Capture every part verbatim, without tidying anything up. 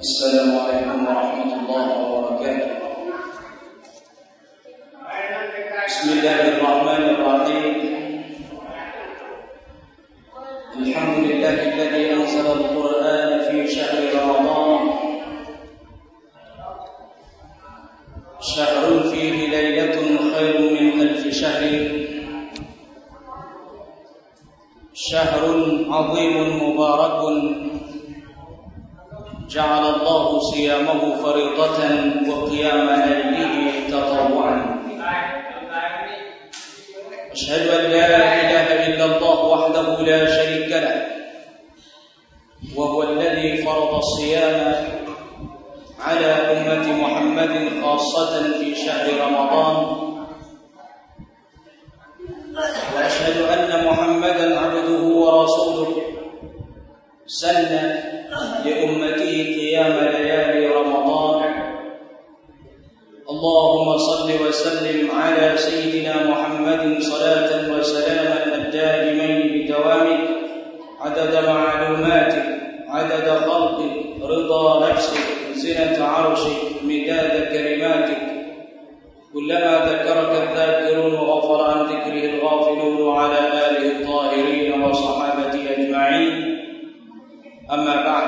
السلام عليكم ورحمة الله وبركاته. بسم الله الرحمن الرحيم. الحمد لله الذي أنزل القرآن في شهر رمضان، شهر فيه ليلة خير من ألف شهر، شهر عظيم مبارك جعل الله صيامه فريضة وقيام ليله تطوعا. أشهد أن لا إله إلا الله وحده لا شريك له، وهو الذي فرض الصيام على أمة محمد خاصة في شهر رمضان. وأشهد أن محمدا عبده ورسوله سن لأمته قيام ليالي رمضان. اللهم صل وسلم على سيدنا محمد صلاة وسلاما الدائمين بدوامك عدد معلوماتك عدد خلقك رضا نفسك زنة عرشك مداد كلماتك. كلما ذكرك الذاكرون وغفر عن ذكره الغافلون وعلى آله الطاهرين وصحابته أجمعين. أما بعد،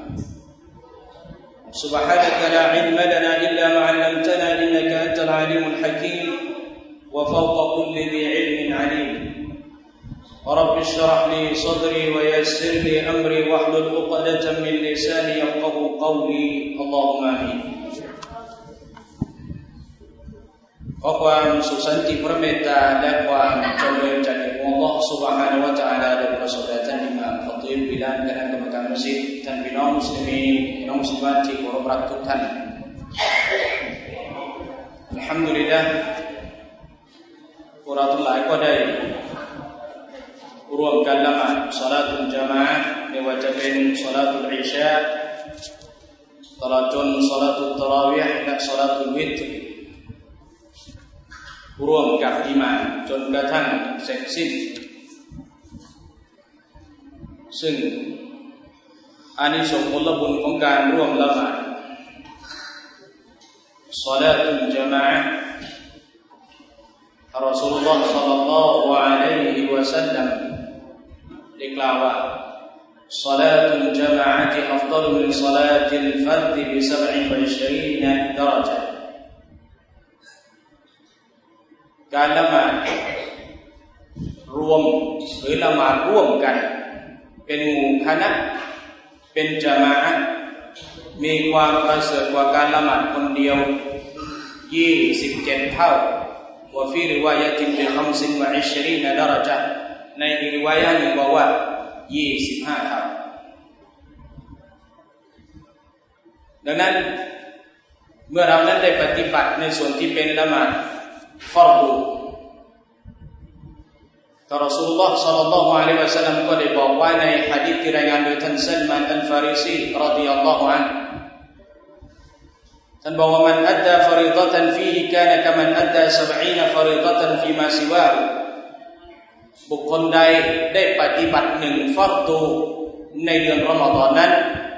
سبحانك لا علم لنا إلا ما علمتنا إنك أنت العليم الحكيم، وفوق كل ذي علم عليم. رب اشرح لي صدري ويسر لي أمري واحلل عقدة من لساني يفقهوا قولي. اللهم آمين. ขอความสุขสันติพระเมตตาและความเจริญจากอัลลอฮฺซุบฮานะฮูวะตะอาลาโดยพระสุดาท่านอิหม่ามฟอฏีลบิลาลคณะกรรมการมัสยิดท่านพี่น้องมุสลิมีพี่น้องมุสลิมาที่เคารพรักทุกท่านอัลฮัมดุลิลลาห์พวกเราทั้งหลายก็ได้ร่วมกันละหมาดศอลาตุลญะมาอะห์ไม่ว่าจะเป็นศอลาตุลอิชาตลอดจนศอลาตุตตะเราะวีฮ์และศอลาตุลวิตรร่วมกับอิหม่ามจนกระทั่งเสร็จสิ้นซึ่งอานิสงส์ผลบุญของการร่วมละหมาดศอลาตุลญะมาอะห์รอซูลุลลอฮ์ศ็อลลัลลอฮุอะลัยฮิวะซัลลัมได้กล่าวว่าศอลาตุลญะมาอะห์อัฟฎอลุมินศอลาติลฟัรฎบิซับอิวะอิชรีนดะเราะญะห์การละหมาดรวมหรือละหมาดร่วมกันเป็นหมู่คณะเป็นญะมาอะห์มีความประเสริฐกว่าการละหมาดคนเดียวยี่สิบเจ็ดเท่าวะฟีริวายะตินบิคัมซินวะอิชรีนดะเราะญะห์ในอีกริวายะห์หนึ่งบอกว่ายี่สิบห้าเท่าดังนั้นเมื่อเรานั้นได้ปฏิบัติในส่วนที่เป็นละหมาดฟัรดูท่านรอซูลุลลอฮ์ศ็อลลัลลอฮุอะลัยฮิวะซัลลัมก็ได้บอกไว้ในหะดีษที่รายงานโดยท่านซัลมานอัลฟาริซีรอฎิยัลลอฮุอันฮุท่านบอกว่ามันอัดดาฟะรีฎะตันฟีฮิกานะกะมันอัดดาซับอีนฟะรีฎะตันฟีมาซิวาฮุบุคคลใดได้ปฏิบัติหนึ่งฟัรดูในเดือนรอมฎอนนั้น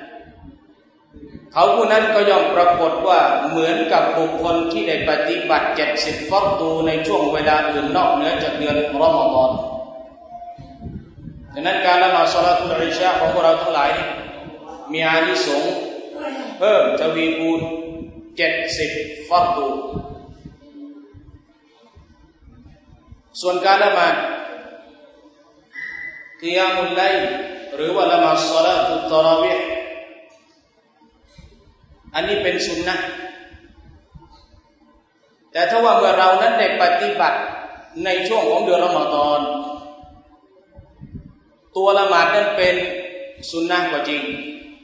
เขาผู้นั้นก็ย่อมปรากฏว่าเหมือนกับบุคคลที่ได้ปฏิบัติเจ็ดสิบฟัรดูในช่วงเวลาอื่นนอกเหนือจากเดือนรอมฎอนดังนั้นการละหมาดศอลาตุลอิชาของพวกเราทั้งหลายมีอานิสงส์เพิ่มทวีคูณเจ็ดสิบฟัรดูส่วนการละหมาดกิยามุลไลล์หรือว่าละหมาดศอลาตุตตะเราะวีฮ์อันนี้เป็นสุนนะห์แต่ถ้าว่าเมื่อเรานั้นได้ปฏิบัติในช่วงของเดือนรอมฎอนตัวละหมาดนั้นเป็นสุนนะห์ก็จริง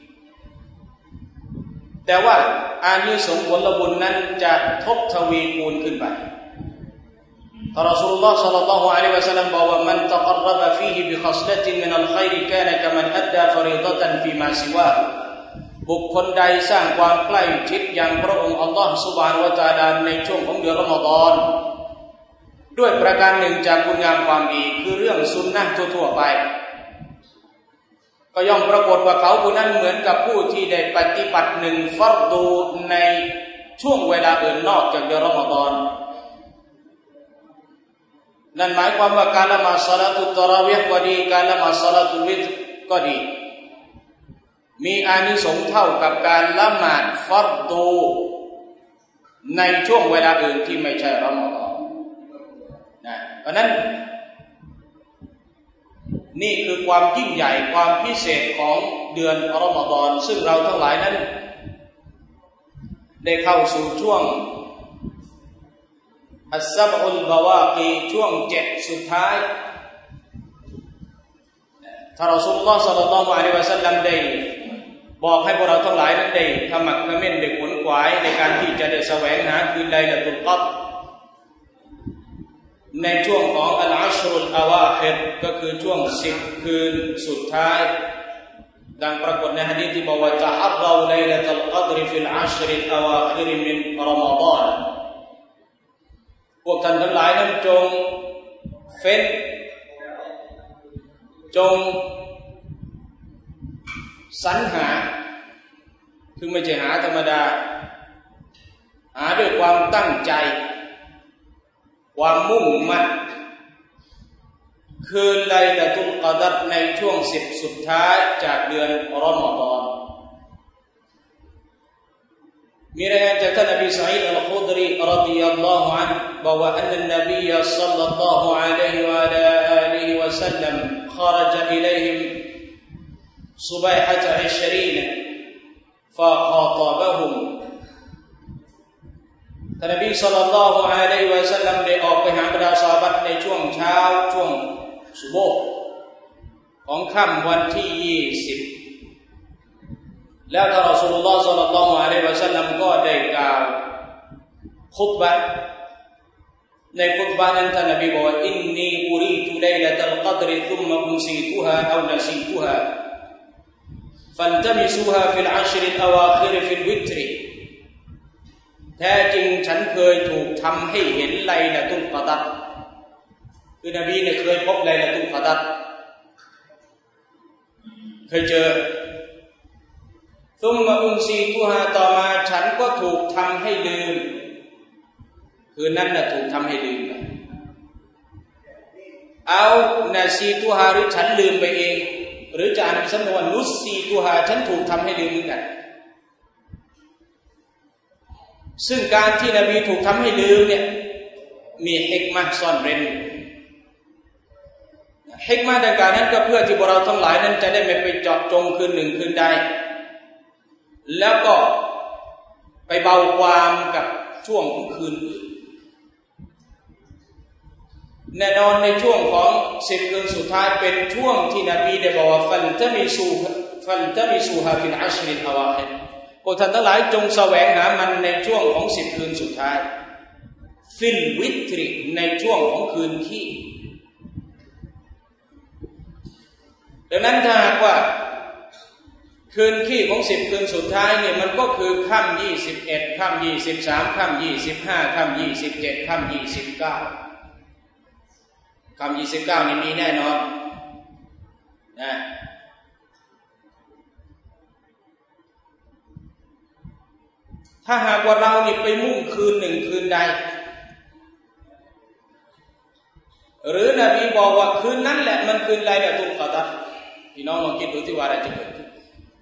แต่ว่าอานิสงส์ผลบุญนั้นจะทบทวีคูณขึ้นไปท่านรอซูลุลลอฮ์ศ็อลลัลลอฮุอะลัยฮิวะซัลลัมบอกว่ามันตะกัรรบะฟีฮิบิคัศละตินมินัลค็อยรกานะกะมันอัดดาฟะรีฎะตันฟีมาซิวาฮุบุคคลใดสร้างความใกล้ชิดยังพระองค์อัลลอฮฺซุบฮานะฮูวะตะอาลาในช่วงของเดือนรอมฎอนด้วยประการหนึ่งจากคุณงามความดีคือเรื่องสุนนะห์ทั่วๆไป ก็ก็ย่อมปรากฏว่าเขาผู้นั้นเหมือนกับผู้ที่ได้ปฏิบัติหนึ่งฟัรดูในช่วงเวลาอื่นนอกจากเดือนรอมฎอนนั่นหมายความว่าการละหมาดศอลาตุตตะเราะวีห์ก็ดีการละหมาดศอลาตุลวิตรก็ดีมีอานิสงส์เท่ากับการละหมาดฟัรดูในช่วงเวลาอื่นที่ไม่ใช่รอมฎอนนะเพราะนั้นนี่คือความยิ่งใหญ่ความพิเศษของเดือนรอมฎอนซึ่งเราทั้งหลายนั้นได้เข้าสู่ช่วงอัสซับอุลบาวากีช่วงเจ็ดสุดท้ายท่านรอซูลุลลอฮ์ศ็อลลัลลอฮุอะลัยฮิวะซัลลัมได้บอกให้พวกเราทั้งหลายนั้นได้ขมักเขม้นได้ขวนขวายในการที่จะได้แสวงหาคืนไลลาตุลกัดรในช่วงของอัลอัชรุลอาวาคิรก็คือช่วงสิบคืนสุดท้ายดังปรากฏในหะดีษที่บอกว่าตะฮัรเราไลลาตุลกัดรฟิลอัชริลอาวาคิรมินรอมฎอนพวกท่านทั้งหลายนั้นจงเฟ้นจงสรรหาคือไม่ใช่หาธรรมดาหาด้วยความตั้งใจความมุ่งมั่นคือไลลาตุลกัดรในช่วงสิบสุดท้ายจากเดือนรอมฎอนมีรายงานจากท่านนบีซะอีดอัลคุดรีรอฎิยัลลอฮุอันฮุบอกว่าอันนันนบีศ็อลลัลลอฮุอะลัยฮิวะอะลาอาลิฮิวะซัลลัมخرج إليهم صبيحة عشرين فخاطبهم ท่านนบีศ็อลลัลลอฮุอะลัยฮิวะซัลลัมได้ออกไปหาบรรดาซอฮาบะห์ในช่วงเช้าช่วงซุบฮ์ของค่ำวันที่ยี่สิบแล้วท่านรอซูลุลลอฮ์ศ็อลลัลลอฮุอะลัยฮิวะซัลลัมก็ได้กล่าวคุตบะห์ในคุตบะห์นั้นท่านนบีบอกว่าอินนีอุรีตุไลลาตัลกัดรซุมมะอุนซีตุฮาเอานซีตุฮาฟันตะมิซุฮาฟิลอัชริลอาวาคิรฟิลวิตรแท้จริงฉันเคยถูกทำให้เห็นไลลาตุลกัดรคือนบีเนี่ยเคยพบไลลาตุลกัดรเคยเจอซุมมะอุนซีตุฮาต่อมาฉันก็ถูกทำให้ลืมคืนนั้นน่ะถูกทำให้ลืมเอานาซีตุฮาหรือฉันลืมไปเองหรือจะอ่านสำนวนนุสซีตุฮาฉันถูกทำให้ลืมเหมือนกันซึ่งการที่นบีถูกทำให้ลืมเนี่ยมีฮิกมะห์ซ่อนเร้นฮิกมะห์ดังกล่าวนั้นก็เพื่อที่พวกเราทั้งหลายนั้นจะได้ไม่ไปเจาะจงคืนหนึ่งคืนใดแล้วก็ไปเบาความกับช่วงของคืนอื่นแน่นอนในช่วงของสิบคืนสุดท้ายเป็นช่วงที่นบีได้บอกว่าฟันตะมิซูฟันตะมิซูฮาฟิลอัชริลอาวาคิรพวกท่านทั้งหลายจงแสวงหามันในช่วงของสิบคืนสุดท้ายฟิลวิตริในช่วงของคืนขี้ดังนั้นถ้าหากว่าคืนขี้ของสิบคืนสุดท้ายเนี่ยมันก็คือค่ำยี่สิบเอ็ดค่ำยี่สิบสามค่ำยี่สิบห้าค่ำยี่สิบเจ็ดค่ำยี่สิบเก้าคำยี่สิบเก้านี่มีแน่นอนนะถ้าหากว่าเรานี่ไปมุ่งคืนหนึ่งคืนใดหรือนบีบอกว่าคืนนั้นแหละมันคืนไลลาตุลกัดรพี่น้องลองคิดดูที่ว่าอะไรจะเกิดขึ้น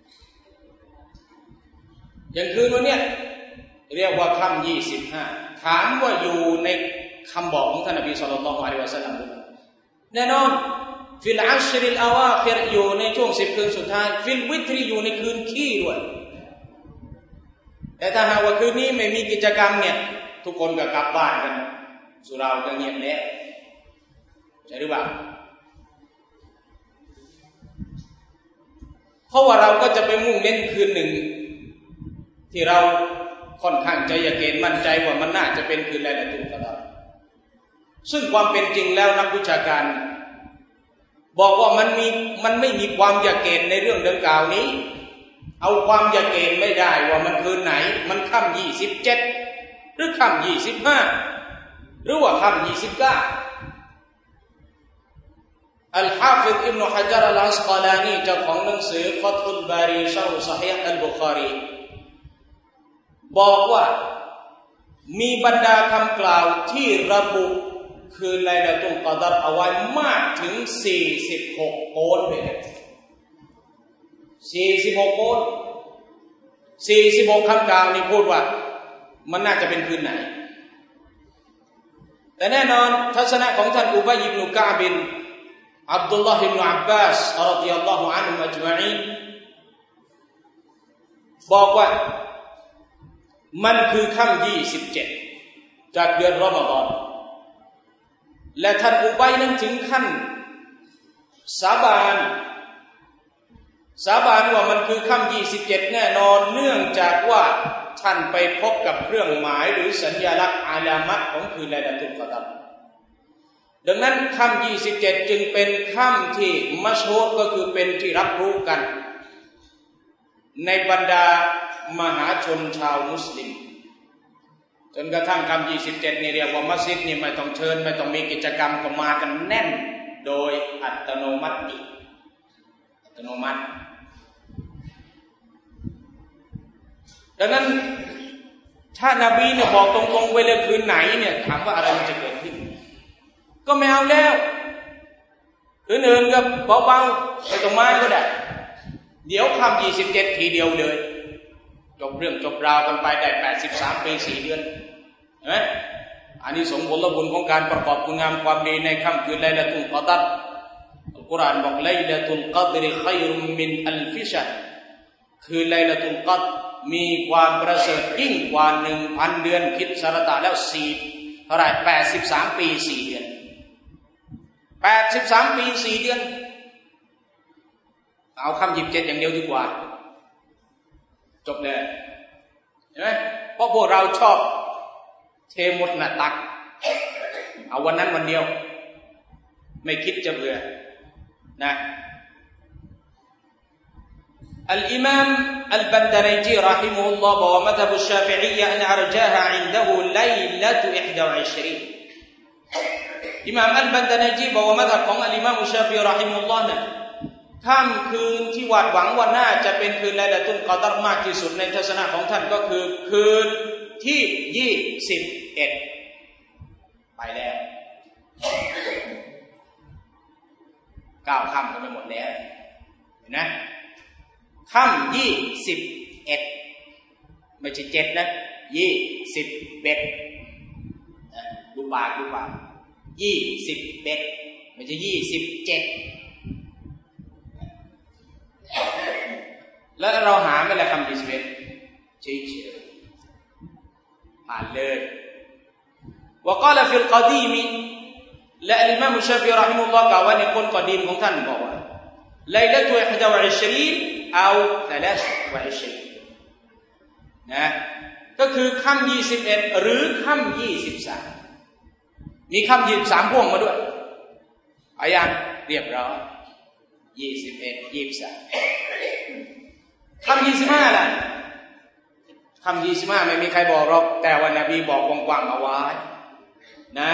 อย่างคืนวันนี้เรียกว่าค่ำยี่สิบห้าถามว่าอยู่ในคำบอกของท่านนบีศ็อลลัลลอฮุอะลัยฮิวะซัลลัมแน่นอนฟิลอัชริลอาวาคิรอยู่ในช่วงสิบคืนสุดท้ายฟิลวิตรอยู่ในคืนขี้ด้วยแต่ถ้าหากว่าคืนนี้ไม่มีกิจกรรมเนี่ยทุกคนก็กลับบ้านกันสุราก็เงียบแล้วใช่หรือเปล่าเพราะว่าเราก็จะไปมุ่งเน้นคืนหนึ่งที่เราค่อนข้างใจยะเกณฑ์มั่นใจว่ามันน่าจะเป็นคืนไลลาตุลกัดรซึ่งความเป็นจริงแล้วนักวิชาการบอกว่ามันมีมันไม่มีความยะเกณฑ์ในเรื่องดังกล่าวนี้เอาความยะเกณฑ์ไม่ได้ว่ามันคืนไหนมันค่ำยี่สิบเจ็ดหรือค่ำยี่สิบห้าหรือว่าค่ำยี่สิบเก้าอัลฮาฟิฎอิบนุฮะญะรอัลอัสกอลานีเจ้าของหนังสือฟัตุลบารีชะร์ฮ์ซอฮีฮ์อัลบุคอรีบอกว่ามีบรรดาคำกล่าวที่ระบุคืนไลลาตุลกอดรเอาไว้มากถึงสี่สิบหกโกลเลยนะสี่สิบหกโกลสี่สิบหกคำกล่าวนี่พูดว่ามันน่าจะเป็นคืนไหนแต่แน่นอนทัศนะของท่านอุบัยอิบนุกะอ์บินอับดุลลอฮ์อิบนุอับบาสรอฎิยัลลอฮุอันฮุมอัจมะอีนบอกว่ามันคือค่ำยี่สิบเจ็ดจากเดือนรอมฎอนและท่านอุบัยนั้นถึงขั้นสาบานสาบานว่ามันคือค่ำยี่สิบเจ็ดแน่นอนเนื่องจากว่าท่านไปพบกับเครื่องหมายหรือสัญลักษณ์อาลามะห์ของคืนไลลาตุลกอดรดังนั้นค่ำยี่สิบเจ็ดจึงเป็นค่ำที่มัชฮูรก็คือเป็นที่รับรู้กันในบรรดามหาชนชาวมุสลิมจนกระทั่งค่ำยี่สิบเจ็ดนี่เรียกว่ามัสยิดนี่ไม่ต้องเชิญไม่ต้องมีกิจกรรมก็มากันแน่นโดยอัตโนมัติอัตโนมัติดังนั้นถ้านบีเนี่ยบอกตรงๆเวลาคืนไหนเนี่ยถามว่าอะไรมันจะเกิดขึ้นก็ไม่เอาแล้วอื่นๆก็เบาๆไม่ต้องมาก็ได้เดี๋ยวค่ำยี่สิบเจ็ดทีเดียวเลยจบเรื่องจบราวกันไปได้แปดสิบสามปีสี่เดือนเห็นไหมอันนี้สมผลบุญของการประกอบคุณงามความดีในค่ำคืนไลลาตุลกอดรอัลกุรอานบอกไลลาตุลกอดรขัยรุมมินอัลฟิชะคือไลลาตุลกอดรมีความประเสริฐยิ่งกว่า หนึ่งพัน เดือนคิดสรตะแล้วสี่เท่าไหร่แปดสิบสามปีสี่เดือนแปดสิบสามปีสี่เดือนเอาค่ำยี่สิบเจ็ดอย่างเดียวดีกว่าจบเลยเห็นไหมเพราะพวกเราชอบเทหมดหน้าตักเอาวันนั้นวันเดียวไม่คิดจะเบื่อนะالإمام البندريجي رحمه الله ومذهب الشافعية أن أرجاها عنده ليلة إحدى وعشرين إمام البندريجي บอกว่ามัธยับของอิหม่ามชาฟิอีรอฮิมฮุลลอฮ์เนี่ยค่ำคืนที่หวาดหวังว่าน่าจะเป็นคืนไลลาตุลกอดรมากที่สุดในทัศนะของท่านก็คือคืนที่ยี่สิบเอ็ดไปแล้วเก้าค่ำก็ไปหมดแล้วเห็นไหมค่ำยี่สิบเอ็ดไม่ใช่เจ็ดนะยี่สิบเอ็ดดูปากดูปากยี่สิบเอ็ดไม่ใช่ยี่สิบเจ็ดแล้วเราหาไม่ละคำยี่สิบเอ็ดเฉยๆผ่านเลยوقال في القديم และอิหม่ามชาฟิอีรอฮิมฮุลลอฮ์กล่าวไว้ในคนกอดีมของท่านบอกว่าไลลาตุอิห์ดะวะอิชรีนเอาซะลาสวะอิชรีนนะก็คือค่ำยี่สิบเอ็ดหรือค่ำยี่สิบสามมีค่ำยี่สิบสามพ่วงมาด้วยอายังเรียบร้อยยี่สิบเอ็ดยี่สิบสามค่ำยี่สิบห้าล่ะค่ำยี่สิบห้าไม่มีใครบอกหรอกแต่ว่านบีบอกกว้างๆเอาไว้นะ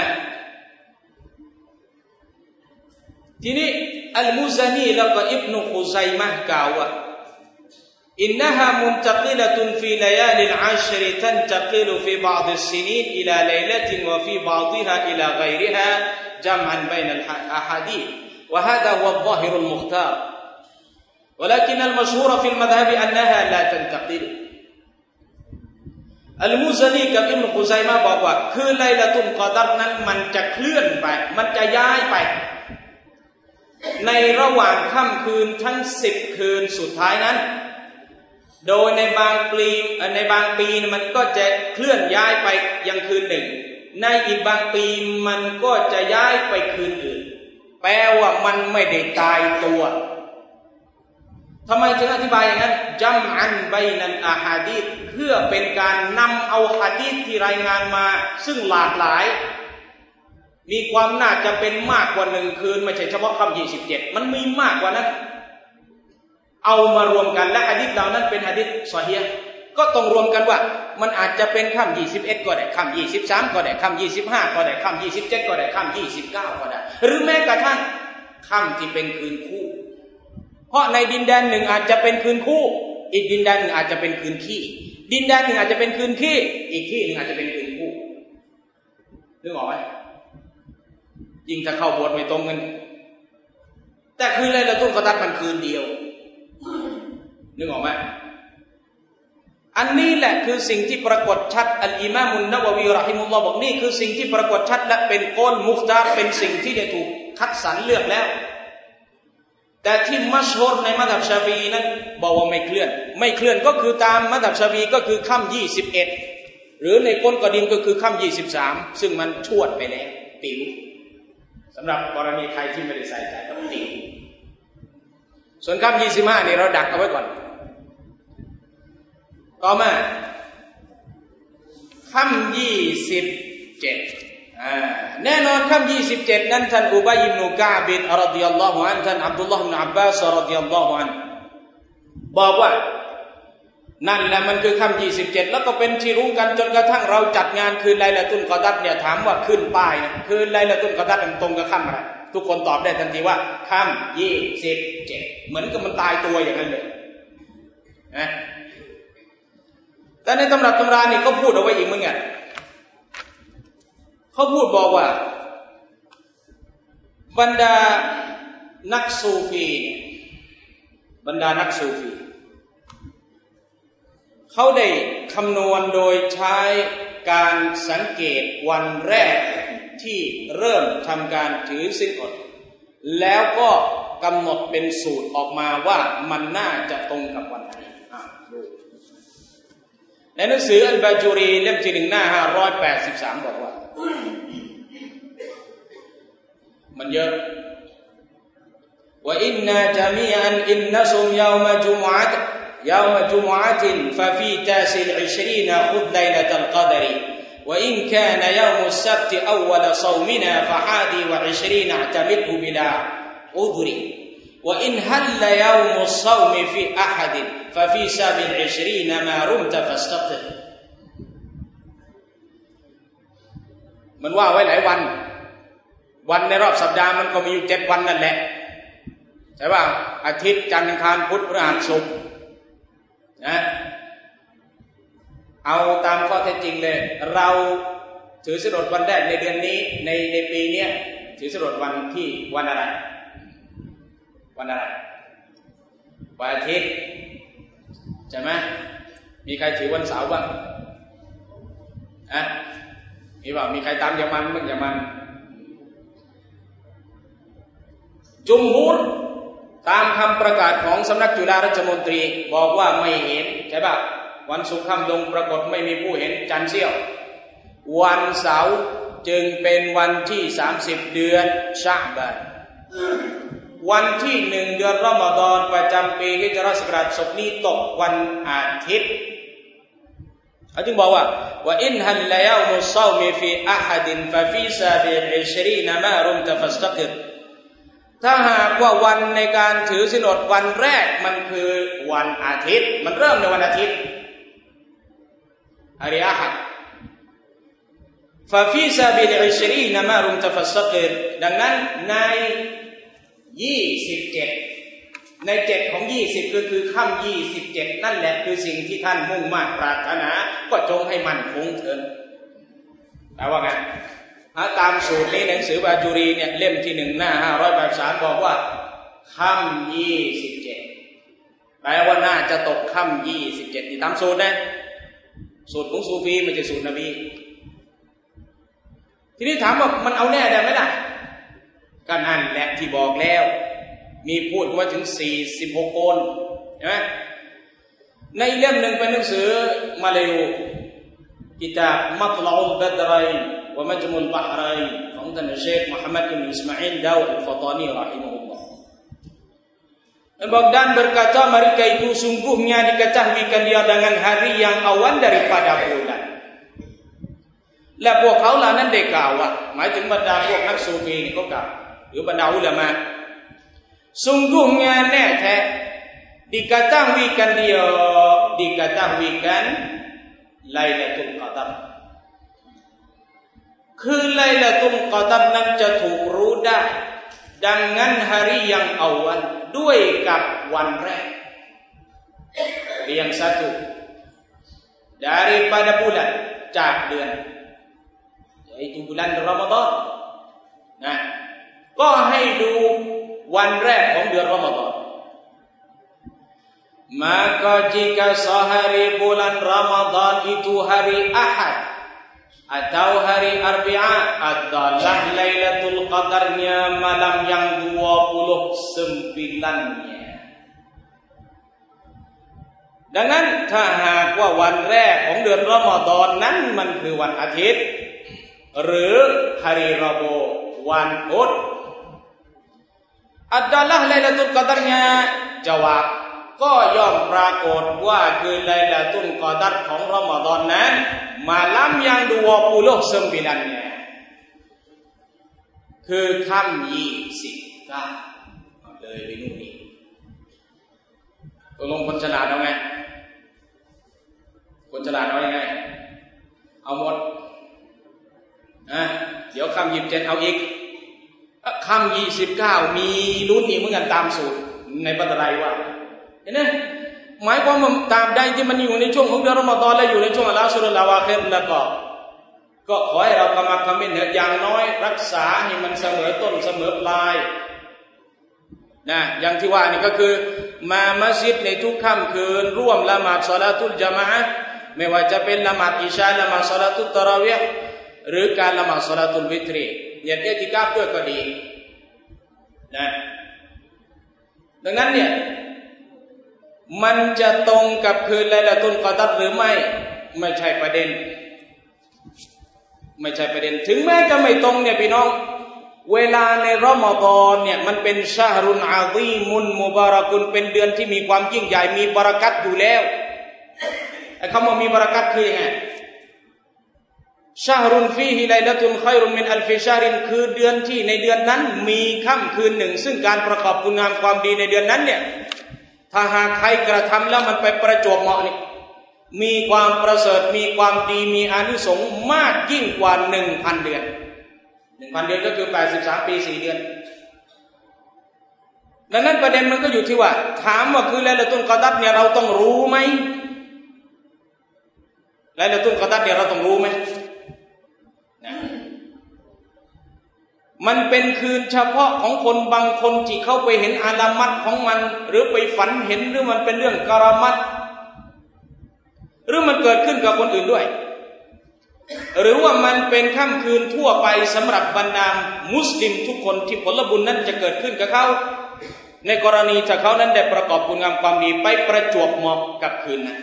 ทีนี้อัลมุซานีแล้วก็อิบนุคุซัยมะห์กล่าวว่าอินนะฮามุนตะกิละตุนฟีลายาลิลอัชรตันตะกิลุฟีบะอฎิสซินีนอิลาไลละตินวะฟีบะอฎิฮาอิลาฆอยริฮาจัมอันบัยนัลอะฮาดีษวะฮาซาฮุวัลฎอฮิรุลมุคตารولكن المشهور في المذهب أنها لا تنتقلอัลมุซานีกับอิบนุคุซัยมะห์บอกว่าคือไลลาตุลกอดรนั้นมันจะเคลื่อนไปมันจะย้ายไปในระหว่างค่ำคืนทั้งสิบคืนสุดท้ายนั้นโดยในบางปีในบางปีมันก็จะเคลื่อนย้ายไปยังคืนหนึ่งในอีกบางปีมันก็จะย้ายไปคืนอื่นแปลว่ามันไม่ได้ตายตัวทำไมจึงอธิบายอย่างนั้นจัมอันบัยนัลอะฮาดีษเพื่อเป็นการนำเอาหะดีษที่รายงานมาซึ่งหลากหลายมีความน่าจะเป็นมากกว่าหนึ่งคืนไม่ใช่เฉพาะค่ำยี่สิบเจ็ดมันมีมากกว่านั้นเอามารวมกันและหะดีษเหล่านั้นเป็นหะดีษซอฮีฮ์ก็ต้องรวมกันว่ามันอาจจะเป็นค่ำยี่สิบเอ็ดก็ได้ค่ำยี่สิบสามก็ได้ค่ำยี่สิบห้าก็ได้ค่ำยี่สิบเจ็ดก็ได้ค่ำยี่สิบเก้าก็ได้หรือแม้กระทั่งค่ำที่เป็นคืนคู่เพราะในดินแดนหนึ่งอาจจะเป็นคืนคู่อีกดินแดนหนึ่งอาจจะเป็นคืนขี้ดินแดนหนึ่งอาจจะเป็นคืนขี้อีกที่หนึ่งอาจจะเป็นคืนคู่นึกออกไหมยิ่งถ้าเข้าบทไม่ตรงกันแต่คืนไลลาตุลกอดรมันคืนเดียวนึกออกไหมอันนี้แหละคือสิ่งที่ปรากฏชัดอัลอิมามุนนะวะวีเราะฮิมุลลอฮ์บอกนี่คือสิ่งที่ปรากฏชัดและเป็นกลมุขตาร์เป็นสิ่งที่ได้ถูกคัดสรรเลือกแล้วแต่ที่มัชฮูรในมัซฮับชาฟีอีนั้นบอกว่าไม่เคลื่อนไม่เคลื่อนก็คือตามมัซฮับชาฟีอีก็คือค่ำยี่สิบเอ็ดหรือในกลกอดีมก็คือค่ำยี่สิบสามซึ่งมันชวดไปแล้วติ๋วสำหรับกรณีใครที่ไม่ได้ใส่ใจกับติ๋วส่วนค่ำยี่สิบห้านี่เราดักเอาไว้ก่อนต่อมาค่ำยี่สิบเจ็ดแน่นอนค่ำยี่สิบเจ็ดนั้นท่านอุบัยอิบนุกะบินรอฎิยัลลอฮุอันฮุท่านอับดุลลอฮ์อิบนุอับบาสรอฎิยัลลอฮุอันฮุบอกว่านั่นแหละมันคือค่ำยี่สิบเจ็ดแล้วก็เป็นที่รู้กันจนกระทั่งเราจัดงานคืนไลลาตุลกอดรเนี่ยถามว่าขึ้นป้ายนะคืนไลลาตุลกอดรมันตรงกับค่ำอะไรทุกคนตอบได้ทันทีว่าค่ำยี่สิบเจ็ดเหมือนกับมันตายตัวอย่างนั้นเลยนะแต่ในตำรับตำรานี่เขาพูดเอาไว้อีกเหมือนกันเขาพูดบอกว่าบรรดานักซูฟีบรรดานักซูฟีเขาได้คำนวณโดยใช้การสังเกตวันแรกที่เริ่มทำการถือศีลอดแล้วก็กำหนดเป็นสูตรออกมาว่ามันน่าจะตรงกับวันไหนในหนังสืออัลบาจูรีเล่มที่หนึ่งหน้าห้าร้อยแปดสิบสามบอกว่ามันเยอะว่าอินนาจามีอันอินนัซุมยาวมาจุมอะตยาวมาจุมอะตินฟะฟีตาซิลอิชรีนขุดไลละตัลกอดรีوإن كان يوم السبت أول صومنا فحادي وعشرين اعتمده بلا عذر وإن هل يوم الصوم في أحد ففي سبع عشرين ما رمت فاستقر มันว่าไว้หลายวันวันในรอบสัปดาห์มันก็มีอยู่เจ็ดวันนั่นแหละใช่ป่ะอาทิตย์จันทร์อังคารพุธพฤหัสศุกร์นะเอาตามข้อเท็จจริงเลยเราถือศีลอดวันแรกในเดือนนี้ในในปีนี้ถือศีลอดวันที่วันอะไรวันอะไรวันอาทิตย์ใช่ไหมมีใครถือวันเสาร์บ้างอะมีเปล่ามีใครตามยามันบ้างยามันจุมฮูรตามคำประกาศของสำนักจุฬาราชมนตรีบอกว่าไม่เห็นใช่ป่ะวันศุกร์ค่ำลงปรากฏไม่มีผู้เห็นจันทร์เสี้ยววันเสาร์จึงเป็นวันที่สามสิบเดือนชะบานวันที่หนึ่งเดือนรอมฎอนประจำปีฮิจเราะห์ศักราชศพนี้ตกวันอาทิตย์เขาจึงบอกว่าว่าอินฮัลลายามุศอมิฟีอะฮัดินฟะฟีซาบิอิชรีนมารุมตะฟัสตักิรถ้าหากว่าวันในการถือศีลอดวันแรกมันคือวันอาทิตย์มันเริ่มในวันอาทิตย์อาริยะฮัดฟะฟีซาบิอิชรีนมารุมตะฟัสตักิรดังนั้นในยี่สิบเจ็ดในเจ็ดของยี่สิบก็คือค่ำยี่สิบเจ็ดนั่นแหละคือสิ่งที่ท่านมุ่งมั่นปรารถนาก็จงให้มันคงเถิดแปลว่าไงตามสูตรนี้หนังสือบาจูรีเนี่ยเล่มที่หนึ่งหน้าห้าร้อยแปดสิบสามบอกว่าค่ำยี่สิบเจ็ดแปลว่าน่าจะตกค่ำยี่สิบเจ็ดนี่ตามสูตรนะสูตรของซูฟีไม่ใช่สูตรนบีทีนี้ถามว่ามันเอาแน่ได้ไหมล่ะก็นั่นแหละที่บอกแล้วมีพูดว่าถึงสี่สิบหกโกนใช่ไหมในเล่มหนึ่งเป็นหนังสือมาเลยูกิตาบมัตลาอุลบัดรัยวะมัจมุลบะฮรัยของท่านเชคมุฮัมมัดอิบนุอิสมาอิลดาวอัลฟะตานีรอฮิมะฮุลลอฮdan berkata mereka itu sungguhnya diketahuikan dia dengan hari yang awan daripada bulan และพวกเขาเหล่านั้นได้กล่าวว่าหมายถึงบรรดาพวกนักซูฟีนี่ก็กล่าวหรือบรรดาอุลามะ sungguhnya แน่แท้ diketahuikan dia diketahuikan Lailatul Qadar คือไลลาตุลกอดรนั้นจะถูกรู้ได้ดังนั้น hari yang awal ด้วยกับวันแรก yang satu daripada bulan จากเดือน yaitu bulan Ramadan นะก็ให้ดูวันแรกของเดือนรอมฎอน maka jika sehari bulan Ramadan itu hari Ahad atau hari Arbi'a adalah Lailatul Qadarnya malam yang dua puluh sembilan-nya ดังนั้นถ้าหากว่าวันแรกของเดือนรอมฎอนนั้นมันคือวันอาทิตย์หรือ hari Rabu วันพุธ adalah Lailatul Qadarnya จวบก็ย่อมปรากฏว่าคือไลลาตุลกอดัรของรอมฎอนนั้น malam yang dua puluh sembilan-nya คือค่ำยี่สิบเก้าเลยไปนู่นนี่ตกลงคนฉลาดเอาไงคนฉลาดเอายังไงเอาหมดนะเดี๋ยวค่ำยี่สิบเจ็ดเอาอีกค่ำยี่สิบเก้ามีรุ่นนี้เหมือนกันตามสูตรในบัตรไรว่าเห็นไหมหมายความว่าตามใดที่มันอยู่ในช่วงของเดือนรอมฎอนและอยู่ในช่วงอัลอาชรุลลาวาคิรแล้วก็ก็ขอให้เรากำลังคำนึงอย่างน้อยรักษาให้มันเสมอต้นเสมอปลายนะอย่างที่ว่านี่ก็คือมามัสยิดในทุกค่ำคืนร่วมละหมาดศอลาตุลญะมาอะห์ไม่ว่าจะเป็นละหมาดอิชาละหมาดศอลาตุตตะเราะวีฮ์หรือการละหมาดศอลาตุลวิตรเนี่ยอิติกาฟด้วยก็ดีนะดังนั้นเนี่ยมันจะตรงกับคืนไลลาตุลกอดัรหรือไม่ไม่ใช่ประเด็นไม่ใช่ประเด็นถึงแม้จะไม่ตรงเนี่ยพี่น้องเวลาในรอมฎอนเนี่ยมันเป็นชะฮรุนอาซีมุนมุบารักุนเป็นเดือนที่มีความยิ่งใหญ่มีบารอกัตอยู่แล้วไอ้คำว่ามีบารอกัตคือยังไงชะฮรุนฟีฮิไลลาตุนค็อยรุนมินอัลฟิชารินคือเดือนที่ในเดือนนั้นมีค่ำคืนหนึ่งซึ่งการประกอบคุณงามความดีในเดือนนั้นเนี่ยถ้าหากใครกระทำแล้วมันไปประจวบเหมาะนี่มีความประเสริฐมีความดีมีอานิสงส์มากยิ่งกว่า หนึ่งพัน เดือน หนึ่งพัน เดือนก็คือแปดสิบสามปีสี่เดือนดังนั้นประเด็นมันก็อยู่ที่ว่าถามว่าคือไลลาตุลกอดัรเนี่ยเราต้องรู้ไหมไลลาตุลกอดัรเนี่ยเราต้องรู้ไหมนะมันเป็นคืนเฉพาะของคนบางคนที่เขาไปเห็นอาลามัตของมันหรือไปฝันเห็นหรือมันเป็นเรื่องกะรามัตหรือมันเกิดขึ้นกับคนอื่นด้วยหรือว่ามันเป็นค่ำคืนทั่วไปสำหรับบรรดามุสลิมทุกคนที่ผลบุญนั้นจะเกิดขึ้นกับเขาในกรณีถ้าเขานั้นได้ประกอบคุณงามความดีไปประจวบเหมาะกับคืนนั้น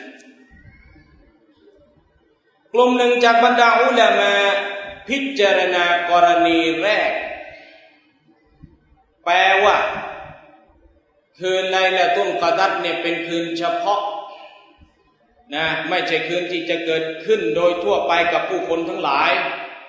กลุ่มหนึ่งจากบรรดาอุลามะพิจารณากรณีแรกแปลว่าคืนไลลาตุลกอดัรเนี่ยเป็นคืนเฉพาะนะไม่ใช่คืนที่จะเกิดขึ้นโดยทั่วไปกับผู้คนทั้งหลาย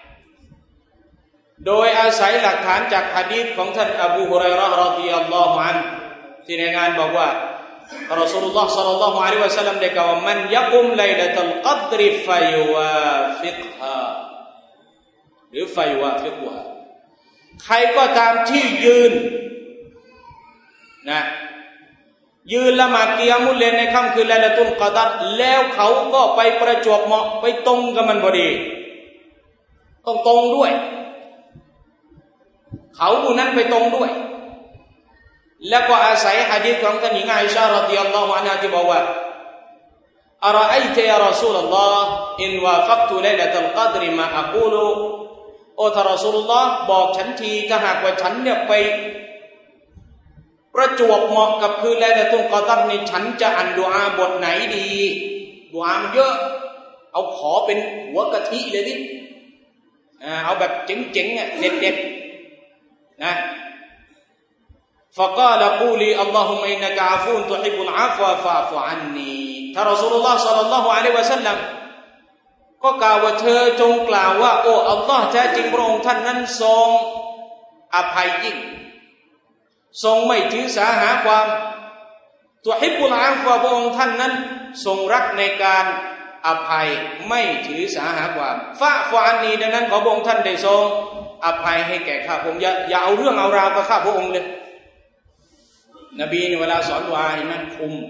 โดยอาศัยหลักฐานจากหะดีษของท่านอบูฮุรอยเราะห์รอฎิยัลลอฮุอันฮุที่ในงานบอกว่ารอซูลุลลอฮ์ศ็อลลัลลอฮุอะลัยฮิวะซัลลัมได้กล่าวว่ามันยะกุมไลลาตุลกัดรฟัยวาฟิกฮาหรือฟัยวาฟิกฮาใครก็ตามที่ยืนนะยืนละหมาดกิยามุลเลลในค่ำคืนไลลาตุลกอดัรแล้วเขาก็ไปประจวบเหมาะไปตรงกับมันพอดีต้องตรงด้วยเขาผู้นั้นไปตรงด้วยแล้วก็อาศัยหะดีษของท่านหญิงอาอิชะห์รอฎิยัลลอฮุอันฮาที่บอกว่าอะรออัยตะยาราซูลุลลอฮ์อินวาฟักตุไลลาตุลกัดรมาอะกูลุโอท่านรอซูลุลลอฮ์บอกฉันทีถ้าหากว่าฉันเนี่ยไปประจวบเหมาะกับคืนไลลาตุลกอดัรนี่ฉันจะอ่านดุอาบทไหนดีดุอามันเยอะเอาขอเป็นหัวกะทิเลยดิเอาแบบเจ๋งๆอ่ะเด็ดๆนะفقال قولي اللهم إنك عفو تحب العفو فاعف عني ท่านรอซูลุลลอฮ์ศ็อลลัลลอฮุอะลัยฮิวะซัลลัมก็กล่าวว่าเธอจงกล่าวว่าโอ้อัลลอฮ์แท้จริงพระองค์ท่านนั้นทรงอภัยยิ่งทรงไม่ถือสาหาความตุฮิบบุลอาฟวะพระองค์ท่านนั้นทรงรักในการอภัยไม่ถือสาหาความฟะฟานนีดังนั้นขอพระองค์ท่านได้ทรงอภัยให้แก่ข้าพระองค์อย่าอย่าเอาเรื่องเอาราวกับข้าพระองค์เลยนบีในเวลาสอนดุอาเห็นไหมคุม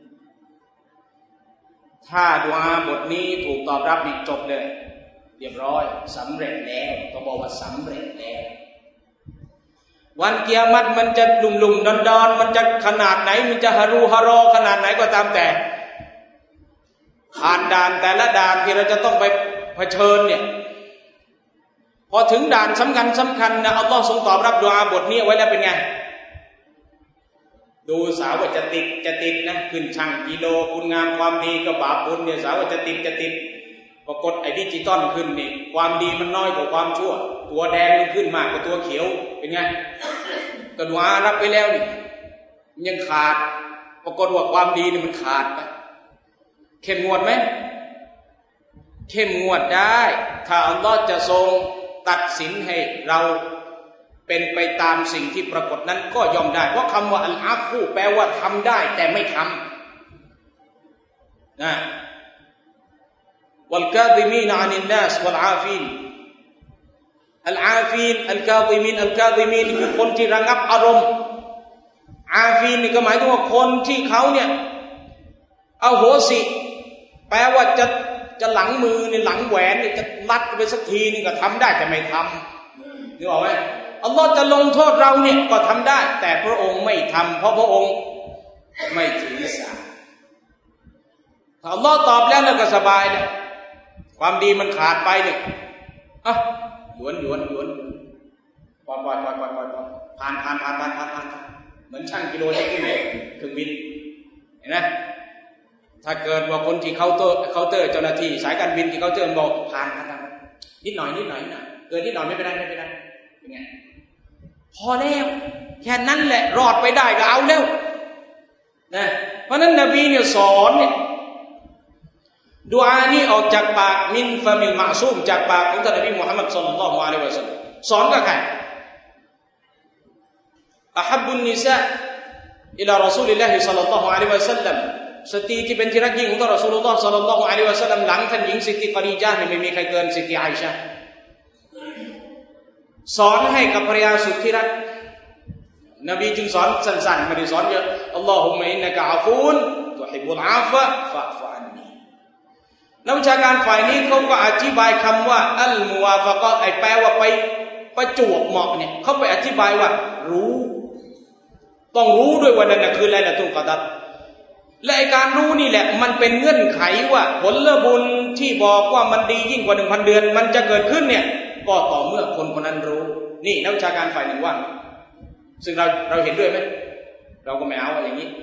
ถ้าดุอาบทนี้ถูกตอบรับนี่จบเลยเรียบร้อยสำเร็จแล้วต้องบอกว่าสำเร็จแล้ววันกิยามัตมันจะลุ่มลุ่มดอนดอนมันจะขนาดไหนมันจะฮารูฮารอขนาดไหนก็ตามแต่ผ่านด่านแต่ละด่านที่เราจะต้องไปเผชิญเนี่ยพอถึงด่านสำคัญสำคัญนะอัลลอฮ์ทรงตอบรับดุอาบทนี้ไว้แล้วเป็นไงดูสาวว่าจะติดจะติดนะขึ้นชั่งกิโลคุณงามความดีกับบาปบุญเนี่ยสาวว่าจะติดจะติดปรากฏไอ้ดิจิตอลขึ้นนี่ความดีมันน้อยกว่าความชั่วตัวแดงมันขึ้นมากกว่าตัวเขียวเป็นไงก็ดุอารับไปแล้วนี่มันยังขาดปรากฏว่าความดีนี่มันขาดไปเข้มงวดไหมเข้มงวดได้ถ้าอัลลอฮ์จะทรงตัดสินให้เราเป็นไปตามสิ่งที่ปรากฏนั้นก็ยอมได้เพราะคำว่าอัลอาฟูแปลว่าทำได้แต่ไม่ทำนะวัลกาซิมีนอานินนัสวัลอาฟีนอัลอาฟีนอัลกาซิมีนอัลกาซิมีนคือคนที่ระงับอารมณ์อาฟีนนี่ก็หมายถึงว่าคนที่เขาเนี่ยเอาโหสิแปลว่าจะจะหลังมือนี่หลังแหวนนี่จะรัดไปสักทีนี่ก็ทำได้แต่ไม่ทำนึกออกไหมอัลลอฮ์จะลงโทษเราเนี่ยก็ทำได้แต่พระองค์ไม่ทำเพราะพระองค์ไม่ถือสาถ้าอัลลอฮ์ตอบแล้วเราก็สบายเลยความดีมันขาดไปเนี่ยอ่ะหยวนหยวนหยวนปล่อยปล่อยปล่อยปล่อยปล่อยผ่านผ่านผ่านผ่านผ่านผ่านเหมือนช่างกิโลเล็กขึ้นเลยเครื่องบินเห็นไหมถ้าเกิดว่าคนที่เคาน์เตอร์เคาน์เตอร์เจ้าหน้าที่สายการบินที่เขาเจอบอกผ่านผ่านนิดหน่อยนิดหน่อยนิดหน่อยเกินนิดหน่อยไม่เป็นไรไม่เป็นไรเป็นไงพอแล้วแค่นั้นแหละรอดไปได้ก็เอาแล้วนะเพราะนั้นนบีเนี่ยสอนเนี่ยดุอานี้ออกจากปากมินฟามิลมาซูมจากปากของท่านนบีมุฮัมมัดศ็อลลัลลอฮุอะลัยฮิวะซัลลัมสอนกับใครอะฮับบุนนิสาอิลารอซูลิลลาฮิศ็อลลัลลอฮุอะลัยฮิวะซัลลัมสตรีที่เป็นที่รักยิ่งของท่านรอซูลุลลอฮ์ศ็อลลัลลอฮุอะลัยฮิวะซัลลัมหลังท่านหญิงซิดดีกะรีญะห์ไม่มีใครเกินซิดดีอาอิชะห์สอนให้กับภรรยาสุดที่รักนบีจึงสอนสั้นๆไม่ได้สอนเยอะอัลลอฮุมมะอินนะกะอาฟูนตุฮิบบุลอาฟะฟะฟะอันนีนักวิชาการฝ่ายนี้เขาก็อธิบายคำว่าอัลมุวาฟะกะห์ไอ้แปลว่าไปประจวบเหมาะเนี่ยเขาไปอธิบายว่ารู้ต้องรู้ด้วยว่านั่นน่ะคือไลลาตุลกอดรและไอ้การรู้นี่แหละมันเป็นเงื่อนไขว่าผลบุญที่บอกว่ามันดียิ่งกว่า หนึ่งพัน เดือนมันจะเกิดขึ้นเนี่ยก็ต่อเมื่อคนคนนั้นรู้นี่นักวิชาการฝ่ายหนึ่งว่าซึ่งเราเราเห็นด้วยไหมเราก็ไม่เอาอย่างนี้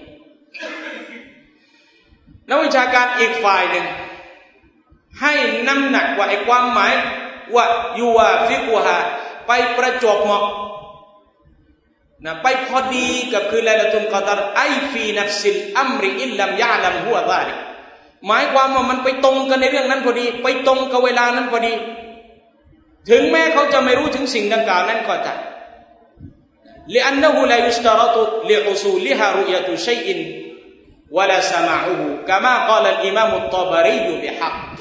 นักวิชาการอีกฝ่ายหนึ่งให้น้ำหนักว่าไอ้ความหมายว่ายูวาฟิกุฮาไปประจวบเหมาะนะไปพอดีกับคือไลลาตุลกอดรไอฟีนัฟซิลอัมริอิลลัมยะลัมฮุวะซาลิกหมายความว่ามันไปตรงกันในเรื่องนั้นพอดีไปตรงกับเวลานั้นพอดีถึงแม้เขาจะไม่รู้ถึงสิ่งดังกล่าวนั้นก็ตามلأنه لا يشترط لحصولها رؤية شيء ولا سماعه كما قال الإمام الطبري بحق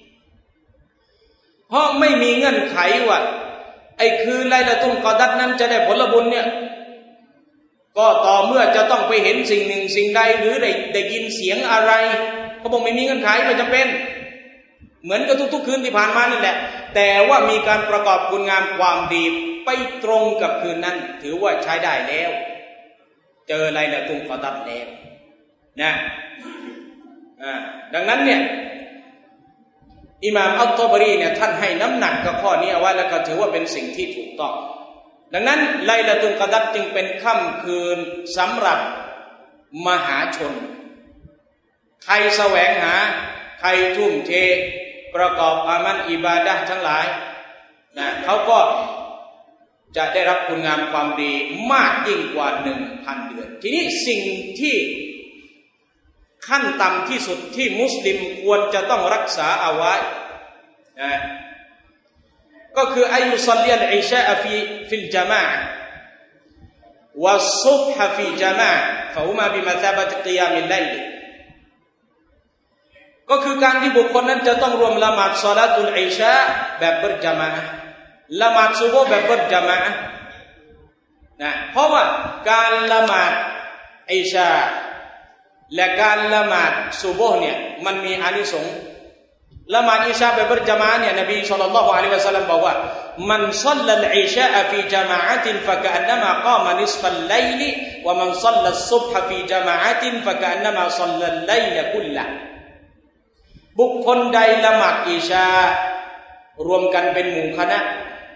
เพราะไม่มีเงื่อนไขว่าไอ้คือไลลาตุลกอดรนั้นจะได้ผลบุญเนี่ยก็ต่อเมื่อจะต้องไปเห็นสิ่งหนึ่งสิ่งใดหรือได้ได้ยินเสียงอะไรเขาบอกไม่มีเงื่อนไขไม่จำเป็นเหมือนกับทุกๆคืนที่ผ่านมานั่นแหละแต่ว่ามีการประกอบคุณงามความดีไปตรงกับคืนนั้นถือว่าใช้ได้แล้วเจอไลลาตุลกอดรแล้วนะอ่าดังนั้นเนี่ยอิหม่ามอัลตอบรีเนี่ยท่านให้น้ำหนักกับข้อนี้เอาไว้แล้วก็ถือว่าเป็นสิ่งที่ถูกต้องดังนั้นไลลาตุลกอดรจึงเป็นค่ำคืนสำหรับมหาชนใครแสวงหาใครทุ่มเทประกอบอามัลอิบาดะห์ทั้งหลายนะเขาก็จะได้รับคุณงามความดีมากยิ่งกว่า หนึ่งพัน เดือนทีนี้สิ่งที่ขั้นต่ำที่สุดที่มุสลิมควรจะต้องรักษาเอาไว้นะก็คืออายุซัลลีอัลอิชาอะฟีฟิลญะมาอะห์วัสซุบฮะฟีญะมาอะห์ฟะฮุมาบิมัซาบะติกิยามิลไลลก็คือการที่บุคคลนั้นจะต้องรวมละหมาดศอลาตุลอิชาแบบเบิดญะมาอะห์ละหมาดซุบฮ์แบบเบิดญะมาอะห์นะเพราะว่าการละหมาดอิชาและการละหมาดซุบฮ์เนี่ยมันมีอานิสงส์ละหมาดอิชาแบบเบิดญะมาอะห์เนี่ยนบีศ็อลลัลลอฮุอะลัยฮิวะซัลลัมบอกว่ามันศ็อลลัลอิชาฟีญะมาอะตินฟะกะอันนะมากามนิศฟัลไลลวะมันศ็อลลัสซุบฮฟีญะมาอะตินฟะกะอันนะมาศ็อลลัลไลลกุลละบุคคลใดละหมาดอิชารวมกันเป็นหมู่คณะ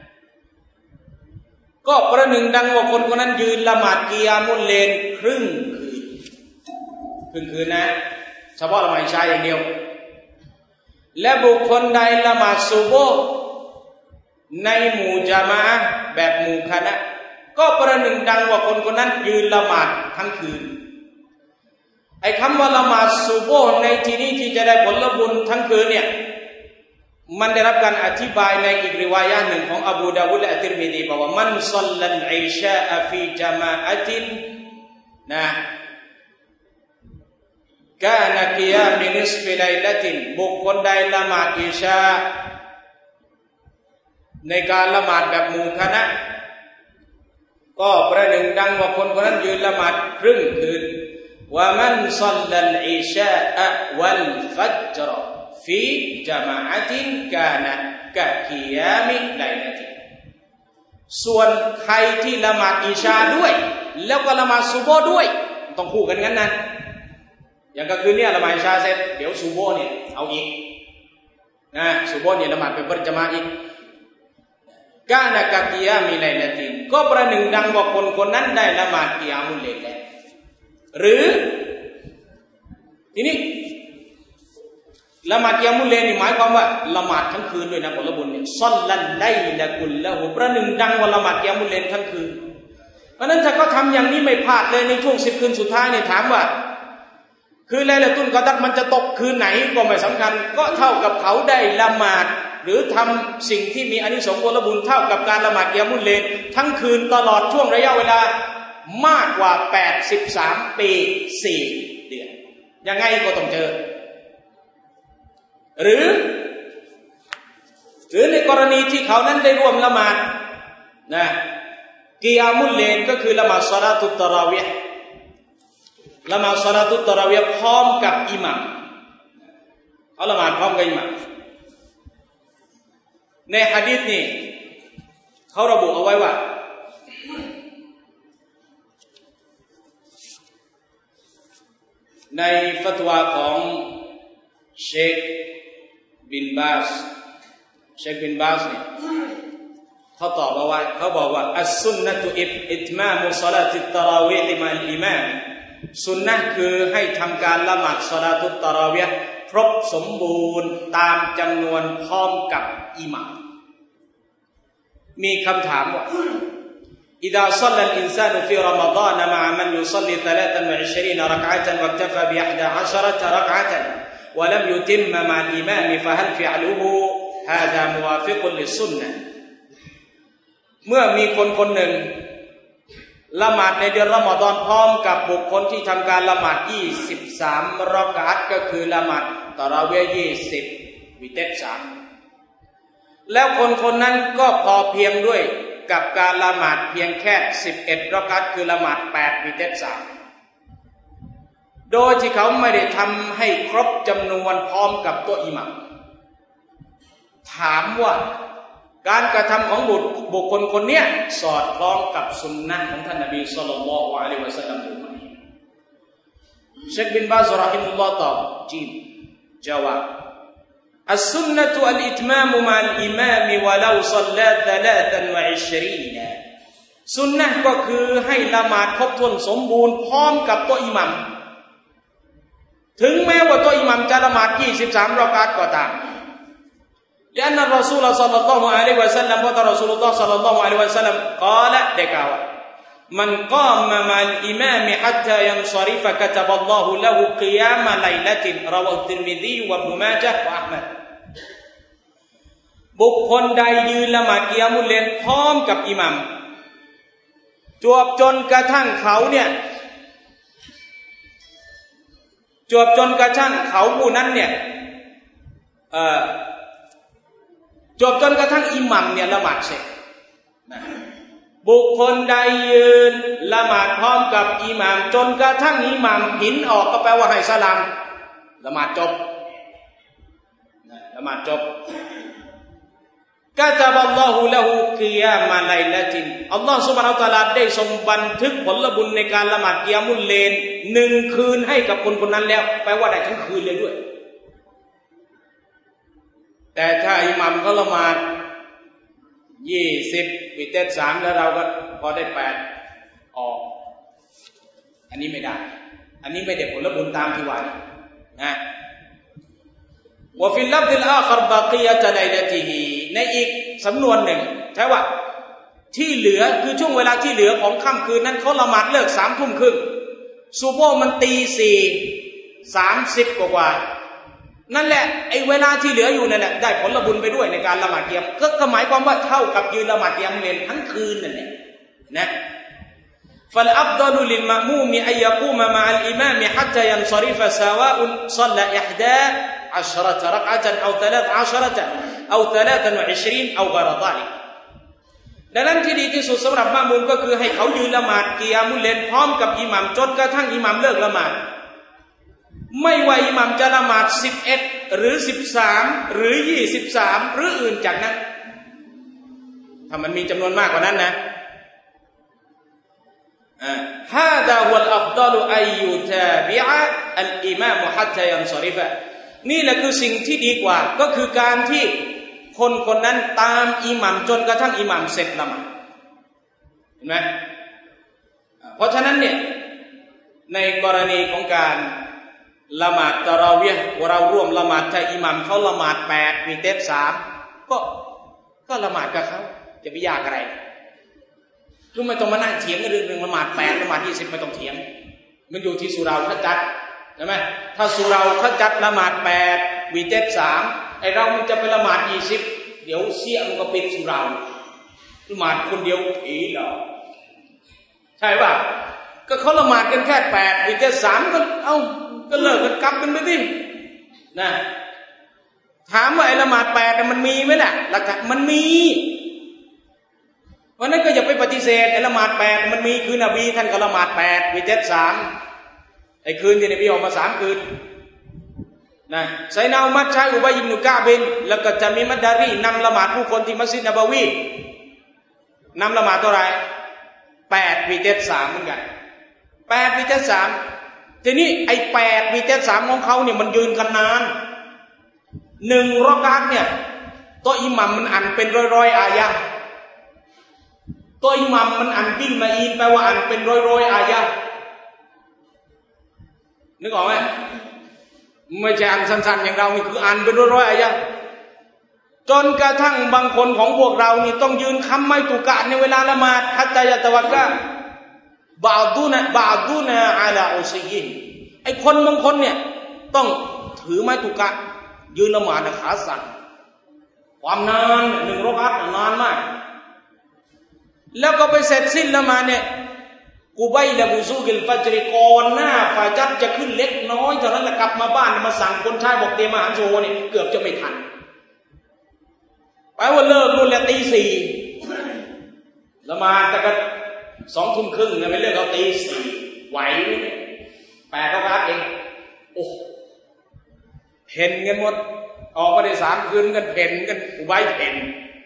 ก็ประหนึ่งดังว่าคนคนนั้นยืนละหมาดกิยามุลเลลครึ่งคืนครึ่งคืนนะเฉพาะละหมาดอิชาอย่างเดียวและบุคคลใดละหมาดซุบฮ์ในหมู่ญะมาอะห์แบบหมู่คณะก็ประหนึ่งดังว่าคนคนนั้นยืนละหมาดทั้งคืนไอ้คำว่าละหมาดซุบฮ์ในที่นี้ที่จะได้ผลบุญทั้งคืนเนี่ยมันได้รับการอธิบายในอีกริวายะห์หนึ่งของอบูดาวุดและอัตติรมิซีบอกว่ามันศ็อลลัลอิชาอะฟีญะมาอะตินนะกานะกิยามนิศฟิไลละตินบุคคลใดละหมาดอิชาในการละหมาดแบบหมู่คณะก็ประหนึ่งดังว่าคนคนนั้นยืนละหมาดครึ่งคืนว่ามันศ็อลลัลอิชาอะวัลฟัจรฟีญะมาอะตินกานะกะกิยามิไลละตินส่วนใครที่ละหมาดอิชาด้วยแล้วก็ละหมาดซุบฮ์ด้วยต้องคู่กันงั้นนะอย่างก็คือเนี่ยละหมาดอิชาเสร็จเดี๋ยวซุบฮ์เนี่ยเอาอีกนะซุบฮ์เนี่ยละหมาดเป็นประจำมาอีกกานะกะกิยามิไลละตินก็ประหนึ่งดังว่าคนคนนั้นได้ละหมาดกิยามุลเลลแล้วหรือทีนี้ละหมาดกิยามุลเลลนี่หมายความว่าละหมาดทั้งคืนด้วยนะผลบุญเนี่ยศ็อลลัลไลละกุลละหูประหนึ่งดังว่าละหมาดกิยามุลเลลทั้งคืนเพราะนั้นถ้าเขาทำอย่างนี้ไม่พลาดเลยในช่วงสิบคืนสุดท้ายเนี่ยถามว่าคือไลละตุลกอดัรมันจะตกคืนไหนก็ไม่สำคัญก็เท่ากับเขาได้ละหมาดหรือทำสิ่งที่มีอานิสงส์ผลบุญเท่ากับการละหมาดกิยามุลเลลทั้งคืนตลอดช่วงระยะเวลามากกว่าแปดสิบสามปีสี่เดือนยังไงก็ต้องเจอหรือหรือในกรณีที่เขานั้นได้ร่วมละหมาดนะกิยามุลเลลก็คือละหมาดศอลาตุตตะเราะวีห์ละหมาดศอลาตุตตะเราะวีห์พร้อมกับอิหม่ามเอาละหมาดพร้อมกับอิหม่ามในหะดีษนี้เขาระบุเอาไว้ว่าในฟัตวาของเชคบินบาสเชคบินบาสเนี่ยเขาตอบเอาไว้เขาบอกว่าอัสซุนนะตุอิตมามุศอลาติตตะเราะวีห์มัลอิมามสุนนะห์คือให้ทำการละหมาดศอลาตุตตะเราะวีห์ครบสมบูรณ์ตามจำนวนพร้อมกับอิหม่ามมีคำถามว่าإذا صلى الإنسان في رمضان مع من يصلي ثلاثا وعشرين ركعة واكتفى بإحدى عشرة ركعة ولم يتم مع الإمام فهل فعله هذا موافق للسنة เมื่อมีคนคนหนึ่งละหมาดในเดือนรอมฎอนพร้อมกับบุคคลที่ทำการละหมาดยี่สิบสามรอกาอะห์ก็คือละหมาดตะเราะวีห์ยี่สิบวิเตรสามแล้วคนคนนั้นก็พอเพียงด้วยกับการละหมาดเพียงแค่สิบเอ็ดรอกาอะห์คือละหมาดแปดวิเตรสามโดยที่เขาไม่ได้ทำให้ครบจำนวนพร้อมกับตัวอิหมัมถามว่าการกระทำของบุคคลคนนี้สอดคล้องกับสุนนะของท่านนบีศ็อลลัลลอฮุอะลัยฮิวะซัลลัมหรือไม่เชคบินบาซเราะฮิมฮุลลอฮ์ตอบจีบจาวาบالسنة الإتمام مع الإمام ولو صلى ثلاثا وعشرين สุนนะห์ก็คือให้ละหมาดครบถ้วนสมบูรณ์พร้อมกับตัวอิหมัมถึงแม้ว่าตัวอิหมัมจะละหมาดยี่สิบสามรอกาอะห์ก็ตามلأن الرسول صلى الله عليه وسلم เพราะท่านรอซูลุลลอฮ์ صلى الله عليه وسلم قال ได้กล่าวว่าمن قام مع الإمام حتى ينصرف كتب الله له قيام ليلة رواه الترمذي وابن ماجه وأحمد บุคคลใดยืนละหมาดกิยามุลเลลพร้อมกับอิหมัมจวบจนกระทั่งเขาเนี่ยจวบจนกระทั่งเขาผู้นั้นเนี่ยเอ่อจบจนกระทั่งอิหมัมเนี่ยละหมาดเสร็จนะบุคคลใดยืนละหมาดพร้อมกับอิหมัมจนกระทั่งอิหมัมหินออกก็แปลว่าให้สลามละหมาดจบนะละหมาดจบกะตะบัลลอฮุละฮูกิยามะไลละตินอัลลอฮฺซุบฮานะฮูวะตะอาลาได้ทรงบันทึกผลบุญในการละหมาดกิยามุลเลลหนึ่งคืนให้กับคนคนนั้นแล้วแปลว่าได้ทั้งคืนเลยด้วยแต่ถ้าอิหมัมเขาละหมาดยี่สิบวิเตสสามแล้วเราก็พอได้แปดออกอันนี้ไม่ได้อันนี้ไม่ได้ผลบุญตามที่ว่านะวะฟิลลัฟซิลอาคัรบากิยะตะไลละติฮิในอีกสำนวนหนึ่งใช่ว่าที่เหลือคือช่วงเวลาที่เหลือของค่ำคืนนั้นเขาละหมาดเลิกสามทุ่มครึ่งซูโบมันตีสี่สามสิบกว่านั่นแหละไอ้เวลาที่เหลืออยู่นั่นแหละได้ผลบุญไปด้วยในการละหมาดกิยามก็หมายความว่าเท่ากับยืนละหมาดกิยามเลนทั้งคืนนั่นแหละนะفالأفضل للمأموم أن يقوم مع الإمام حتى ينصرف سواء صلى إحدى عشرة ركعة أو ثلاث عشرة أو ثلاثا وعشرين أو غير ذلك ดังนั้นที่ดีที่สุดสำหรับมะมุมก็คือให้เขายืนละหมาดกิยามุลเลลพร้อมกับอิหมัมจนกระทั่งอิหมัมเลิกละหมาดไม่ว่าอิหมัมจะละหมาดสิบเอ็ดหรือสิบสามหรือยี่สิบสามหรืออื่นจากนั้นถ้ามันมีจำนวนมากกว่านั้นนะهذا هو الأفضل أن يتابع الإمام حتى ينصرف นี่แหละคือสิ่งที่ดีกว่าก็คือการที่คนคนนั้นตามอิหมัมจนกระทั่งอิหมัมเสร็จละหมาดเห็นไหมเพราะฉะนั้นเนี่ยในกรณีของการละหมาดตะเราะวีห์เราร่วมละหมาดถ้าอิหมัมเขาละหมาดแปดมีเต็ดสามก็ก็ละหมาดกับเขาจะไปยากอะไรคือไม่ต้องมานั่งเถียงกันเรื่องละหมาดแปดละหมาดยี่สิบไม่ต้องเถียงมันอยู่ที่สุเราเขาจัดใช่ไหมถ้าสุเราเขาจัดละหมาดแปดวีเต็ดสามไอเรามันจะไปละหมาดยี่สิบเดี๋ยวเสี้ยมันก็เป็นสุเราละหมาดคนเดียวผีเหรอใช่ป่ะก็เขาละหมาดกันแค่แปดวีเต็ดสามก็เอ้าก็เลิกกันกลับกันไปดินะถามว่าไอละหมาดแปดมันมีไหมล่ะหลักฐานมันมีเพราะนั้นก็อย่าไปปฏิเสธไอ้ละหมาดแปดมันมีคือนบีท่านก็ละหมาดแปดวิเต็ดสามไอ้คืนที่นบีออกมาสามคืนนะไซนาอุมัดใช้อุบัยอิบนุกะบินแล้วก็จะมีมัดดารีนำละหมาดผู้คนที่มัสยิดนบวีนำละหมาดเท่าไหร่แปดวิเต็ดสามเหมือนกันแปดวิเต็ดสามทีนี้ไอ้แปดวิเต็ดสามของเขาเนี่ยมันยืนกันนานหนึ่งรอกาตเนี่ยตัวอิหมัมมันอ่านเป็นร้อยๆอายะตัวอิหมัมมันอ่านบิลมาอีนแปลว่าอ่านเป็นร้อยๆอายะนึกออกไหมไม่ใช่อ่านสั้นๆอย่างเรานี่คืออ่านเป็นร้อยๆอายะจนกระทั่งบางคนของพวกเรานี่ต้องยืนค้ำไม้ตุกะในเวลาละหมาดฮัตตายะตะวักกะบาดูนะบาดูนะอาลาอุซียินไอ้คนบางคนเนี่ยต้องถือไม้ตุกะยืนละหมาดขาสั่นความนานหนึ่งรอกาตนานมากแล้วก็ไปเสร็จสิ้นละหมาดเนี่ยกูใบละบุซูกิลฟัจริก่อนหน้าฟาจัดจะขึ้นเล็กน้อยเท่านั้นแหละกลับมาบ้านมาสั่งคนใช้บอกเตรียมอาหารโชว์เนี่ยเกือบจะไม่ทันไปว่าเลิกนู่นแหละตีสี่ละหมาดแต่ก็สองทุ่มครึ่งเนี่ยไม่เลิกเอาตีสี่ไหวแปดรอกาตเองโอ้เห็นกันหมดออกมาได้สามคืนกันเห็นกันกูใบเห็น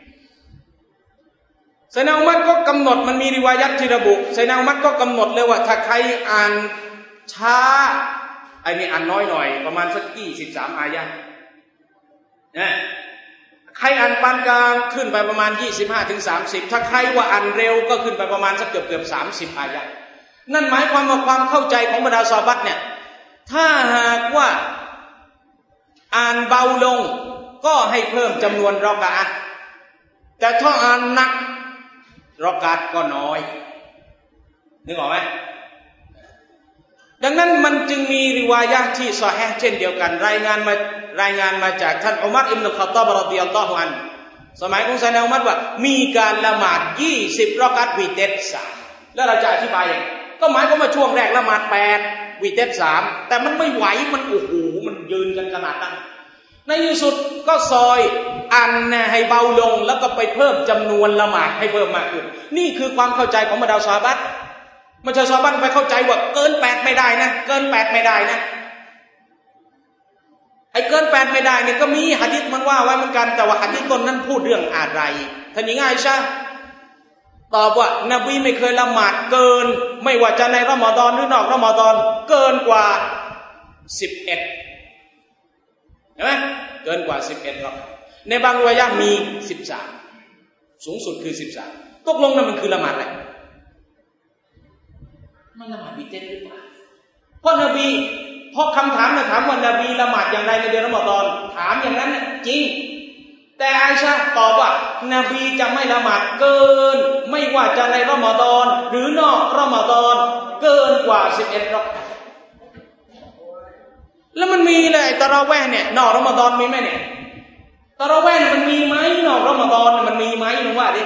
ไซนาอุมัดก็กำหนดมันมีริวายัตที่ระบุไซนาอุมัดก็กำหนดเลยว่าถ้าใครอ่านช้าไอ้นี่อ่านน้อยหน่อยประมาณสักยี่สิบสามอายะนะใครอ่านปานกลางขึ้นไปประมาณยี่สิบห้าถึงสามสิบถ้าใครว่าอ่านเร็วก็ขึ้นไปประมาณสักเกือบเกือบสามสิบอายะนั่นหมายความว่าความเข้าใจของบรรดาซอฮาบะห์เนี่ยถ้าหากว่าอ่านเบาลงก็ให้เพิ่มจำนวนรอกะอะห์แต่ถ้าอ่านหนักรอกาตก็น้อยนึกออกไหมดังนั้นมันจึงมีริวายะห์ที่ซอฮีห์เช่นเดียวกันรายงานมารายงานมาจากท่านอุมัรอิบนุลค็อฏฏอบรอฎิยัลลอฮุอันฮุสมัยของไซนาอุมัรว่ามีการละหมาดยี่สิบรอกาตวิเต็ดสามแล้วเราจะอธิบายยังก็หมายความว่าช่วงแรกละหมาดแปดวิเต็ดสามแต่มันไม่ไหวมันโอ้โหมันยืนกันขนาดนั้นในที่สุดก็ซอยอันนะให้เบาลงแล้วก็ไปเพิ่มจำนวนละหมาดให้เพิ่มมากขึ้นนี่คือความเข้าใจของบรรดาซอฮาบะห์ไม่ใช่ซอฮาบะห์ไปเข้าใจว่าเกินแปดไม่ได้นะเกินแปดไม่ได้นะไอ้เกินแปดไม่ได้เนี่ยก็มีหะดีษมันว่าไว้เหมือนกันแต่ว่าหะดีษต้นนั้นพูดเรื่องอะไรท่านหญิงอาอิชะห์ตอบว่านบีไม่เคยละหมาดเกินไม่ว่าจะในรอมฎอนหรือนอกรอมฎอนเกินกว่าสิบเอ็ดเห็นไหมเกินกว่าสิบเอ็ดรอกในบางริวายะห์มีสิบสามสูงสุดคือสิบสามตกลงนั้นมันคือละหมาดอะไรมันละหมาดวิเตรหรือเปล่าเพราะนบีเพราะคำถามนะถามว่านบีละหมาดอย่างไรในเดือนรอมฎอนถามอย่างนั้นจริงแต่อาอิชะห์ตอบว่านบีจะไม่ละหมาดเกินไม่ว่าจะในรอมฎอนหรือนอกรอมฎอนเกินกว่าสิบเอ็ดรอกแล้วมันมีเลยตะเราะเวห์เนี่ยนอกรอมฎอนมีไหมเนี่ยตะเราะเวห์มันมีไหมนอกรอมฎอนมันมีไหมนึกว่าดิ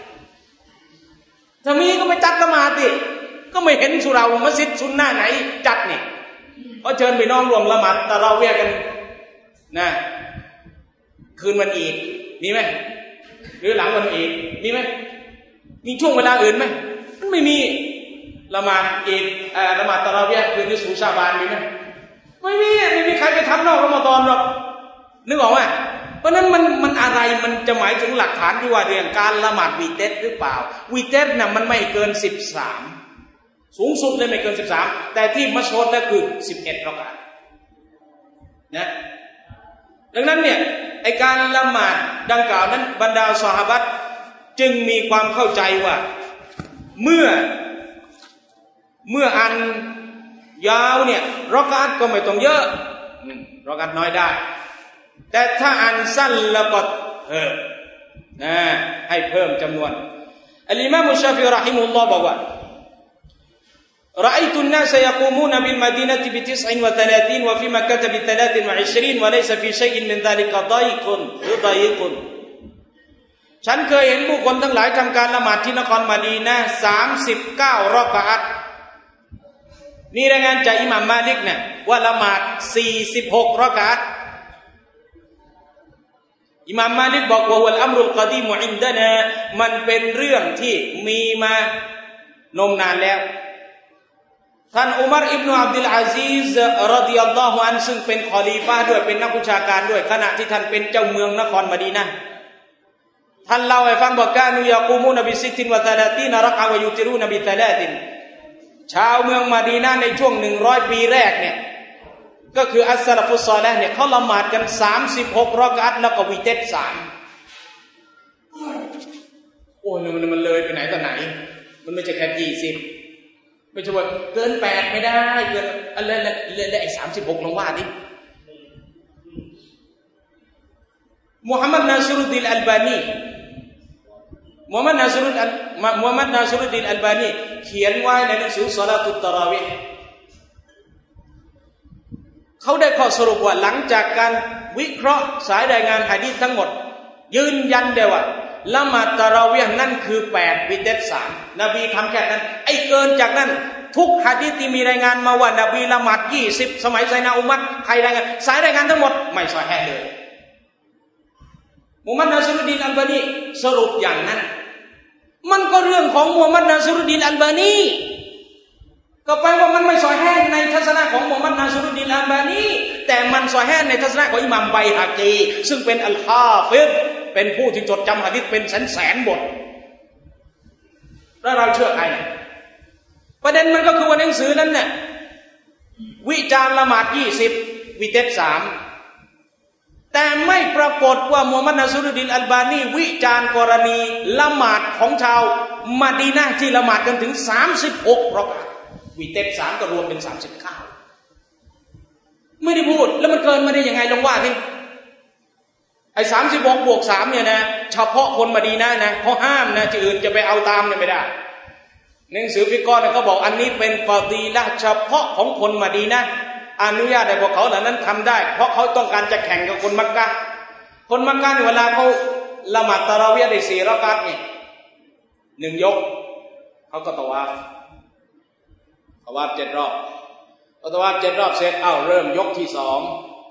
ถ้ามีก็ไปจัดละหมาดดิก็ไม่เห็นสุเรามัสยิดซุนนะห์ไหนจัดนี่ก็เชิญไปน้องรวมละหมาดตะเราะเวห์กันนะคืนวันอีดมีไหมหรือหลังวันอีดมีไหมมีช่วงเวลาอื่นไหมมันไม่มีละหมาดอีดเอ่อละหมาดตะเราะเวห์คืนนิสฟุชาบานมีไหมไม่มีไม่มีใครไปทำนอกรอมฎอนหรอกนึกออกไหมเพราะนั้นมันมันอะไรมันจะหมายถึงหลักฐานที่ว่าเรื่องการละหมาดวีเตรหรือเปล่าวีเตรน่ะมันไม่เกินสิบสามสูงสุดเลยไม่เกินสิบสามแต่ที่มัชฮุรแล้วคือสิบเอ็ดรอกอะห์นะดังนั้นเนี่ยไอการละหมาดดังกล่าวนั้นบรรดาซอฮาบะห์จึงมีความเข้าใจว่าเมื่อเมื่ออันยาวเนี่ยรอกะอัตก็ไม่ต้องเยอะรอกะอัตน้อยได้แต่ถ้าอันสั้นแล้วก็เพิ่มนะให้เพิ่มจำนวนอัลอิมามชาฟิอีเราะฮิมะฮุลลอฮ์บอกว่า رأيت الناس يقومون بالمدينة بتسع وثلاثين وفي مكة بثلاث وعشرين وليس في شيء من ذلك ضيق ضيق ฉันเคยเห็นผู้คนทั้งหลายทำการละหมาดที่นครมะดีนะห์สามสิบเก้ารอกะอัตมีรายงานจากอิหม่ามมาลิกเนี่ยว่าละหมาดสี่สิบหกรอกะอัตอิหม่ามมาลิกบอกว่าวัลอัมรุลกอดีมอินดะนามันเป็นเรื่องที่มีมานมนานแล้วท่านอุมัรอิบนุอับดุลอาซีซรอฎิยัลลอฮุอันฮุซึ่งเป็นคอลีฟะห์ด้วยเป็นนักวิชาการด้วยขณะที่ท่านเป็นเจ้าเมืองนครมะดีนะห์ท่านเล่าให้ฟังบอกกานูยะกูมูนบิสิตตินวะซะลาตีนรอกะอ์วะยุติรูนบิซะลาตินชาวเมืองมะดีนะห์ในช่วงหนึ่งร้อยปีแรกเนี่ยก็คืออัสซะลาฟุศศอลิห์เนี่ยเขาละหมาดกันสามสิบหกรอกะอัตแล้วก็วิเตรสามโอ้ยมันมันเลยไปไหนต่อไหนมันไม่ใช่แค่ยี่สิบไม่ใช่ว่าเกินแปดไม่ได้เกินอะไรแล้วไอ้สามสิบหกลองว่าดิมุฮัมมัดนาซิรุดดีนอัลบานีมุฮัมมัดนาซิรุดมุฮัมมัดนาซิรุดดีนอัลบานีเขียนไว้ในหนังสือศอลาตุตตะเราะวีห์เขาได้ข้อสรุปว่าหลังจากการวิเคราะห์สายรายงานหะดีษทั้งหมดยืนยันได้ว่าละหมาดตะเราะวีห์นั่นคือแปดวิเตรสามนบีทำแค่นั้นไอ้เกินจากนั้นทุกหะดีษที่มีรายงานมาว่านบีละหมาดยี่สิบสมัยไซนาอุมัรใครรายงานสายรายงานทั้งหมดไม่ซอฮีห์เลยมุฮัมมัดนาซิรุดดีนอัลบานีสรุปอย่างนั้นมันก็เรื่องของมุฮัมมัดนาซิรุดดีนอัลบานีก็แปลว่ามันไม่ซอฮีห์ในทัศนะของมุฮัมมัดนาซิรุดดีนอัลบานีแต่มันซอฮีห์ในทัศนะของอิหม่ามไบฮะกีซึ่งเป็นอัลฮาฟิซเป็นผู้ที่จดจำหะดีษเป็นแสนๆบทแล้วเราเชื่อใครประเด็นมันก็คือว่าหนังสือนั้นเนี่ยวิจารณ์ละหมาดยี่สิบวิเตรสามแต่ไม่ปรากฏว่ามุฮัมมัดนาซิรุดดีนอัลบานีวิจารณ์กรณีละหมาดของชาวมะดีนะห์ที่ละหมาดกันถึงสามสิบหกรอกะอัตวิเตรสามก็รวมเป็นสามสิบเก้าไม่ได้พูดแล้วมันเกินมาได้ยังไงลองว่าดิไอ้สามสิบหกบวกสามเนี่ยนะเฉพาะคนมะดีนะห์นะเขาห้ามนะที่อื่นจะไปเอาตามเนี่ยไม่ได้หนังสือฟิกอห์เนี่ยเขาบอกอันนี้เป็นฟอดีละห์เฉพาะของคนมะดีนะห์อนุญาตให้พวกเขาเหล่านั้นทำได้เพราะเขาต้องการจะแข่งกับคนมักกะห์คนมักกะห์เวลาเขาละหมาดตะเราะวีห์ได้สี่รอกะอัตเนี่ยหนึ่งยกเขาก็ตะวาฟตะวาฟเจ็ดรอบตะวาฟเจ็ดรอบเสร็จเอ้าเริ่มยกที่สอง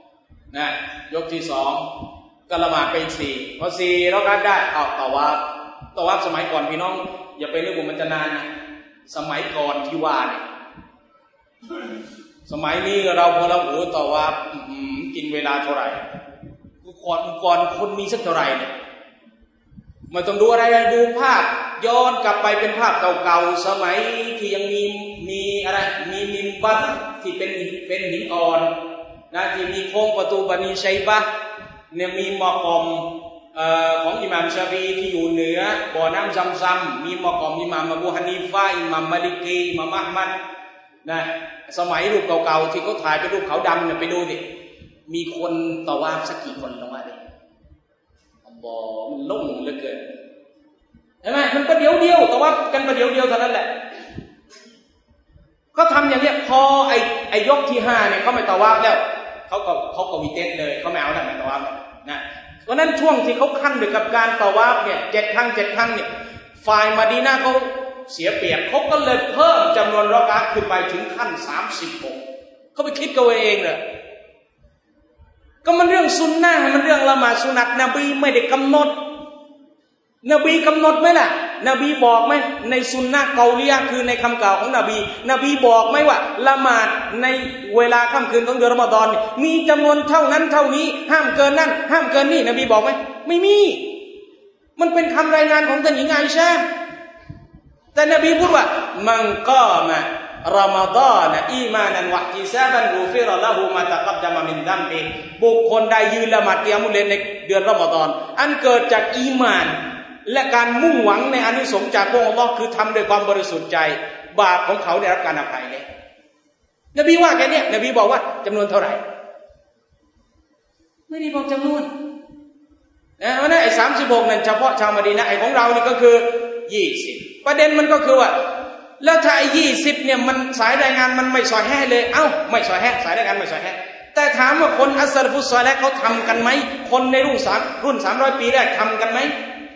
นะยกที่สองก็ละหมาดไปอีกสี่พอสี่เราก็ได้เอาตะวาฟตะวาฟสมัยก่อนพี่น้องอย่าไปนึกว่ามันจะนานนะสมัยก่อนที่ว่าเนี่ยสมัยนี้เราพอเราโอ้ตะวาฟกินเวลาเท่าไหร่ก่อนก่อนคนมีสักเท่าไหร่เนี่ยไม่ต้องดูอะไรดูภาพย้อนกลับไปเป็นภาพเก่าๆสมัยที่ยังมีมีอะไรมีมิมบัตที่เป็นเป็นหินอ่อนนะที่มีโค้งประตูบันิชัยบะเนี่ยมีมอกอมเอ่อของอิหม่ามชาฟีที่อยู่เหนือบ่อน้ำซัมซัมมีมอกอมอิหม่ามอบูฮานีฟะอิหม่ามมาลิกีอิหม่ามอะห์มัดนะสมัยรูปเก่าๆที่เขาถ่ายเป็นรูปขาวดำเนี่ยไปดูดิมีคนตะวาฟสักกี่คนลงมาดิบ่มันลุ่งเหลือเกินใช่ไหมมันประเดี๋ยวเดียวตะวาฟกันประเดี๋ยวเดียวเท่านั้นแหละก็ทำอย่างเนี้ยพอไอ้ไอ้ยกที่ห้าเนี่ยเขาไม่ตะวาฟแล้วเขาก็เขาก็วิเตสเลยเขาไม่เอาแล้วไม่ตะวาฟนะเพราะนั้นช่วงที่เขาขั้นด้วยกับการตะวาฟเนี่ยเจ็ดครั้งเจ็ดครั้งเนี่ยฝ่ายมะดีนะห์เขาเสียเปรียบเขาก็เลยเพิ่มจำนวนรอกะห์ขึ้นไปถึงขั้นสามสิบหกเขาไปคิดกันเองเลยก็มันเรื่องซุนนะห์มันเรื่องละหมาดสุนัตนบีไม่ได้กำหนดนบีกำหนดไหมล่ะนบีบอกไหมในซุนนะห์เกาลียะคือในคำกล่าวของนบีนบีบอกไหมว่าละหมาดในเวลาค่ำคืนของเดือนรอมฎอนมีจำนวนเท่านั้นเท่านี้ห้ามเกินนั่นห้ามเกินนี่นบีบอกไหมไม่มีมันเป็นคำรายงานของท่านหญิงอาอิชะห์แต่นบีพูดว่ามันก็มารอมฎอนอีมานันวะอิซาบันกูฟิรละฮูมาตะกัดดะมะมินดัมบิบุคคลใดยืนละหมาดกิยามุลเลลในเดือนรอมฎอนอันเกิดจากอีมานและการมุ่งหวังในอานิสงส์จากพระองค์อัลเลาะห์คือทำด้วยความบริสุทธิ์ใจบาปของเขาได้รับการอภัยเลยนบีว่าแค่นี้นบีบอกว่าจำนวนเท่าไหร่ไม่ได้บอกจำนวนนะเพราะนั้นไอ้สามสิบหกนั่นเฉพาะชาวมะดีนะห์ไอ้ของเรานี่ก็คือยี่สิบประเด็นมันก็คือว่าแล้วถ้าไอ้ยี่สิบเนี่ยมันสายรายงานมันไม่ซอยแห่เลยเอ้าไม่ซอยแห่สายรายงานไม่ซอยแห่แต่ถามว่าคนอัสซะฟุศศอลิฮ์เขาทำกันไหมคนในรุ่นสามรุ่นสามร้อยปีแรกทำกันไหม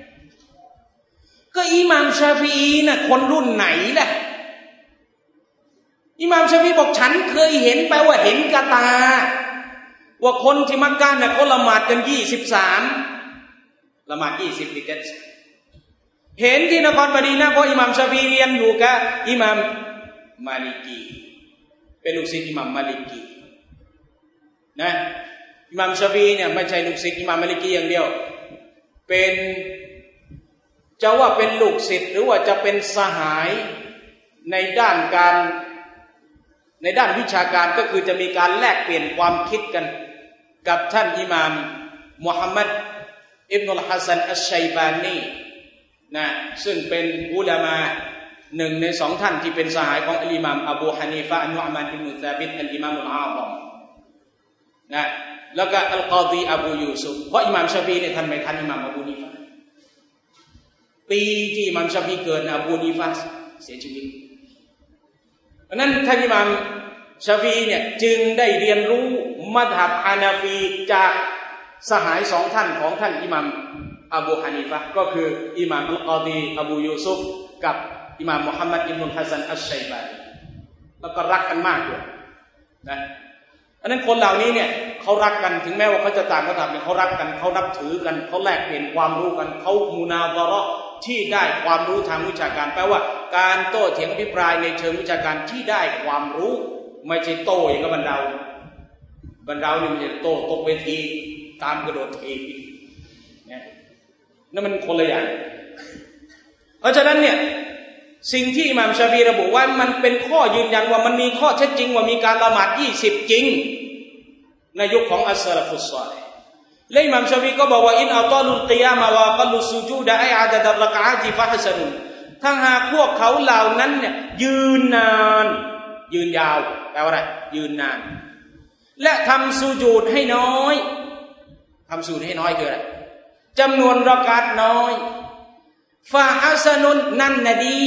ก็อิหม่ามชาฟีอีน่ะคนรุ่นไหนล่ะอิหม่ามชาฟีบอกฉันเคยเห็นแปลว่าเห็นกะตาว่าคนที่มักกะน่ะเขาละหมาดกันยี่สิบสามละหมาดยี่สิบดิเกตเห็นที่นครมะดีนะห์เพราะอิหม่ามชาฟีเรียนอยู่กับอิหม่ามมาลิกีเป็นลูกศิษย์อิหม่ามมาลิกีนะอิหม่ามชาฟีเนี่ยไม่ใช่ลูกศิษย์อิหม่ามมาลิกีอย่างเดียวเป็นจะว่าเป็นลูกศิษย์หรือว่าจะเป็นสหายในด้านการในด้านวิชาการก็คือจะมีการแลกเปลี่ยนความคิดกันกับท่านอิหม่ามมุฮัมมัดอิบนุลฮัสซันอัชชัยบานีนะซึ่งเป็นอุลามะหนึ่งในสองท่านที่เป็นสหายของอิหม่ามอบูฮานีฟะอันนุอ์มานอิบนุซาบิตอัลอิหม่ามุลอาซอมนะแล้วก็อัลกอฎีอบูยูซุฟเพราะอิหม่ามชาฟีเนี่ยท่านไม่ทันอิหม่ามอบูฮานีฟะปีที่อิหม่ามชาฟีเกิดอบูฮานีฟะเสียชีวิตเพราะนั้นท่านอิหม่ามชาฟีเนี่ยจึงได้เรียนรู้มัซฮับฮานาฟีจากสหายสองท่านของท่านอิหม่ามอบูฮานีฟะก็คืออิหม่ามอัลกอฎีอบูยูซุฟกับอิหม่ามมุฮัมมัดอิบนุลฮัสซันอัชชัยบานีแล้วก็รักกันมากด้วยนะอันนั้นคนเหล่านี้เนี่ยเขารักกันถึงแม้ว่าเขาจะต่างกันแต่เขารักกันเขานับถือกันเขาแลกเปลี่ยนความรู้กันเขามุนาซะเราะห์ที่ได้ความรู้ทางวิชาการแปลว่าการโต้เถียงอภิปรายในเชิงวิชาการที่ได้ความรู้ไม่ใช่โต้อย่างกับบรรดาบรรดาเนี่ยมันจะโต้ตกเวทีตามกระโดดทีเนี่ยนั่นมันคนละอย่างเพราะฉะนั้นเนี่ยสิ่งที่อิหม่ามชาฟีระบุว่ามันเป็นข้อยืนยันว่ามันมีข้อเท็จจริงว่ามีการละหมาดยี่สิบจริงในยุคของอัสซะลาฟุศศอลิฮ์และอิหม่ามชาฟีก็บอกว่าอินอัตอลุลกิยามะวะกัลลุสุญูดะอิอะดะดัรเราะกะอาติฟะฮะซะนุนถ้าหากพวกเขาเหล่านั้นเนี่ยยืนนานยืนยาวแปลว่าอะไรยืนนานและทำสุญูดให้น้อยทำสุญูดให้น้อยคืออะไรจำนวนเราะกะอะห์น้อยฟาฮัสนุนนั่นน่ะดี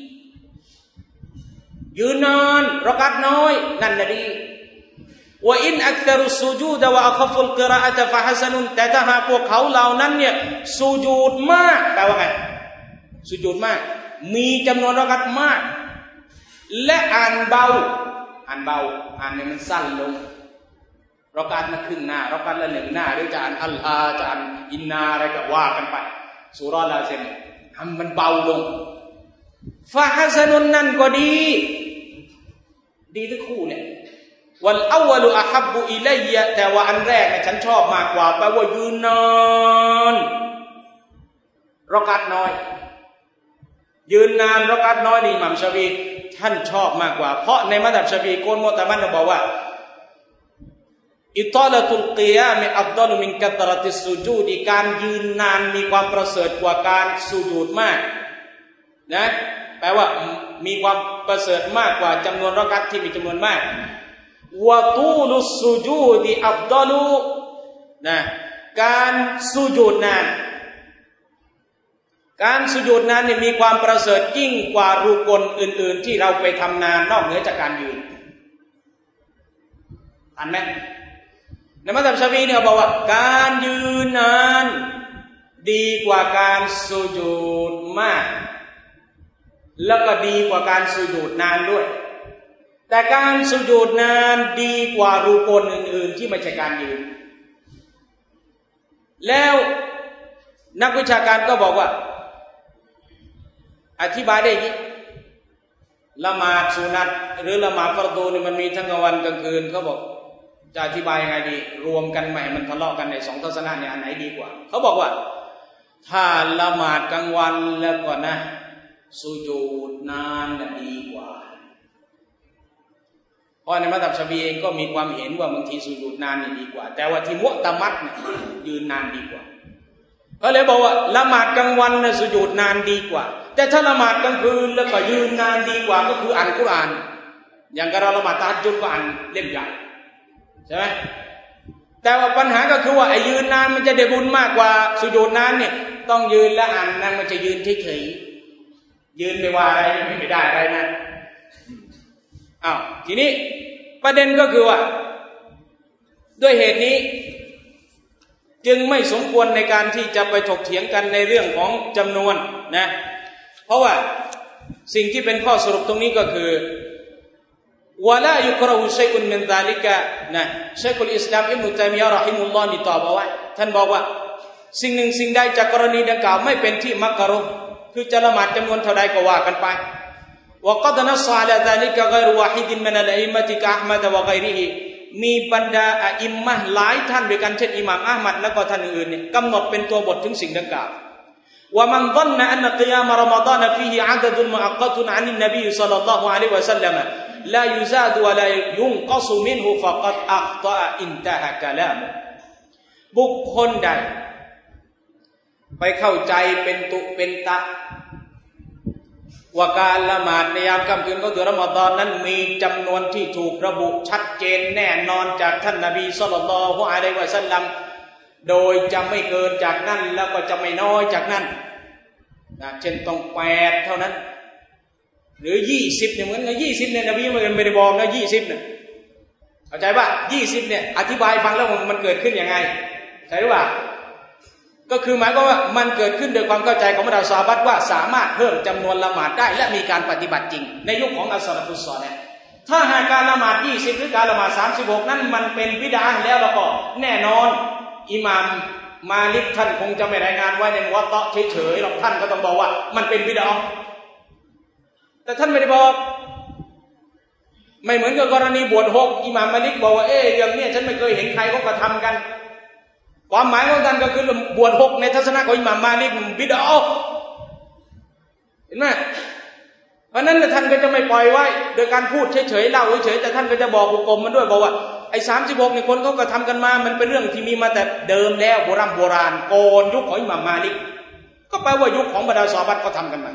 ยืนนานเราะกะอะห์น้อยนั่นน่ะดีว่าอินอักตารุสุญูดะวะอัคฟุลกิรออะตะฟาฮัสนุนแต่ถ้าหากพวกเขาเหล่านั้นเนี่ยสุญูดมากแปลว่าไงสุญูดมากมีจำนวนเราะกะอะห์มากและอ่านเบาอ่านเบาอ่านเนี่ยมันสั้นลงเราการมาครึ่งหน้าเราการละหนึ่งหน้าหรือจะอ่านอัลลาจะอ่านอินนาอะไรก็ว่ากันไปซูเราะห์ลาซิมทำมันเบาลงฟาฮัสนุนนั่นก็ดีดีทั้งคู่เนี่ยวัลอวัลอะฮับบุอิลัยยะแต่ว่าอันแรกเนี่ยฉันชอบมากกว่าแปลว่ายืนนานเรากัดน้อยยืนนานเรากัดน้อยนี่อิหม่ามชาฟีอีท่านชอบมากกว่าเพราะในมัซฮับชาฟีอีโกนมุตะมันบอกว่าอิตอละตุลกิยามอัฟฎอลมินกัตรติสซุญูดการยืนนานมีความประเสริฐกว่าการสุญูดมากนะแปลว่ามีความประเสริฐมากกว่าจำนวนเรากัดที่มีจำนวนมากวะตูลุสซุญูดอัฟฎอลุนะการสุญูดนานการสุญูดนั้นเนี่ยมีความประเสริฐยิ่งกว่ารุกนอื่นๆที่เราไปทำนานนอกเหนือจากการยืนอ่านไหมในมัซฮับชาฟีอีเนี่ยบอกว่าการยืนนานดีกว่าการสุญูดมากแล้วก็ดีกว่าการสุญูดนานด้วยแต่การสุญูดนานดีกว่ารุกนอื่นๆที่ไม่ใช่การยืนแล้วนักวิชาการก็บอกว่าอธิบายได้ยี่ละหมาดสุนัตหรือละหมาดฟัรดูเนี่ยมันมีทั้งกลางวันกลางคืนเขาบอกจะอธิบายยังไงดีรวมกันใหม่มันทะเลาะกันในสองทัศนะเนี่ยอันไหนดีกว่าเขาบอกว่าถ้าละหมาดกลางวันแล้วก็นะสุญูดนานน่ะดีกว่าเพราะในมัซฮับชาฟีอีเองก็มีความเห็นว่าบางทีสุญูดนานนี่ดีกว่าแต่ว่าที่มุตะมัดเนี่ยยืนนานดีกว่าก็เลยบอกว่าละหมาดกลางวันน่ะสุญูดนานดีกว่าแต่ถ้าละหมาดกลางคืนแล้วก็ยืนนานดีกว่าก็คืออ่านกุรอานอย่างกับเราละหมาดตะฮัจญุดก็อ่านเล่มใหญ่ใช่ไหมแต่ว่าปัญหาก็คือว่าไอ้ยืนนานมันจะได้บุญมากกว่าสุญูดนานเนี่ยต้องยืนและอ่านนั่นมันจะยืนเฉยๆยืนไม่ว่าอะไรไม่ได้อะไรนะอ้าวทีนี้ประเด็นก็คือว่าด้วยเหตุนี้จึงไม่สมควรในการที่จะไปถกเถียงกันในเรื่องของจำนวนนะเพราะว่าสิ่งที่เป็นข้อสรุปตรงนี้ก็คือวะลายุกรหุชัยอุนมินซาลิกะนะชัยคุลอิสลามอิบนุตัยมียะห์เราะฮิมุลลอฮ์นี่ตอบเอาไว้ท่านบอกว่าสิ่งหนึ่งสิ่งใดจากกรณีดังกล่าวไม่เป็นที่มักรุฮ์คือจะละหมาดจำนวนเท่าใดก็ว่ากันไปวะกัดนัศอะลาซาลิกะฆอยรุวาฮิดมินัลอิมมะติกะอะห์มัดวะฆอยริฮิมีบรรดาอะอิมมะห์หลายท่านด้วยกันเช่นอิหม่ามอะห์มัดและก็ท่านอื่นๆเนี่ยกำหนดเป็นตัวบทถึงสิ่งดังกล่าวว่ามันظن أن قيام رمضان فيه عدد مؤقت عن النبي صلى الله عليه وسلم لا يزاد ولا ينقص منه فقد أخطأ انتهى كلامه บุคคลใดไปเข้าใจเป็นตุเป็นตะว่าการละหมาดในยามค่ำคืนของเดือนรอมฎอนนั้นมีจำนวนที่ถูกระบุชัดเจนแน่นอนจากท่านนบีศ็อลลัลลอฮุอะลัยฮิวะซัลลัมโดยจะไม่เกินจากนั้นแล้วก็จะไม่น้อยจากนั้นนะเช่นต้องแปดเท่านั้นหรือยี่สิบเนี่ยเหมือนกับยี่สิบเนี่ยนบีไม่ได้บอกนะยี่สิบเนี่ยเข้าใจป่ะยี่สิบเนี่ยอธิบายฟังแล้วมันเกิดขึ้นยังไงใช่หรือเปล่าก็คือหมายความว่ามันเกิดขึ้นโดยความเข้าใจของบรรดาซอฮาบะห์ว่าสามารถเพิ่มจำนวนละหมาดได้และมีการปฏิบัติจริงในยุคของอัสซอลาฟุสซอลิฮ์ถ้าหากการละหมาดยี่สิบหรือการละหมาดสามสิบหกนั้นมันเป็นบิดอะห์แล้วแล้วก็แน่นอนอิหม่ามมาลิกท่านคงจะไม่รายงานไว้ในมุวัตตะเฉยๆหรอกท่านก็ต้องบอกว่ามันเป็นบิดอะห์แต่ท่านไม่ได้บอกไม่เหมือนกับกรณีบวชหกอิหม่ามมาลิกบอกว่าเอ๊ะอย่างนี้ฉันไม่เคยเห็นใครเขากระทำกันความหมายของท่านก็คือบวชหกในทัศนะของอิหม่ามมาลิกบิดอะห์เห็นไหมเพราะนั้นท่านก็จะไม่ปล่อยไว้โดยการพูดเฉยๆเล่าเฉยๆแต่ท่านก็จะบอกหุกมมันด้วยบอกว่าไอ้สามสิบหกเนี่ยคนเขาก็ทำกันมามันเป็นเรื่องที่มีมาแต่เดิมแล้วโบราณโบราณก่อนยุคของอิหม่ามมาลิกก็แปลว่ายุคของบรรดาซอฮาบะห์เขาทำกันมา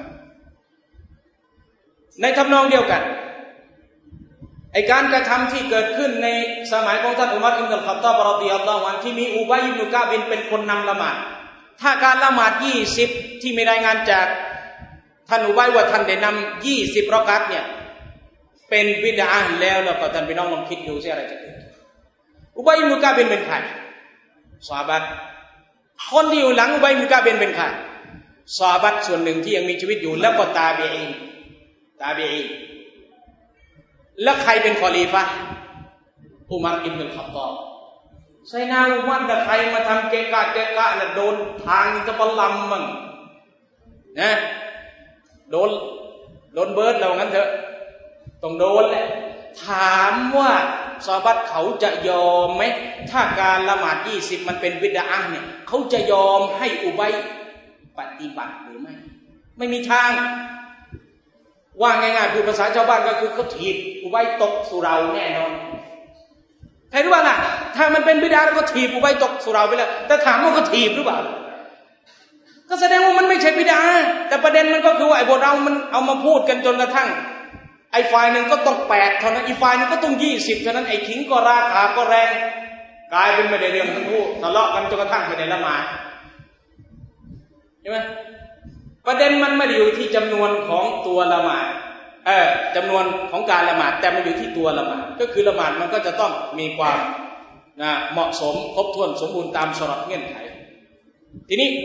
ในทำนองเดียวกันไอ้การกระทำที่เกิดขึ้นในสมัยของท่านอุมัรอิบนุลค็อฏฏอบรอฎิยัลลอฮุอันฮุที่มีอุบัยอิบนุกะบินเป็นคนนำละหมาดถ้าการละหมาดยี่สิบที่มีรายงานจากท่านอุบัยว่าท่านได้นำยี่สิบรอกาตเนี่ยเป็นบิดอะห์แล้วแล้วก็ท่านพี่น้องลองคิดดูสิอะไรจะเกิดอุบัยอิบนุกะบินเป็นใครซอฮาบะห์คนที่อยู่หลังอุบัยอิบนุกะบินเป็นใครซอฮาบะห์ส่วนหนึ่งที่ยังมีชีวิตอยู่แล้วก็ตาบีอีนตาบีอีนแล้วใครเป็นคอลีฟะห์อุมัรอิบนุลค็อฏฏอบไซนาอุมัดแต่ใครมาทำเกะกะเกะกะน่ะโดนทางจะบลัมมั่งนะโดนโดนเบิร์ดเรางั้นเถอะต้องโดนแหละถามว่าซอฮาบะห์เขาจะยอมไหมถ้าการละหมาดยี่สิบมันเป็นบิดอะห์เนี่ยเขาจะยอมให้อุบัยปฏิบัติหรือไม่ไม่มีทางว่าง่ายๆพูดภาษาชาวบ้านก็คือเขาถีบอุบัยตกสุเราแน่นอนใครรู้บ้างล่ะถ้ามันเป็นบิดอะห์แล้วก็ถีบอุบัยตกสุเราไปแล้วแต่ถามว่าเขาถีบหรือเปล่าก็แสดงว่ามันไม่ใช่บิดอะห์แต่ประเด็นมันก็คือว่าไอ้พวกเรามันเอามาพูดกันจนกระทั่งไอ้ฝ่ายหนึ่งก็ต้องแปดเท่านั้นอีกฝ่ายหนึ่งก็ต้องยี่สิบเท่านั้นไอ้ขิงก็ราคาก็แรงกลายเป็นไม่ได้เรื่องทั้งคู่ทะเลาะกันจนกระทั่งไม่ได้ละหมาดใช่ไหมประเด็นมันไม่ได้อยู่ที่จำนวนของตัวละหมาดเออจำนวนของการละหมาดแต่มันอยู่ที่ตัวละหมาดก็คือละหมาดมันก็จะต้องมีความนะเหมาะสมครบถ้วนสมบูรณ์ตามชะรอตเงื่อนไขทีนี้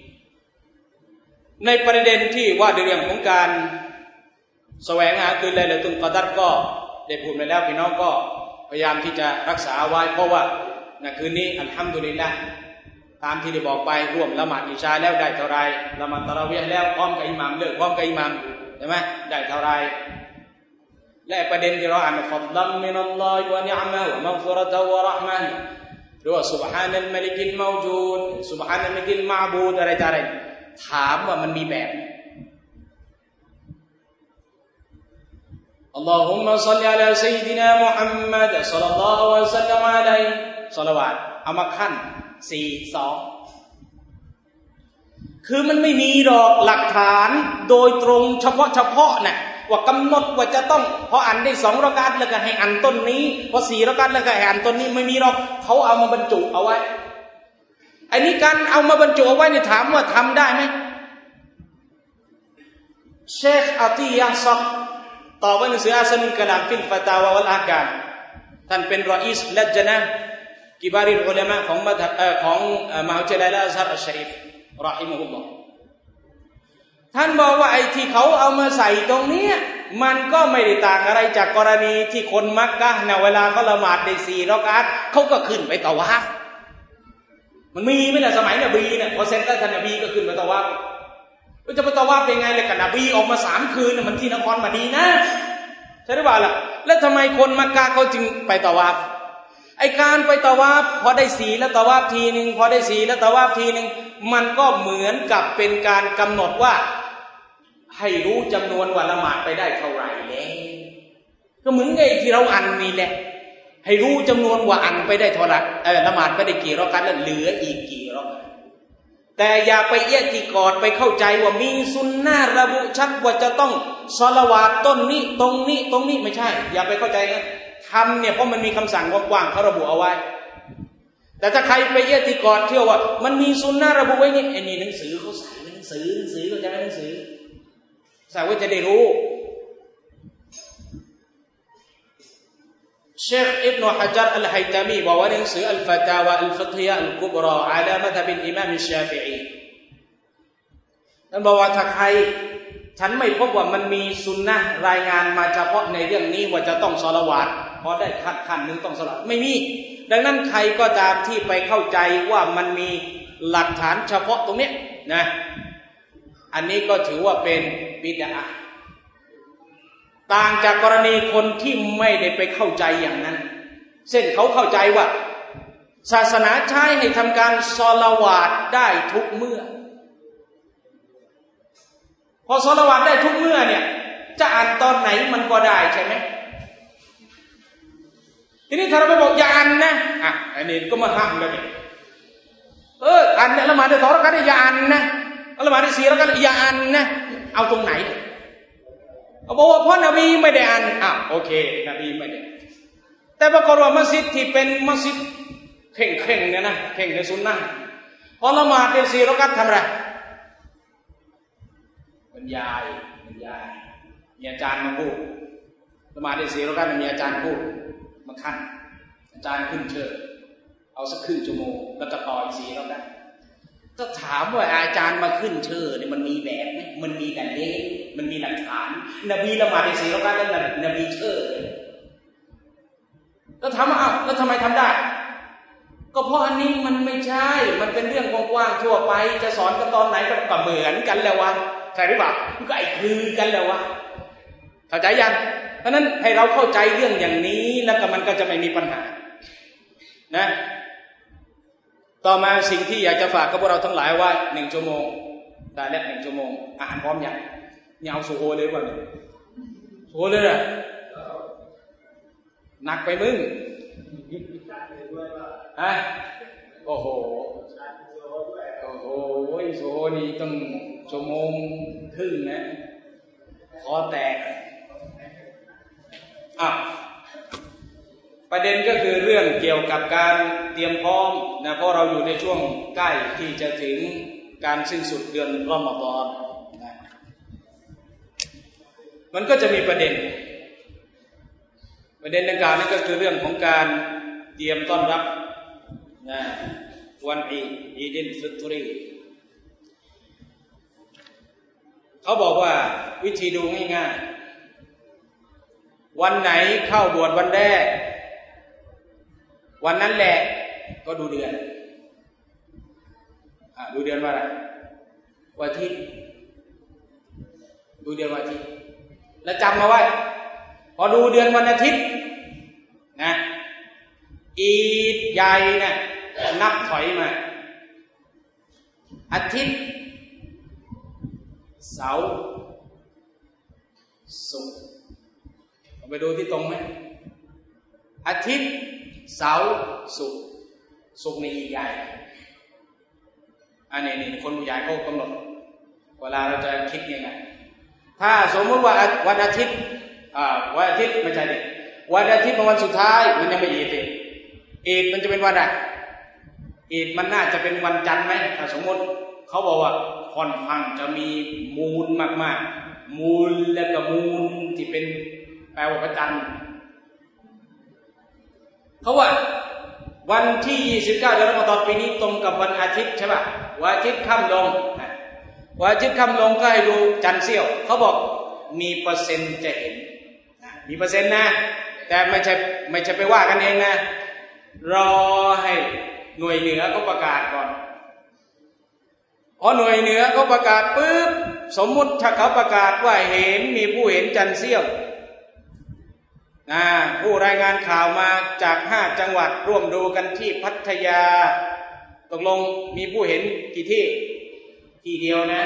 ในประเด็นที่ว่าในเรื่องของการแสวงหาคืนไลลาตุลกอดรก็ได้พูดไปแล้วพี่น้องก็พยายามที่จะรักษาไว้เพราะว่าในคืนนี้อัลฮัมดุลิลละห์ตามที่ได้บอกไปร่วมละหมาดอิชาแล้วได้เท่าไรละหมาดตะเราะวีฮ์แล้วพร้อมกับอิหม่ามเลิกพร้อมกับอิหม่ามใช่ไหมได้เท่าไรและประเด็นที่เราอ่านฟัดลัมมินัลลอฮิวะนิอมะฮ์วะมัฆฟิเราะตะฮ์วะเราะห์มะฮ์ด้วยซุบฮานัลมะลิกิลเมาจูดซุบฮานัลมะลิกิลมะอ์บูดอะไรต่างๆถามว่ามันมีแบบاللهم صل على سيدنا محمد صلى الله عليه وسلم عليه ศอลาวาตเอามาขั้นสี่ สองคือมันไม่มีหรอกหลักฐานโดยตรงเฉพาะเฉพาะน่ะว่ากำหนดว่าจะต้องพออ่านได้สองรอกาตแล้วก็ให้อ่านต้นนี้พอสี่รอกาตแล้วก็ให้อ่านต้นนี้ไม่มีหรอกเขาเอามาบรรจุเอาไว้อันนี้การเอามาบรรจุเอาไว้เนี่ยถามว่าทำได้ไหมเชคอาติยะซักตอบว่าหนังสืออาสนุลกะลามฟิลฟะตาวะวัลอาการท่านเป็นรออีสลัจนะห์กิบาริลอุลามะของมัธเอ่อของมหาวิทยาลัยอัลอัซฮรอัชชะรีฟเราะฮิมะฮุลลอฮ์ท่านบอกว่าไอ้ที่เขาเอามาใส่ตรงนี้มันก็ไม่ได้ต่างอะไรจากกรณีที่คนมักกะฮ์นะเวลาเขาละหมาดได้สี่รอกาตเขาก็ขึ้นไปตะวาฟมันมีมั้ยล่ะสมัยนบีเนี่ยพอเสร็จแล้วท่านนบีก็ขึ้นไปตะวาฟจะไปตะวาฟได้ไงเลยกันนบีออกมาสามคืนมันที่นครมะดีนะใช่หรือเปล่าล่ะแล้วทำไมคนมักกะฮ์เขาจึงไปตะวาฟไอการไปตะวาฟพอได้สีแล้วตะวาฟทีนึงพอได้สีแล้วตะวาฟทีนึงมันก็เหมือนกับเป็นการกำหนดว่าให้รู้จำนวนว่าละหมาดไปได้เท่าไหร่แล้วก็เหมือนไงที่เราอ่านนี่แหละให้รู้จำนวนว่าอ่านไปได้เท่าไหร่เออละหมาดไปได้กี่รอกาตแล้วเหลืออีกกี่รอกาตแต่อย่าไปเอียติกอดไปเข้าใจว่ามีซุนนะห์ระบุชัดว่าจะต้องศอลาวาตต้นนี้ตรงนี้ตรงนี้ไม่ใช่อย่าไปเข้าใจนะทำเนี่ยเพราะมันมีคำสั่งกว้างๆเขาระบุเอาไว้แต่ถ้าใครไปเอียติกอดเที่ยวว่ามันมีซุนนะห์ระบุไว้นี่ไอ้นี่หนังสือเขาใส่ไว้หนังสือหนังสือเขาจะหนังสือใส่ไว้จะได้รู้เชคอิบนุฮะญัรอัลไฮตามีบอกว่าหนังสืออัลฟะตาวะอัลฟิกฮิยะอัลกุบราอะลามัซฮับิลอิมามชาฟิอีท่านบอกว่าถ้าใครฉันไม่พบว่ามันมีซุนนะห์รายงานมาเฉพาะในเรื่องนี้ว่าจะต้องศอลาวาตพอได้ขั้นขั้นนึงต้องศอลาวาตไม่มีดังนั้นใครก็ตามที่ไปเข้าใจว่ามันมีหลักฐานเฉพาะตรงนี้นะอันนี้ก็ถือว่าเป็นบิดอะห์ต่างจากกรณีคนที่ไม่ได้ไปเข้าใจอย่างนั้นเช่นเขาเข้าใจว่าศาสนาใช้ให้ทำการศอลาวาตได้ทุกเมื่อพอศอลาวาตได้ทุกเมื่อเนี่ยจะอ่านตอนไหนมันก็ได้ใช่ไหมทีนี้ถ้าเราไปบอกอย่าอ่านนะอ่ะอันนี้ก็มาห้ามกันเอออ่านเนี่ยละหมาดได้สองรอกาตอย่าอ่านนะละหมาดได้สี่รอกาตอย่าอ่านนะเอาตรงไหนเขาบอกว่าเพราะนบีไม่ได้อ่านอ่ะโอเคนบีไม่ได้แต่ปรากฏว่ามัสยิดที่เป็นมัสยิดเข่งๆเนี่ยนะเข่งในซุนนะห์พอละหมาดได้สี่รอกาตทำอะไรบรรยายบรรยายมีอาจารย์มาพูดละหมาดได้สี่รอกาตมีอาจารย์พูดมาขั้นอาจารย์ขึ้นเชิญเอาสักครึ่งชั่วโมงแล้วก็ต่ออีกสี่รอกาตก็ถามว่าอาจารย์มาขึ้นเชิญเนี่ยมันมีแบบไหมมันมีแต่เลขมันมีหลักฐานนบีละหมาดได้สี่รอกาตแล้วนบีเชิญแล้วถามว่าอ้าวแล้วทำไมทำได้ก็เพราะอันนี้มันไม่ใช่มันเป็นเรื่องกว้างๆทั่วไปจะสอนกันตอนไหนก็เหมือนกันแล้ววะใช่หรือเปล่ามันก็ไอ้คือกันแล้ววะเข้าใจยังเพราะนั้นให้เราเข้าใจเรื่องอย่างนี้แล้วก็มันก็จะไม่มีปัญหานะต่อมาสิ่งที่อยากจะฝากกับพวกเราทั้งหลายว่าหนึ่งชั่วโมงได้แล้วหนึ่งชั่วโมงอาหารพร้อมยังเนี่ยเอาโซโฮเลยว่าโซโฮเลยอะหนักไปมึงฮะโอ้โหโอ้โหโซโฮนี่ต้องชั่วโมงครึ่งนะคอแตกอ่ะประเด็นก็คือเรื่องเกี่ยวกับการเตรียมพร้อมนะเพราะเราอยู่ในช่วงใกล้ที่จะถึงการสิ้นสุดเดือนรอมฎอนนะมันก็จะมีประเด็นประเด็นดังกล่าวนั้นก็คือเรื่องของการเตรียมต้อนรับนะวันอีดอีดิลฟิตรีเขาบอกว่าวิธีดูง่ายๆวันไหนเข้าบวชวันแรกวันนั้นแหละก็ดูเดือนอ่าดูเดือนว่าอะไรวันอาทิตย์ดูเดือนวันอาทิตย์แล้วจำมาไว้พอดูเดือนวันอาทิตย์นะอีดใหญ่นะนับถอยมาอาทิตย์เสาร์ศุกร์ไปดูที่ตรงไหมอาทิตย์เสาร์ศุกร์ศุกร์ในอีกใหญ่อันนี้นี่คนผู้ใหญ่เขากำหนดเวลาเราจะคิดยังไงถ้าสมมติว่าวันอาทิตย์อ่าวันอาทิตย์ไม่ใช่ดิวันอาทิตย์เป็นวันสุดท้ายมันยังไม่อีดดิอีดมันจะเป็นวันอะไรอีดมันน่าจะเป็นวันจันทร์ไหมถ้าสมมติเขาบอกว่าค่อนข้างจะมีมูลมากๆมูลและก็มูลที่เป็นแปลว่าพระจันทร์เขาว่าวันที่ยี่สิบเก้าเดือนรอมฎอนปีนี้ตรงกับวันอาทิตย์ใช่ป่ะวันอาทิตย์ค่ำลงวันอาทิตย์ค่ำลงก็ให้ดูจันทร์เสี้ยวเขาบอกมีเปอร์เซ็นต์จะเห็นมีเปอร์เซ็นต์นะแต่ไม่ใช่ไม่ใช่ไปว่ากันเองนะรอให้หน่วยเหนือเขาประกาศก่อนพอหน่วยเหนือเขาประกาศปุ๊บสมมุติถ้าเขาประกาศว่าเห็นมีผู้เห็นจันทร์เสี้ยวผู้รายงานข่าวมาจากห้าจังหวัดร่วมดูกันที่พัทยาตกลงมีผู้เห็นกี่ที่ที่เดียวนะ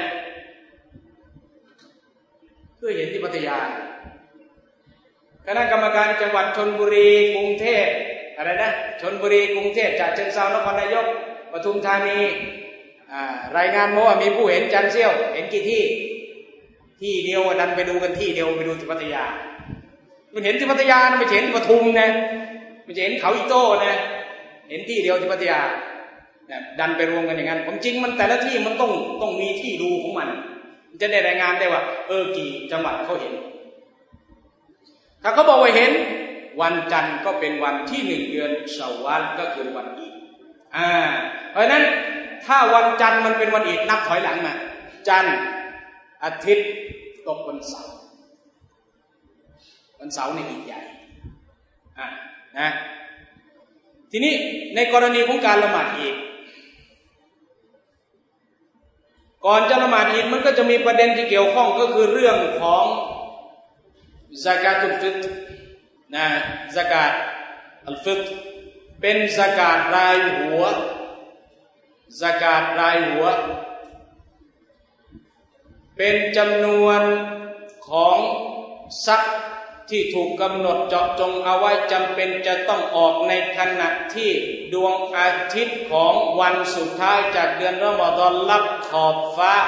คือเห็นที่พัทยาคณะกรรมการจังหวัดชลบุรีกรุงเทพอะไรนะชลบุรีกรุงเทพฉะเชิงเทรานครนายกปทุมธานีรายงานมาว่ามีผู้เห็นจันทร์เสี้ยวเห็นกี่ที่ที่เดียวดันไปดูกันที่เดียวไปดูที่พัทยามันเห็นที่พัทยานะไม่เห็นที่ปทุมนะไม่เห็นเขาอีโต้นะเห็นที่เดียวที่พัทยาดันไปรวมกันอย่างนั้นผมจริงมันแต่ละที่มันต้องต้องมีที่ดูของมันมันจะได้รายงานได้ว่าเออกี่จังหวัดเขาเห็นถ้าเขาบอกว่าเห็นวันจันทร์ก็เป็นวันที่หนึ่งเดือนชาววาลก็คือวันอีดอ่าเพราะฉะนั้นถ้าวันจันทร์มันเป็นวันอีดนับถอยหลังมาจันทร์อาทิตย์ตกวันเสาร์วันเสาร์ในอีดใหญ่อ่ะนะทีนี้ในกรณีของการละหมาดอีดก่อนจะละหมาดอีดมันก็จะมีประเด็นที่เกี่ยวข้องก็คือเรื่องของซะกาตุลฟิตรนะซะกาตอัลฟิตรเป็นซะกาตรายหัวซะกาตรายหัวเป็นจำนวนของทรัพย์ที่ถูกกำหนดเจาะจงเอาไว้จำเป็นจะต้องออกในขณะที่ดวงอาทิตย์ของวันสุดท้ายจากเดือนรอมฎอนลับขอบฟ้า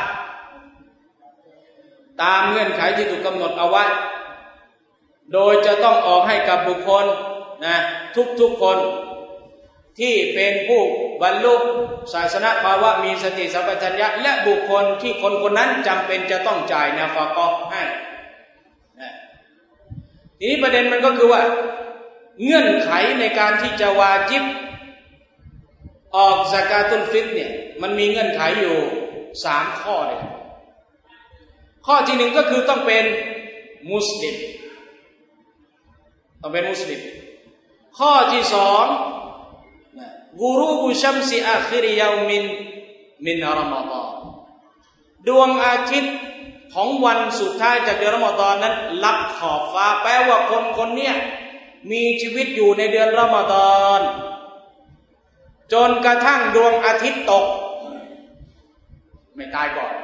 ตามเงื่อนไขที่ถูกกำหนดเอาไว้โดยจะต้องออกให้กับบุคคลนะทุกๆคนที่เป็นผู้บรรลุศาสนภาวะมีสติสัมปชัญญะและบุคคลที่คนคนนั้นจำเป็นจะต้องจ่ายนาฟะกอฮ์ให้นะทีนี้ประเด็นมันก็คือว่าเงื่อนไขในการที่จะวาญิบออกซะกาตุลฟิตรเนี่ยมันมีเงื่อนไขอยู่สามข้อเลยข้อที่หนึ่งก็คือต้องเป็นมุสลิมต้องเป็นมุสลิมข้อที่สองกุรูบุชัมซิอาคิริยามินมินรอมฎอนดวงอาทิตย์ของวันสุดท้ายจากเดือนรอมฎอนนั้นลับขอบฟ้าแปลว่าคนคนเนี้ยมีชีวิตอยู่ในเดือนรอมฎอนจนกระทั่งดวงอาทิตย์ตกไม่ตายก่อน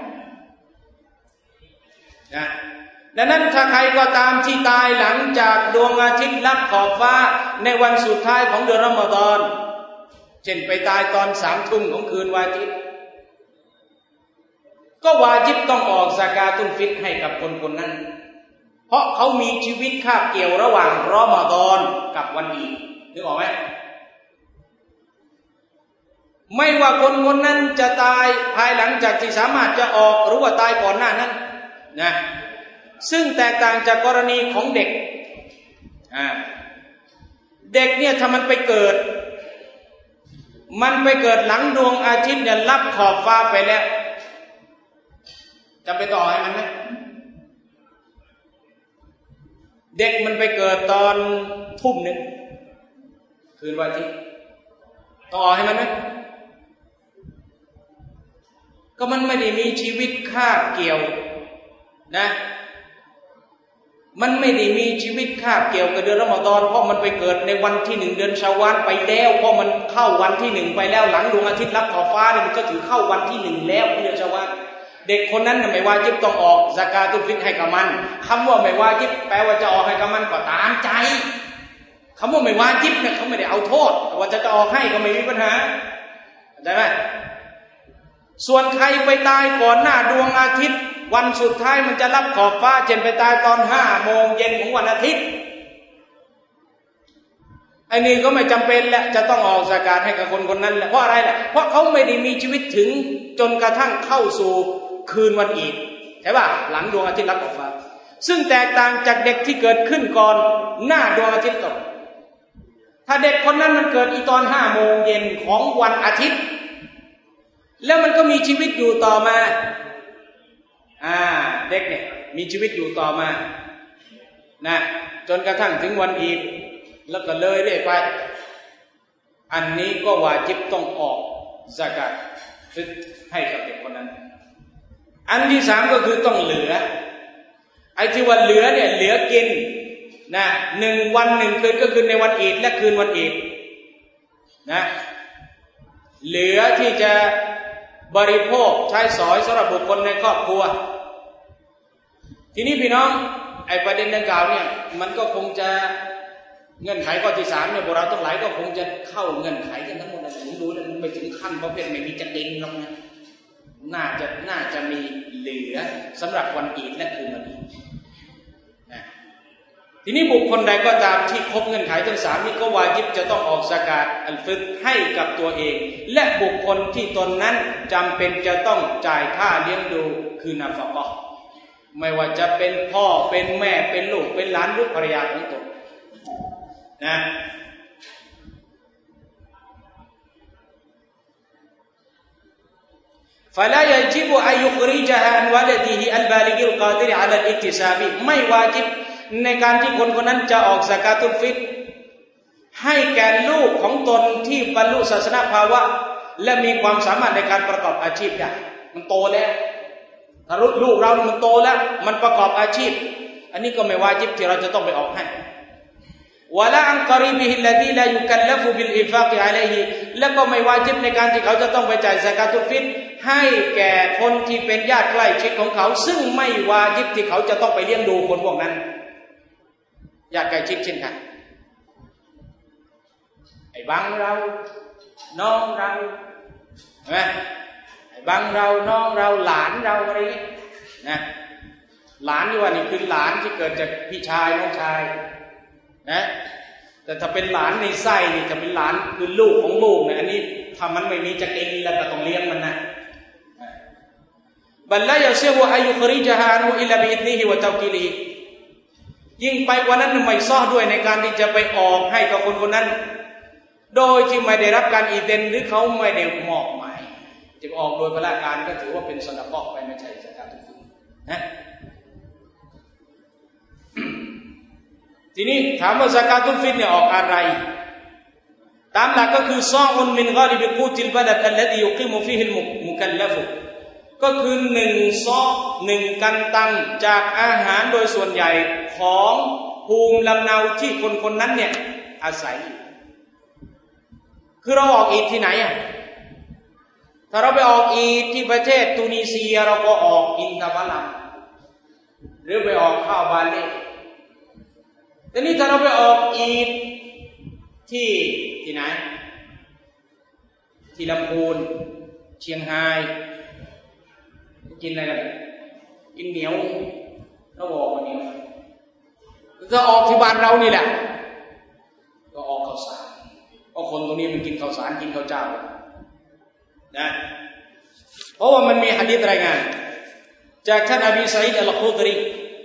นะดังนั้นถ้าใครก็ตามที่ตายหลังจากดวงอาทิตย์ลับขอบฟ้าในวันสุดท้ายของเดือนรอมฎอนเช่นไปตายตอนสามทุ่มของคืนวันอาทิตย์ก็วาญิบต้องออกซะกาตุลฟิตรให้กับคนคนนั้นเพราะเขามีชีวิตคาบเกี่ยวระหว่างรอมฎอนกับวันอีดนึกออกไหมไม่ว่าคนคนนั้นจะตายภายหลังจากที่สามารถจะออกหรือว่าตายก่อนหน้านั้นนะซึ่งแตกต่างจากกรณีของเด็กอ่าเด็กเนี่ยถ้ามันไปเกิดมันไปเกิดหลังดวงอาทิตย์เนี่ยลับขอบฟ้าไปแล้วจะไปต่อให้มันไหมเด็กมันไปเกิดตอนทุ่มหนึ่งคืนวันอาทิตย์ต่อให้มันไหมก็มันไม่ได้มีชีวิตคาบเกี่ยวนะมันไม่ได้มีชีวิตคาบเกี่ยวกับเดือนรอมฎอนเพราะมันไปเกิดในวันที่หนึ่งเดือนชาวาลไปแล้วเพราะมันเข้าวันที่หนึ่งไปแล้วหลังดวงอาทิตย์ลับขอบฟ้าเนี่ยมันก็ถือเข้าวันที่หนึ่งแล้วเดือนชาวาลเด็กคนนั้นไม่วาญิบต้องออกซะกาตุลฟิตรให้กับมันคำว่าไม่วาญิบแปลว่าจะออกให้กับมันก็ตามใจคำว่าไม่วาญิบเนี่ยเขาไม่ได้เอาโทษแต่ว่าจะจะออกให้ก็ไม่มีปัญหาเข้าใจไหมส่วนใครไปตายก่อนหน้าดวงอาทิตย์วันสุดท้ายมันจะรับขอบฟ้าเช่นไปตายตอนห้าโมงเย็นของวันอาทิตย์ไอ้นี่ก็ไม่จำเป็นแหละจะต้องออกซะกาตให้กับคนคนนั้นแหละเพราะอะไรล่ะเพราะเขาไม่ได้มีชีวิตถึงจนกระทั่งเข้าสู่คืนวันอีดใช่ป่ะหลังดวงอาทิตย์รับขอบฟ้าซึ่งแตกต่างจากเด็กที่เกิดขึ้นก่อนหน้าดวงอาทิตย์ตกถ้าเด็กคนนั้นมันเกิดอีตอนห้าโมงเย็นของวันอาทิตย์แล้วมันก็มีชีวิตอยู่ต่อมาอ่าเด็กเนี่ยมีชีวิตอยู่ต่อมานะจนกระทั่งถึงวันอีดแล้วก็เลยเรื่อยไปอันนี้ก็วาญิบต้องออกซะกาตฟิตรให้กับเด็กคนนั้นอันที่สามก็คือต้องเหลือไอ้ที่ว่าเหลือเนี่ยเหลือกินนะหนึ่งวันหนึ่งคืนก็คือในวันอีดและคืนวันอีดนะเหลือที่จะบริโภคใช้สอยสำหรับบุคคลในครอบครัวทีนี้พี่น้องไอ้ประเด็นดังกล่าวเนี่ยมันก็คงจะเงื่อนไขข้อที่สามเนี่ยพวกเราทั้งหลายก็คงจะเข้าเงื่อนไขกันทั้งหมดนะผมดูแล้วมันไปถึงขั้นประเภทไม่มีจะกินหรอกนะน่าจะน่าจะมีเหลือสำหรับวันอีดและคืนวันอีดนะทีนี้บุคคลใดก็ตามที่ครบเงื่อนไขทั้งสามนี้ก็วาญิบจะต้องออกซะกาตอัลฟิตรให้กับตัวเองและบุคคลที่ตนนั้นจำเป็นจะต้องจ่ายค่าเลี้ยงดูคือนาฟะกะห์ไม่ว่าจะเป็นพ่อเป็นแม่เป็นลูกเป็นหลานหรือภรรยาของตนนะفلا يجب أن يخرجها عن ولده البالغ القادر على الاكتساب ไม่วาญิบในการที่คนคนนั้นจะออกซะกาตุลฟิตรให้แก่ลูกของตนที่บรรลุศาสนภาวะและมีความสามารถในการประกอบอาชีพได้มันโตแล้วถ้าลูกเรามันโตแล้วมันประกอบอาชีพอันนี้ก็ไม่วาญิบที่เราจะต้องไปออกให้วะลาอันกอรีบิฮิลลซีลายุกัลลัฟุบิลอินฟากิอะลัยฮิและก็ไม่วาญิบในการที่เขาจะต้องไปจ่ายซะกาตุลฟิตรให้แก่คนที่เป็นญาติใกล้ชิดของเขาซึ่งไม่วาญิบที่เขาจะต้องไปเลี้ยงดูคนพวกนั้นญาติใกล้ชิดเช่นกันไอ้บังเราน้องเราใช่ไหมไอ้บังเราน้องเราหลานเราอะไรอย่างนี้นะหลานที่ว่านี่คือหลานที่เกิดจากพี่ชายน้องชายนะแต่ถ้าเป็นหลานในไส้นี่จะเป็นหลานคือลูกของลูกเนี่ยอันนี้ถ้ามันไม่มีจะกินแล้วก็ต้องเลี้ยงมันนะบัลลายาเซฮุอายุคริจฮานุอิลลาบิอิดนีฮิวะตาวกิลียิ่งไปกว่านั้นไม่ซ้อด้วยในการที่จะไปออกให้กับคนคนนั้นโดยที่ไม่ได้รับการอีเดนหรือเขาไม่ได้มอบหมายจะออกโดยพละการก็ถือว่าเป็นซะดะกอฮ์ไปไม่ใช่ซะกาตุลฟิตรนะทีนี้ถามว่าซะกาตุลฟิตรเนี่ยออกอะไรตามหลักก็คือซออุนมินกอลิบิกูติลบะลัดอัลลซียุกิมุฟีฮิลมุกัลลัฟก็คือหนึ่งซอหนึ่งกันตังจากอาหารโดยส่วนใหญ่ของภูมิลำเนาที่คนคนนั้นเนี่ยอาศัยอยู่คือเราออกอีดที่ไหนอ่ะถ้าเราไปออกอีดที่ประเทศตุนิเซียเราก็ออกอินทผลัมหรือไปออกข้าวบาเล่แต่นี่ถ้าเราไปออกอีดที่ที่ไหนที่ลำพูนเชียงรายกินอะไรกันกินเหนียวแล้วบอกว่าเหนียวก็ออกที่บ้านเรานี่แหละก็ออกข้าวสารเพราะคนตรงนี้มันกินข้าวสารกินข้าวเจ้านะเพราะว่ามันมีหะดีษรายงานจากท่านอบีซะอีดอัลคุดรี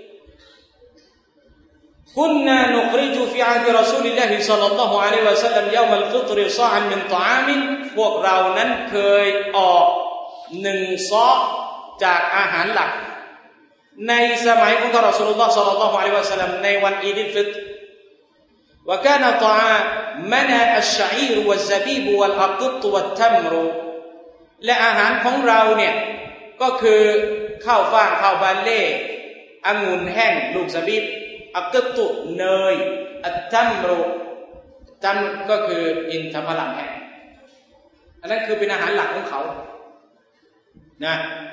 كنا نخرج في عهد رسول الله صلى الله عليه وسلم يوم الفطر صاعا من طعام พวกเรานั้นเคยออกหนึ่งซอจากอาหารหลักในสมัยของท่านรอซูลุลลอฮ์ศ็อลลัลลอฮุอะลัยฮิวะซัลลัมในวันอีดอัลฟิตร وكان طعامنا الشعير والزبيب والأقط والتمر และอาหารของเราเนี่ยก็คือข้าวฟ่างข้าวบาเล่องุ่นแห้งลูกซะบีบอักตุเนยอัตตัมรุตัมก็คืออินทผลัมแห้งอันนั้นคือเป็นอาหารหลักของเขานะ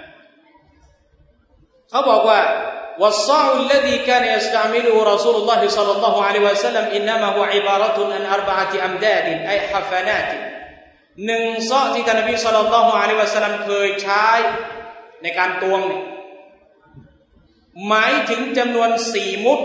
เขาบอกว่าوالصاع الذي كان يستعمله رسول الله صلى الله عليه وسلم إنما هو عبارة عن أربعة أمداد أي حفنات หนึ่งซอที่ท่านนบีศ็อลลัลลอฮุอะลัยฮิวะซัลลัมเคยใช้ในการตวงเนี่ยหมายถึงจำนวนสี่มุด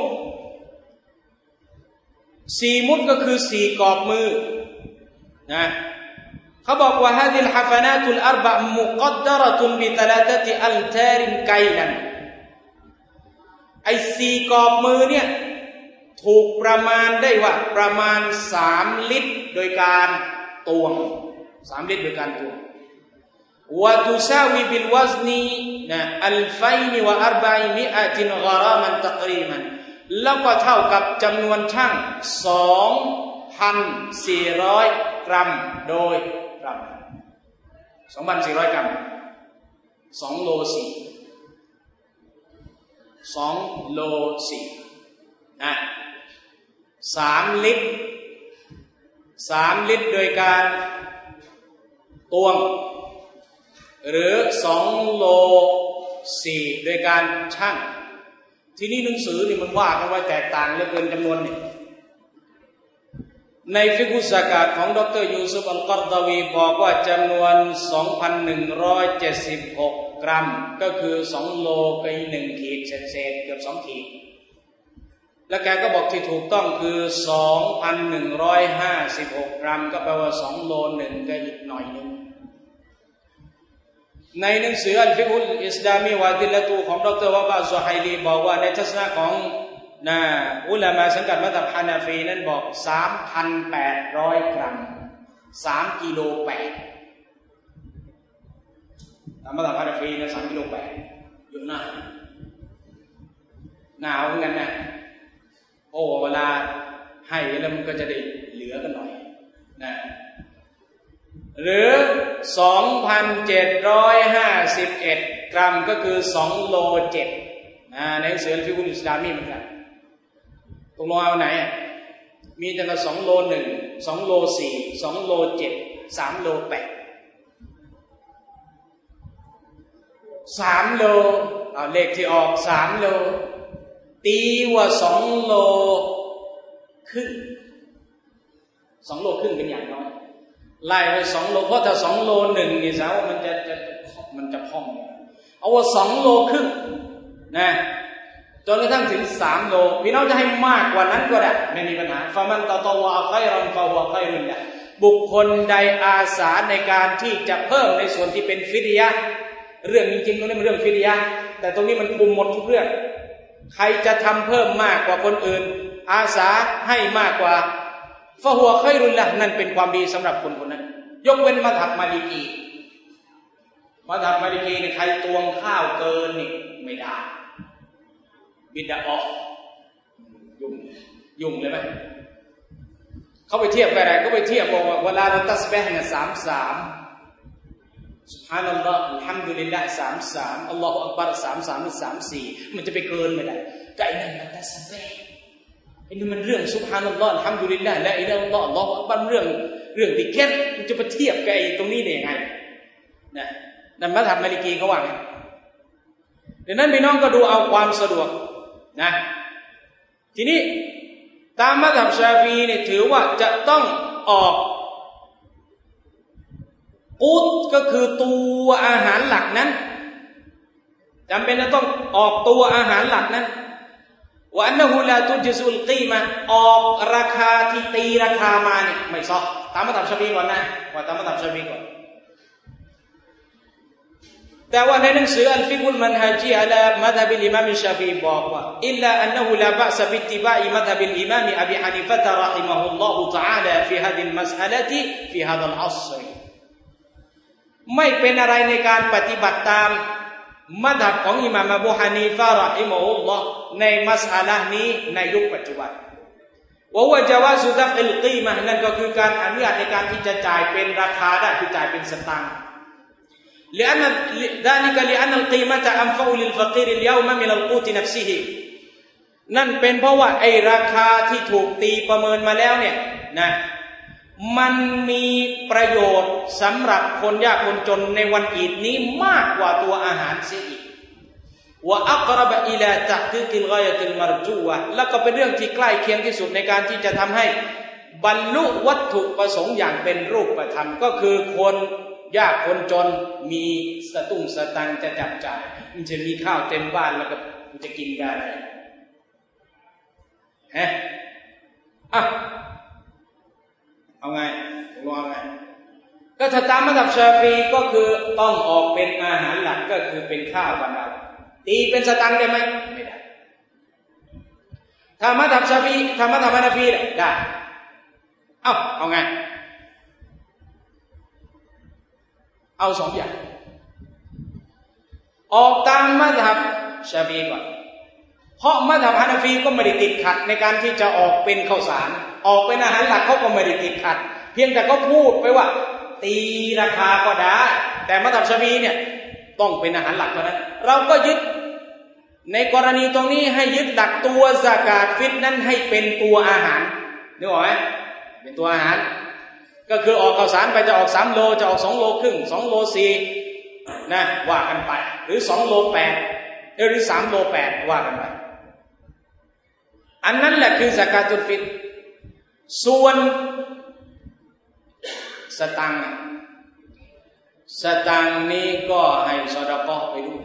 สี่มุดก็คือสี่กอบมือนะเขาบอกว่า هذه الحفنات الأربع مقدرة بثلاثة أمتار كيلا ไอ้สี่กอบมือเนี่ยถูกประมาณได้ว่าประมาณสามลิตรโดยการตวงสามลิตรโดยการตวงวะตุซาวิบิลวัซนีนะอัลฟัยน์วะอัรบะอิมิอะตินกะรามันตักรีมันแล้วก็เท่ากับจำนวนช่าง สองพันสี่ร้อย กรัมโดยประมาณ สองพันสี่ร้อย กรัมสองโลสี่สองโลสี่นะสามลิตรสามลิตรโดยการตวงหรือสองโลสี่โดยการชั่งทีนี้หนังสือนี่มันว่ากันไว้แตกต่างเหลือเกินจำนวนนี่ในฟิกุซะกาตของดรยูซุฟอัลกอรฎอวีบอกว่าจำนวน สองพันหนึ่งร้อยเจ็ดสิบหก กรัมก็คือสองโลกับหนึ่งขีดเศษๆเกือบสองขีดแล้วแกก็บอกที่ถูกต้องคือ สองพันหนึ่งร้อยห้าสิบหก กรัมก็แปลว่าสองโลหนึ่งก็อีกหน่อยนึงในหนังสืออัลฟิกุลอิสลามีวะดิลละตูของดรวะบะซุไฮลีบอกว่าในทัศนะของนะอุลามะสังกัดมัซฮับฮานาฟีนั้นบอก สามพันแปดร้อย กรัมสามกิโลแปดตามมัซฮับฮานาฟีนะสามกิโลแปดอยู่หน้าหนาวเหมือนกันนะโอ้เวลาให้แล้วมันก็จะได้เหลือกันหน่อยนะหรือ สองพันเจ็ดร้อยห้าสิบเอ็ด กรัมก็คือสองโลเจ็ดนะในหนังสือฟิกุลอิสลามีเหมือนกันตรงลงเอาไหนอ่ะมีแต่ละสองโลหนึ่ง สองโลสี่ สองโลเจ็ด สามโลแปด สามโลเอาเลขที่ออกสามโลตีว่าสองโลครึ่งสองโลครึ่งเป็นอย่างน้อยไล่ไปสองโลเพราะถ้าสองโลหนึ่งนี่สาวมันจะจะมันจะพองเอาว่าสองโลครึ่งนะจนกระทั่งถึงสามโลพี่น้องจะให้มากกว่านั้นก็ได้ไม่มีปัญหาฟะมันตะตะวะไครันฟะฮุวะไครุนละบุคคลใดอาสาในการที่จะเพิ่มในส่วนที่เป็นฟิดยะห์เรื่องจริงๆตรงนี้มันเรื่องฟิดยะห์แต่ตรงนี้มันคุมหมดทุกเรื่องใครจะทำเพิ่มมากกว่าคนอื่นอาสาให้มากกว่าฟะฮุวะไครุนละนั่นเป็นความดีสำหรับคนคนนั้นยกเว้นมัซฮับมาลิกีมัซฮับมาลิกีนี่ใครตวงข้าวเกินนี่ไม่ได้บิดาออกยุ่งยุ่งเลยไหมเขาไปเทียบอะไรก็ไปเทียบบอกว่าเวลาเราตัสบีฮ์เนี่ยสามสามซุบฮานัลลอฮ์อัลฮัมดุลิลลาห์สามสามอัลลอฮฺอักบัรสามสามหรือสามสี่มันจะไปเกินไม่ได้ก็ไอ้นั่นมันตัสบีฮ์ไอ้นี่มันเรื่องซุบฮานัลลอฮ์อัลฮัมดุลิลลาห์ละอิลาฮะอิลลัลลอฮ์อัลลอฮฺอักบัรเรื่องเรื่องที่แค่มันจะไปเทียบกับไอ้ตรงนี้ได้ยังไงนะนั่นมัธยมมาลิกีเขาว่าไงดังนั้นพี่น้องก็ดูเอาความสะดวกนะทีนี้ตามมัธยมชาฟีเนี่ยถือว่าจะต้องออกกูตก็คือตัวอาหารหลักนั้นจำเป็นจะต้องออกตัวอาหารหลักนั้นว่าอันนั้นฮูลาตุจซุลกีมาออกราคาที่ตีราคามาเนี่ยไม่ซอตามมัธยมชาฟีก่อนนะว่าตามมัธยมชาฟีก่อนแต่ว่าในหนังสืออัลฟิกุลมันฮาจีอะลามัธยบอิมามชาฟีบอกว่าอิลลาอันนะฮูลาบะซะบิอิตติบาอิมัธยบอิมามอบีฮะนีฟะตะรอฮิมะฮุลลอฮุตะอาลาฟีฮาซิลมัสอะละติฟีฮาซัลอัศรไม่เป็นอะไรในการปฏิบัติตามมัธยบของอิหม่ามอบูฮานีฟะรอฮิมะฮุลลอฮ์ในมัสอะละห์นี้ในยุคปัจจุบันว่าว่าจาวาซุดัฟอิลกีมะห์นั่นก็คือการอนุญาตในการที่จะจ่ายเป็นราคาได้คือจ่ายเป็นสตางค์لأن ذلك لأن القيمة أنفع للفقير اليوم من القوت نفسه นั่นเป็นเพราะว่าไอ้ราคาที่ถูกตีประเมินมาแล้วเนี่ยนะมันมีประโยชน์สำหรับคนยากคนจนในวันอีดนี้มากกว่าตัวอาหารเสียอีกว่าอักรบอิลาตะกิกิลกอยะติลมารจูวะแล้วก็เป็นเรื่องที่ใกล้เคียงที่สุดในการที่จะทำให้บรรลุวัตถุประสงค์อย่างเป็นรูปธรรมก็คือคนยากคนจนมีสตุ้งสตังจะจับจ่ายมันจะมีข้าวเต็มบ้านแล้วก็มันจะกินได้ฮะอ่ะเอาไงผมว่าไงก็ถ้าตามมัธยมชาฟีก็คือต้องออกเป็นอาหารหลักก็คือเป็นข้าววันเราตีเป็นสตังค์ได้ไหมไม่ได้ถ้ามัธยมชาฟีถ้ามัธยมฮานาฟีได้เอ้าเอาไงเอาสองอย่างออกตามมัธยมชาฟีก่อนเพราะมัธยมฮานาฟีก็ไม่ได้ติดขัดในการที่จะออกเป็นข้าวสารออกเป็นอาหารหลักเขาก็ไม่ได้ติดขัดเพียงแต่ก็พูดไปว่าตีราคาก็ได้แต่มัธยมชาฟีเนี่ยต้องเป็นอาหารหลักเท่านั้นเราก็ยึดในกรณีตรงนี้ให้ยึดหลักตัวซากาตฟิตนั้นให้เป็นตัวอาหารนึกออกไหมเป็นตัวอาหารก็คือออกข้าวสารไปจะออกสามโลจะออกสองโลครึ่งสองโลสี่นะว่ากันไปหรือสองโลแปดหรือสามโลแปดว่ากันไปอันนั้นแหละคือซากาตุลฟิตรส่วนสตังค์สตังค์นี้ก็ให้ซอดาเกาะห์ไปด้วย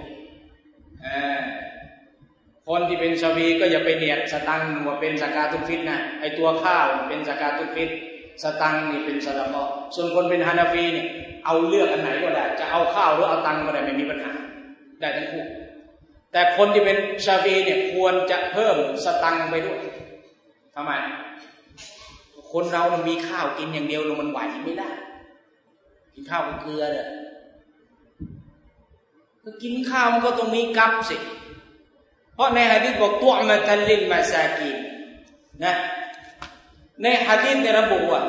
คนที่เป็นชาวีก็อย่าไปเนียดสตังค์ว่าเป็นซากาตุลฟิตรนะไอตัวข้าวเป็นซากาตุลฟิตรสตังค์นี่เป็นซอดาเกาะห์ส่วนคนเป็นฮานาฟีเนี่ยเอาเลือกอันไหนก็ได้จะเอาข้าวหรือเอาตังค์ก็ได้ไม่มีปัญหาได้ทั้งคู่แต่คนที่เป็นชาฟีเนี่ยควรจะเพิ่มสตังค์ไปด้วยทำไมคนเรามันมีข้าวกินอย่างเดียวมันไหวไม่ได้กินข้าวกับเกลือเนี่ยก็กินข้าวมันก็ต้องมีกับสิเพราะในหะดีษบอกตุอมะตัลลิลมาซากีนนะในหะดีษเนี่ยระบุว่า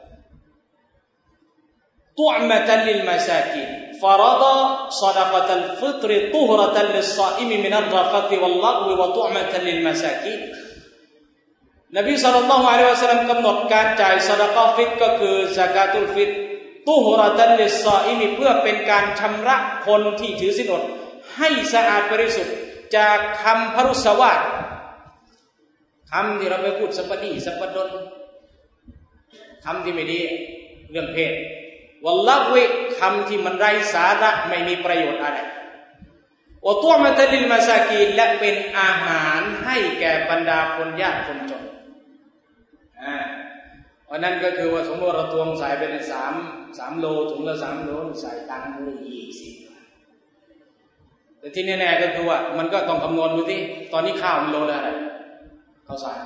ตุอมะตัลลิลมาซากีนفرض صدقة الفطر طهرة للصائم من الرفث واللغو وطعمة للمساكين นบีศ็อลลัลลอฮุอะลัยฮิวะซัลลัมกำหนดการจ่ายซอดาเกาะห์ฟิตรก็คือซะกาตุลฟิตรตุฮเราะตันลิศศออิมเพื่อเป็นการชำระคนที่ถือศีลอดให้สะอาดบริสุทธิ์จากคำพรุษวาทคำที่เราไปพูดสัปดีสัปดนคำที่ไม่ดีเรื่องเพศวัลละวิคำที่มันไร้สาระไม่มีประโยชน์อะไรวะตุอมะตัลลิลมาซากีนและเป็นอาหารให้แก่บรรดาคนยากคนจนอ่าวันนั้นก็คือว่าสมมติเราตวงใส่ไปในสามสามโลถุงละสามโลใส่ตังค์เลยยี่สิบแต่ที่แน่ๆก็คือว่ามันก็ต้องคำนวณดูที่ตอนนี้ข้าวมันโลละอะไรข้าวสาร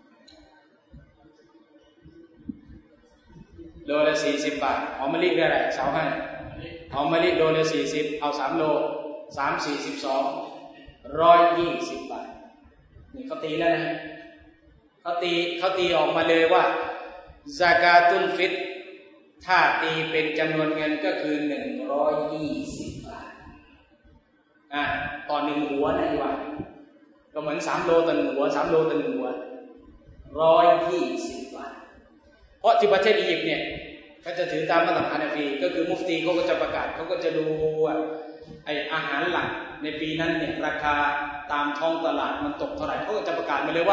โลละสี่สิบบาทหอมมะลิได้อะไรสาวให้หอมมะลิโลละสี่สิบเอาสามโลสามสี่สิบสองร้อยยี่สิบบาทนี่เขาตีแล้วนะเขาตีเขาตีออกมาเลยว่าซากาตุลฟิตรถ้าตีเป็นจำนวนเงินก็คือหนึ่งร้อยยี่สิบบาทอ่ะต่อหนึ่งหัวนะว่าก็เหมือนสามโลต่อหนึ่งหัวสามโลต่อหนึ่งหัวร้อยยี่สิบบาทเพราะที่ประเทศอียิปต์เนี่ยเขาจะถือตามมัซฮับฮานาฟีก็คือมุฟตีเขาก็จะประกาศเขาก็จะดูว่าไออาหารหลักในปีนั้นเนี่ยราคาตามท้องตลาดมันตกเท่าไหร่เขาก็จะประกาศมาเลยว่า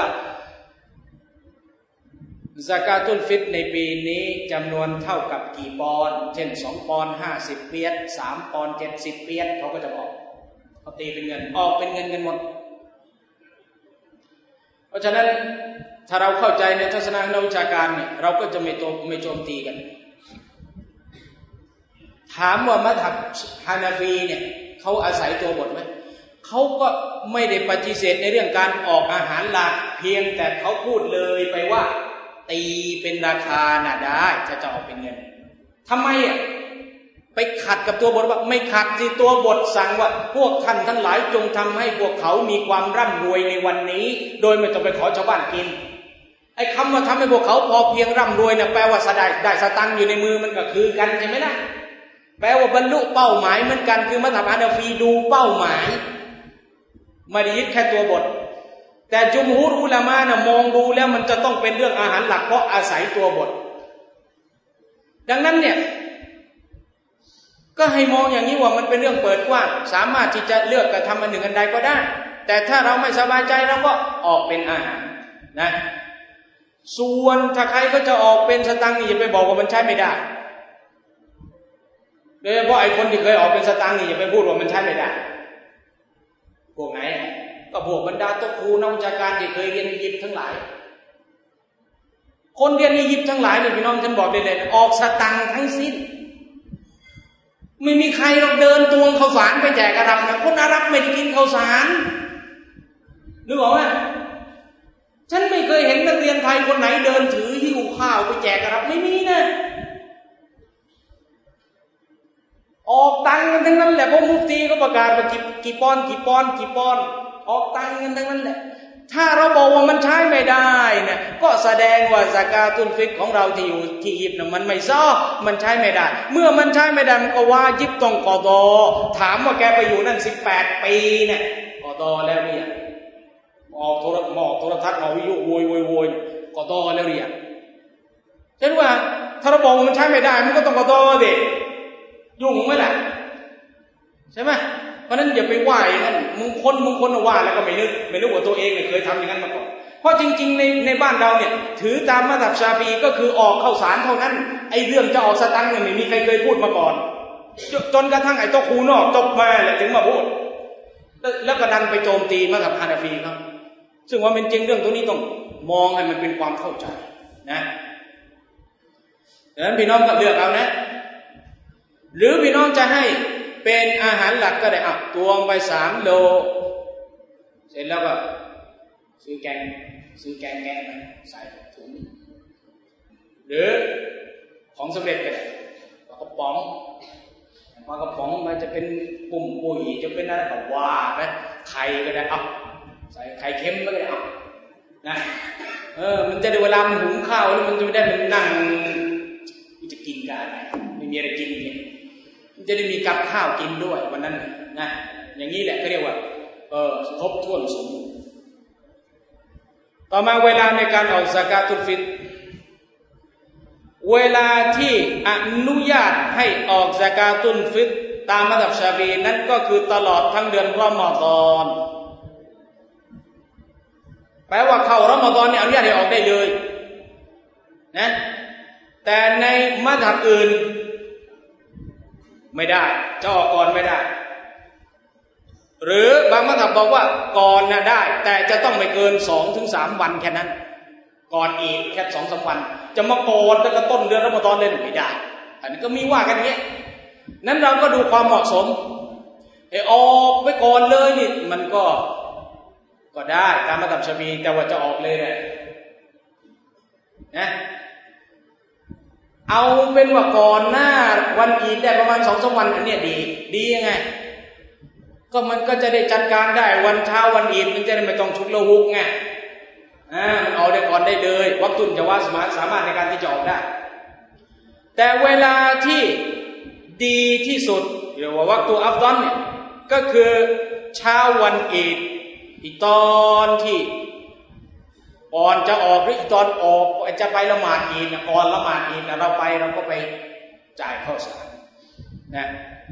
ซากาตุลฟิตรในปีนี้จำนวนเท่ากับกี่ปอนด์เช่นสองปอนด์ห้าสิบเปียสสามปอนด์เจ็ดสิบเปียสเขาก็จะบอกเขาตีเป็นเงินออกเป็นเงินกันหมดเพราะฉะนั้นถ้าเราเข้าใจในทัศนะนักวิชาการเนี่ยเราก็จะไม่โจมไม่โจมตีกันถามว่ามัซฮับฮานาฟีเนี่ยเขาอาศัยตัวบทไหมเขาก็ไม่ได้ปฏิเสธในเรื่องการออกอาหารหลักเพียงแต่เขาพูดเลยไปว่าตีเป็นราคาน่ะได้จะจะออกเป็นเงินทำไมอ่ะไปขัดกับตัวบทว่าไม่ขัดที่ตัวบทสั่งว่าพวกท่านทั้งหลายจงทำให้พวกเขามีความร่ำรวยในวันนี้โดยไม่ต้องไปขอชาวบ้านกินไอ้คำว่าทำให้พวกเขาพอเพียงร่ำรวยเนี่ยแปลว่าสได้ได้สตังค์อยู่ในมือมันก็คือกันใช่ไหมล่ะแปลว่าบรรลุเป้าหมายเหมือนกันคือมัซฮับฮานาฟีดูเป้าหมายไม่ได้ยึดแค่ตัวบทแต่จุมฮูรอุลามะน่ะมองดูแล้วมันจะต้องเป็นเรื่องอาหารหลักเพราะอาศัยตัวบทดังนั้นเนี่ยก็ให้มองอย่างนี้ว่ามันเป็นเรื่องเปิดกว้างสามารถที่จะเลือกกระทำอันหนึ่งอันใดก็ได้แต่ถ้าเราไม่สบายใจเราก็ออกเป็นอาหารนะส่วนถ้าใครก็จะออกเป็นสตังค์นี่อย่าไปบอกว่ามันใช้ไม่ได้โดยเฉพาะไอ้คนที่เคยออกเป็นสตังค์นี่อย่าไปพูดว่ามันใช้ไม่ได้พวกไหนก็พวกบรรดาโต๊ะครูนักวิชาการที่เคยเรียนอียิปต์ทั้งหลายคนเรียนอียิปต์ทั้งหลายเนี่ยพี่น้องฉันบอกได้เลยออกสตังค์ทั้งสิ้นไม่มีใครเราเดินตวงข้าวสารไปแจกอาหรับนะคนอาหรับไม่ได้กินข้าวสารนึกออกไหมฉันไม่เคยเห็นนักเรียนไทยคนไหนเดินถือหิ้วข้าวไปแจกอาหรับไม่มีนะออกตังค์กันทั้งนั้นแหละเพราะมุฟตีก็ประกาศว่ากี่กี่ปอนด์กี่ปอนด์กี่ปอนด์ออกตังค์กันทั้งนั้นแหละถ้าเราบอกว่ามันใช้ไม่ได้เนี่ยก็แสดงว่าซากาตุลฟิตรของเราที่อยู่ที่อียิปต์น่ะมันไม่ซ้อมันใช้ไม่ได้เมื่อมันใช้ไม่ได้มันก็วาญิบต้องกอฎอถามว่าแกไปอยู่นั่นสิบแปดปีเนี่ยกอฎอแล้วเนี่ยออกโทรทัศน์ออกโทรทัศน์ออกวิทยุโวยโวยโวยกอฎอแล้วเนี่ยใช่ว่าถ้าเราบอกว่ามันใช้ไม่ได้มันก็ต้องกอฎอดิยุ่งไหมล่ะใช่ไหมเพราะนั้นอย่าไปว่าอย่างนั้นมึงคนมึงคนว่าแล้วก็ไม่นึกไม่รู้ว่าตัวเองเนี่ยเคยทำอย่างนั้นมาก่อนเพราะจริงๆในในบ้านเราเนี่ยถือตามมัซฮับชาฟีก็คือออกข้าวสารเท่านั้นไอ้เรื่องจะออกสตังค์เนี่ยไม่มีใครเคยพูดมาก่อนจนกระทั่งไอ้โต๊ะครูนอกตกมาแหละถึงมาพูดแล้วก็ดันไปโจมตีมัซฮับฮานาฟีครับซึ่งว่าเป็นจริงเรื่องตัวนี้ต้องมองให้มันเป็นความเข้าใจนะดังนั้นพี่น้องก็เลือกเอานะหรือพี่น้องจะให้เป็นอาหารหลักก็ได้อ่ะตวงไปสามโลเสร็จแล้วก็ซื้อแกงซื้อแกงแกงใส่ถุงหรือของสำเร็จก็ได้ปลากระป๋องปลากระป๋องมันจะเป็นปุ่มปุ๋ยจะเป็นอะไรก็ว่าไปไข่ก็ได้อ่ะใส่ไข่เค็มก็ได้อ่ะนะเออมันจะได้เวลามันหุงข้าวแล้วมันจะไม่ได้มันนั่งมันจะกินกันอะไรไม่มีอะไรกินเนี่ยจะได้มีกับข้าวกินด้วยวันนั้นนะอย่างนี้แหละเขาเรียกว่าเออครบถ้วนสมบูรณ์ต่อมาเวลาในการออกซากาตุลฟิตรเวลาที่อนุญาตให้ออกซากาตุลฟิตรตามมัซฮับชาฟีอีนั้นก็คือตลอดทั้งเดือนรอมฎอนแปลว่าเข้ารอมฎอนเนี่ยอนุญาตให้ออกได้เลยนะแต่ในมัซฮับอื่นไม่ได้จะออกก่อนไม่ได้หรือบางมัซฮับบอกว่าก่อนน่ะได้แต่จะต้องไม่เกิน สองถึงสาม วันแค่นั้นก่อนอีกแค่ สองถึงสาม วันจะมาโกนตั้งแต่ต้นเดือนรอมฎอนเลยไม่ได้อันนี้ก็มีว่ากันเงี้ยนั้นเราก็ดูความเหมาะสมไอ้ออกไปก่อนเลยนี่มันก็ก็ได้ตามมัซฮับชาฟีอีแต่ว่าจะออกเลยเนี่ยนะเอาเป็นว่าก่อนหน้าวันอีดได้ประมาณ สองถึงสาม วันอันเนี้ยดีดียังไงก็มันก็จะได้จัดการได้วันเช้าวันอีดมันจะได้ไม่ต้องชุกละหุกไงอ่ามันออกได้ก่อนได้เลยวักตุนจะว่าสมานสามารถในการที่จะออกได้แต่เวลาที่ดีที่สุดหรือว่าวักตุอัฟฎอลเนี่ยก็คือเช้าวันอีดอีกตอนที่ก่อนจะออกหรืออีกตอนออกจะไปละหมาดอีดนะก่อนละหมาดอีดนะเราไปเราก็ไปจ่ายข้าวสารนะ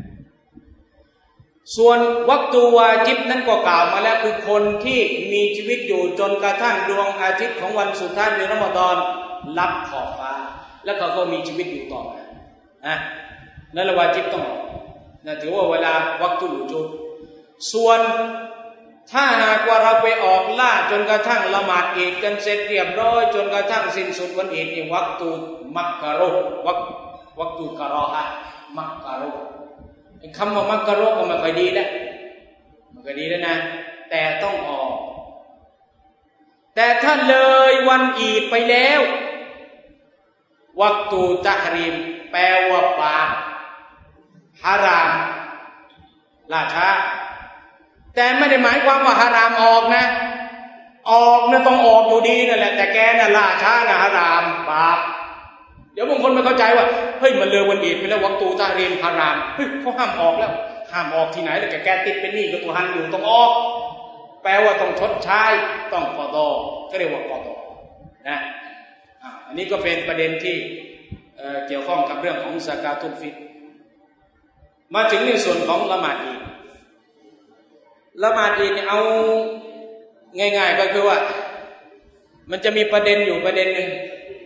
ส่วนวักตุวาญิบนั้นก็กล่าวมาแล้วคือคนที่มีชีวิตอยู่จนกระทั่งดวงอาทิตย์ของวันสุดท้ายในรอมฎอนลับขอบฟ้าแล้วเขาก็มีชีวิตอยู่ต่อมานะนั่นแหละวาญิบต้องออกนะถือว่าเวลาวักตุลุจูบส่วนถ้าหากว่าเราไปออกล่าจนกระทั่งละหมาดอีดกันเสร็จเรียบร้อยจนกระทั่งสิ้นสุดวันอีดนี่วักตุมักกะรุวักวักตุกะรออะมักกะรุคำว่ามักกะรุก็ไม่ค่อยดีแล้วมันก็ดีแล้วนะแต่ต้องออกแต่ถ้าเลยวันอีดไปแล้ววักตุตะฮรีมแปลว่าบาปฮารามล่าช้าแต่ไม่ได้หมายความว่าฮารามออกนะออกนะต้องออกอยู่ดีนั่นแหละแต่แกน่ะล่าช้านะฮารามบาปเดี๋ยวบางคนไม่เข้าใจว่าเฮ้ยมันเลยวันอีดไปแล้ววักตุตะฮรีมฮารามเฮ้ยเขาห้ามออกแล้วห้ามออกที่ไหนแล้วแกแกติดเป็นหนี้กับตัวฮันอยู่ต้องออกแปลว่าต้องชดใช้ต้องกอฎอก็เรียกว่ากอฎอนะอันนี้ก็เป็นประเด็นที่เอ่อเกี่ยวข้องกับเรื่องของซะกาตุลฟิตรมาถึงในส่วนของละหมาดอีดละหมาดอีดเนี่ยเอาง่ายๆก็คือว่ามันจะมีประเด็นอยู่ประเด็นหนึ่ง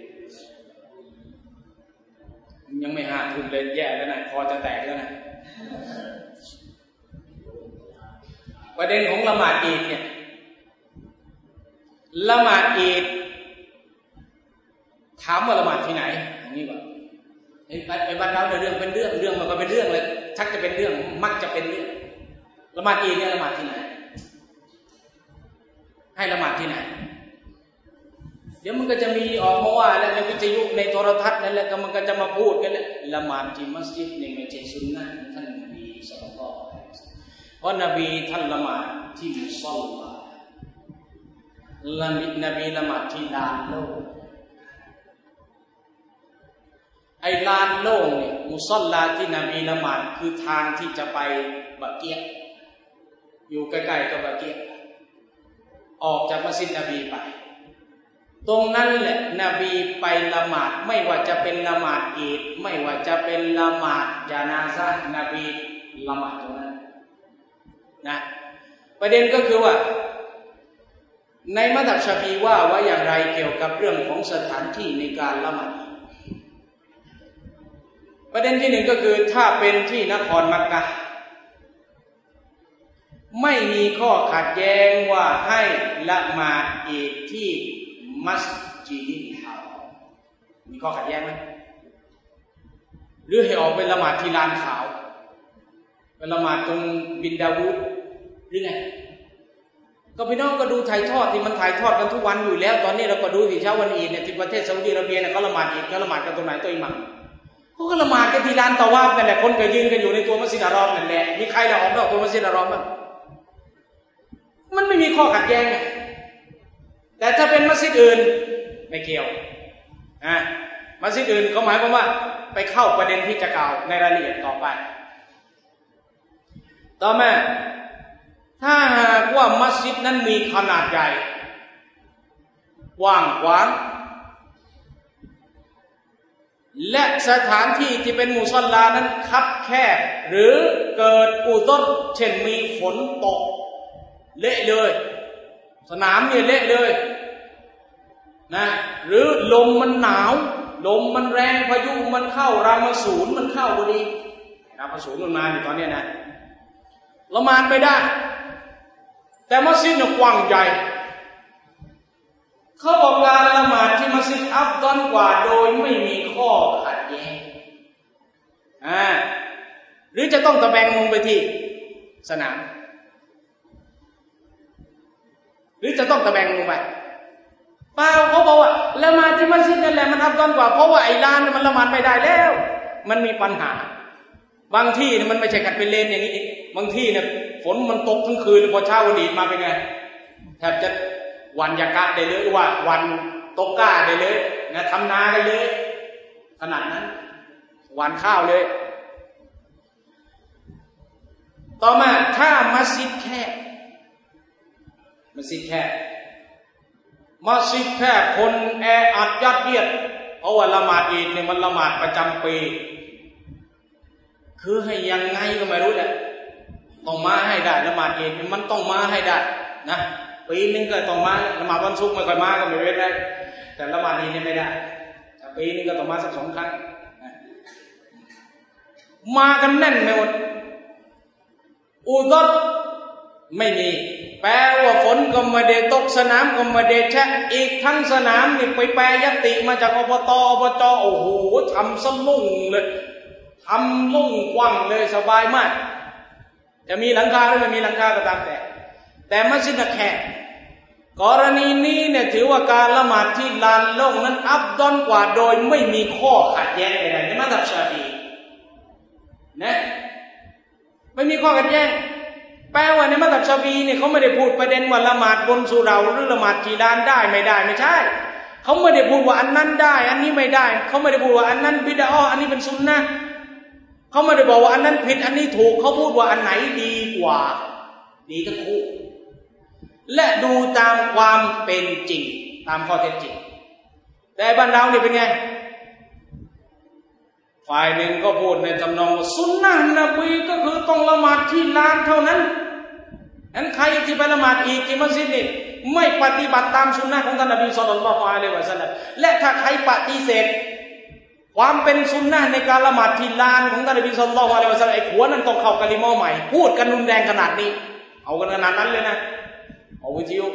ยังไม่ห้าทุ่มเลยแย่แล้วนะคอจะแตกแล้วนะประเด็นของละหมาดอีดเนี่ยละหมาดอีดถามว่าละหมาดที่ไหนอย่างนี้ก่อนไอ้ไอ้บ้านเราเนี่ยเรื่องเป็นเรื่องเรื่องมันก็เป็นเรื่องเลยชักจะเป็นเรื่องมักจะเป็นเรื่องละหมาดอีดเนี่ยละหมาดที่ไหนให้ละหมาดที่ไหนเดี๋ยวมันก็จะมีออกมาว่าแล้วในวิทยุในโทรทัศน์นั่นแหละก็มันก็จะมาพูดกันแหละละหมาดที่มัสยิดเนี่ยไม่ใช่สุนนะท่านนบีศ็อลลัลลอฮุอะลัยฮิวะซัลลัมเพราะนบีท่านละหมาดที่มุศอลลาละมินบีละหมาดที่ลานโล่งไอ้ลานโล่งเนี่ยมุศอลลาที่นบีละหมาดคือทางที่จะไปบะเกียอยู่ใกล้ๆกับบะเกียออกจากมัสยิดนบีไปตรงนั้นแหละนบีไปละหมาดไม่ว่าจะเป็นละหมาดอีดไม่ว่าจะเป็นละหมาดญะนาซะห์นบีละหมาดตรงนั้นนะประเด็นก็คือว่าในมัธยบชาฟีว่าว่าอย่างไรเกี่ยวกับเรื่องของสถานที่ในการละหมาดประเด็นที่หนึ่งก็คือถ้าเป็นที่นครมักกะห์ไม่มีข้อขัดแย้งว่าให้ละหมาดอีดที่มัสยิดิลฮารอมมีข้อขัดแย้งไหมหรือให้ออกไปละหมาดที่ลานขาวไปละหมาดตรงบินดาวูดหรือไงก็พี่น้องก็ดูถ่ายทอดที่มันถ่ายทอดกันทุกวันอยู่แล้วตอนนี้เราก็ดูที่เช้าวันอีดเนี่ยที่ประเทศซาอุดิอาระเบียเนี่ยเขาละหมาดอีดเขาละหมาดกันตรงไหนตัวอิหมัมเขาก็ละหมาดกันที่ลานตะวาฟนั่นแหละคนก็ยืนกันอยู่ในตัวมัสยิดอัลลอฮ์นั่นแหละมีใครละออกนอกตัวมัสยิดอัลลอฮ์บ้างมันไม่มีข้อขัดแย้งไงแต่ถ้าเป็นมัสยิดอื่นไม่เกี่ยวอ่ะมัสยิดอื่นเขาหมายความว่าไปเข้าประเด็นที่จะกล่าวในรายละเอียดต่อไปต่อมาถ้าหากว่ามัสยิดนั้นมีขนาดใหญ่กว้างขวางและสถานที่ที่เป็นมุศอลลานั้นคับแคบหรือเกิดอุฎรเช่นมีฝนตกเละเลยสนามเนี่ยเละเลยนะหรือลมมันหนาวลมมันแรงพายุมันเข้ารามาสูนมันเข้าพอดีรามาสูนมันมาในตอนนี้นะละหมาดไม่ได้แต่มัสยิดเนี่ยกว้างใหญ่เขาบอกการละหมาดที่มัสยิดอัฟฎอลกว่าโดยไม่มีข้อขัดแย้งอ่าหรือจะต้องตะแบงมุมไปที่สนามหรือจะต้องตะแบงลงไปเปล่าเขาบอกว่าละหมาดที่มัสยิดนั่นแหละมันอัฟฎอลกว่าเพราะว่าไอ้ลานมันละหมาดไม่ได้แล้วมันมีปัญหาบางที่เนี่ยมันไม่ใช่กัดเป็นเลนอย่างนี้บางที่เนี่ยฝนมันตกทั้งคืนพอเช้าวันอีดมาเป็นไงแทบจะวันยากะได้เลยว่าวันโตก้าได้เลยนะทำนาได้เลยขนาดนั้นวันข้าวเลยต่อมาถ้ามัสยิดแคบมัสยิดแคบมัสยิดแคบคนแออัดยัดเยียดเพราะว่าละหมาดอีดเนี่ยมันละหมาดประจำปีคือให้ยังไงก็ไม่รู้แหละต้องมาให้ได้ละหมาดอีดมันต้องมาให้ได้นะปีนึงก็ต้องมาละหมาดวันศุกร์ไม่ค่อยมาก็ไม่เป็นไรแต่ละหมาดอีดเนี่ยไม่ได้ปีนึงก็ต้องมาสักสองครั้งมากันแน่นไปหมดอุดรไม่มีแปลว่าฝนก็ไม่ได้ตกสนามก็ไม่ได้แช่อีกทั้งสนามนี่ไปแปลยติมาจากอบตอบจโอ้โหทำสลุ่งเลยทำลุ่งกว้างเลยสบายมากจะมีหลังคาหรือไม่มีหลังคาก็ตามแต่แต่มัสยิดแคบกรณีนี้เนี่ยถือว่าการละหมาดที่ลานโล่งนั้นอัฟฎอลกว่าโดยไม่มีข้อขัดแย้งใดๆในมัซฮับชาฟีอีนะไม่มีข้อขัดแย้งแปลว่าในมัซฮับชาฟีอีเนี่ยเขาไม่ได้พูดประเด็นว่าละหมาดบนสุเหร่าหรือละหมาดที่ลานได้ไม่ได้ไม่ใช่เขาไม่ได้พูดว่าอันนั้นได้อันนี้ไม่ได้เขาไม่ได้พูดว่าอันนั้นบิดอะห์อันนี้เป็นซุนนะห์เขาไม่ได้บอกว่าอันนั้นผิดอันนี้ถูกเขาพูดว่าอันไหนดีกว่าดีทั้งคู่และดูตามความเป็นจริงตามข้อเท็จจริงแต่บ้านเรานี่เป็นไงฝ่ายหนึ่งก็พูดในทำนองซุนนะห์นบีก็คือต้องละหมาดที่ลานเท่านั้นงั้นใครที่ไปละหมาดอีกที่มัสยิดนี่ไม่ปฏิบัติตามซุนนะห์ของท่านนบีศ็อลลัลลอฮุอะลัยฮิวะซัลลัมและถ้าใครปฏิเสธความเป็นซุนนะห์ในการละหมาดที่ลานของท่านนบีศ็อลลัลลอฮุอะลัยฮิวะซัลลัมไอ้หัวนั้นต้องเข้ากะลิมะห์ใหม่พูดกันรุนแรงขนาดนี้เอากันขนาดนั้นเลยนะเอาวิทยุ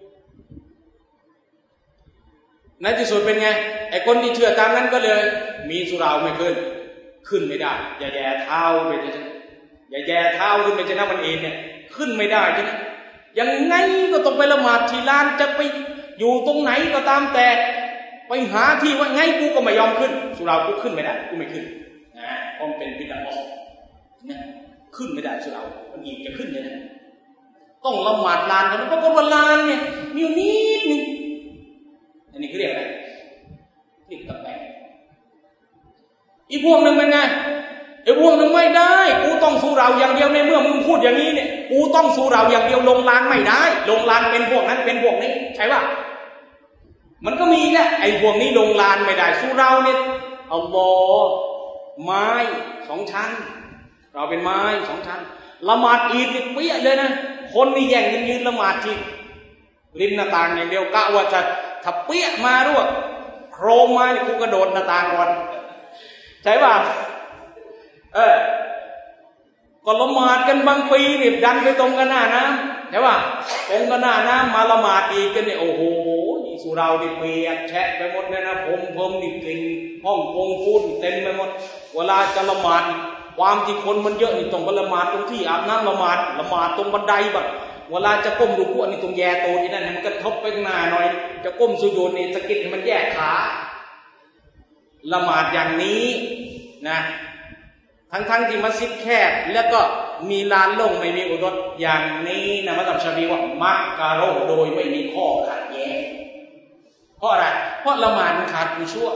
ในที่สุดเป็นไงไอ้คนที่เชื่อตามนั้นก็เลยมีสุราไม่ขึ้นขึ้นไม่ได้อย่าแย่เท้าไปเลยอย่าแย่เท้าขึ้นไปจะนั่งมันเองเนี่ยขึ้นไม่ได้ใช่ไหมยังไงก็ต้องไปละหมาดที่ลานจะไปอยู่ตรงไหนก็ตามแต่ไปหาที่ว่าไงกูก็ไม่ยอมขึ้นสุรากูขึ้นไม่ได้กูไม่ขึ้นนะเพราะมันเป็นบิดอะห์นะขึ้นไม่ได้สุรามันอีกจะขึ้นเลยนะต้องละหมาดลานกันเพราะว่าลานเนี่ยมีอยู่นิดนึงอันนี้เขาเรียกอะไรเรียกตะแบงอีพวกหนึ่งเป็นไงไอ้พวกหนึ่งไม่ได้กูต้องสู้เราอย่างเดียวในเมื่อมึงพูดอย่างนี้เนี่ยกูต้องสู้เราอย่างเดียวลงลานไม่ได้ลงลานเป็นพวกนั้นเป็นพวกนี้ใช่ป่ะมันก็มีแหละไอ้พวกนี้ลงลานไม่ได้สู้เราเนี่ยอัลลอฮ์ไม้สองชั้นเราเป็นไม้สองชั้นละหมาดอีดนี่เปี้ยเลยนะคนนี่แย่งกันยืนละหมาดที่ริมหน้าต่างอย่างเดียวกะว่าจะถ้าเปี้ยมาด้วยโครมมาเนี่ยกูกระโดดหน้าต่างก่อนใช่ป่ะเออก็ละหมาดกันบางปีนี่ดันไปตรงกันหน้าน้ำใช่ป่ะตรงกันหน้าน้ำมาละหมาดอีกกันเนี่ยโอ้โหนี่สุเราดิเปียกแฉะไปหมดเลยนะผมเพิ่มนี่กลิ่นห้องกงฟุ้นเต็มไปหมดเวลาจะละหมาดความที่คนมันเยอะนี่ต้องไปละหมาดตรงที่อาบน้ำละหมาดละหมาดตรงบันไดแบบเวลาจะก้มดูขวดนี่ตรงแย่โตนี่นั่นมันก็ทบไปข้างหน้าหน่อยจะก้มสุญูดนี่สะกิดให้มันแยกขาละหมาดอย่างนี้นะทั้งๆที่มัสยิดแคบแล้วก็มีลานโล่งไม่มีอุดรอย่างนี้นะมัซฮับชาฟีอีว่ามักกะโรโดยไม่มีข้อขัดแย้งเพราะอะไรเพราะละหมาดมันขาดกุชั่ว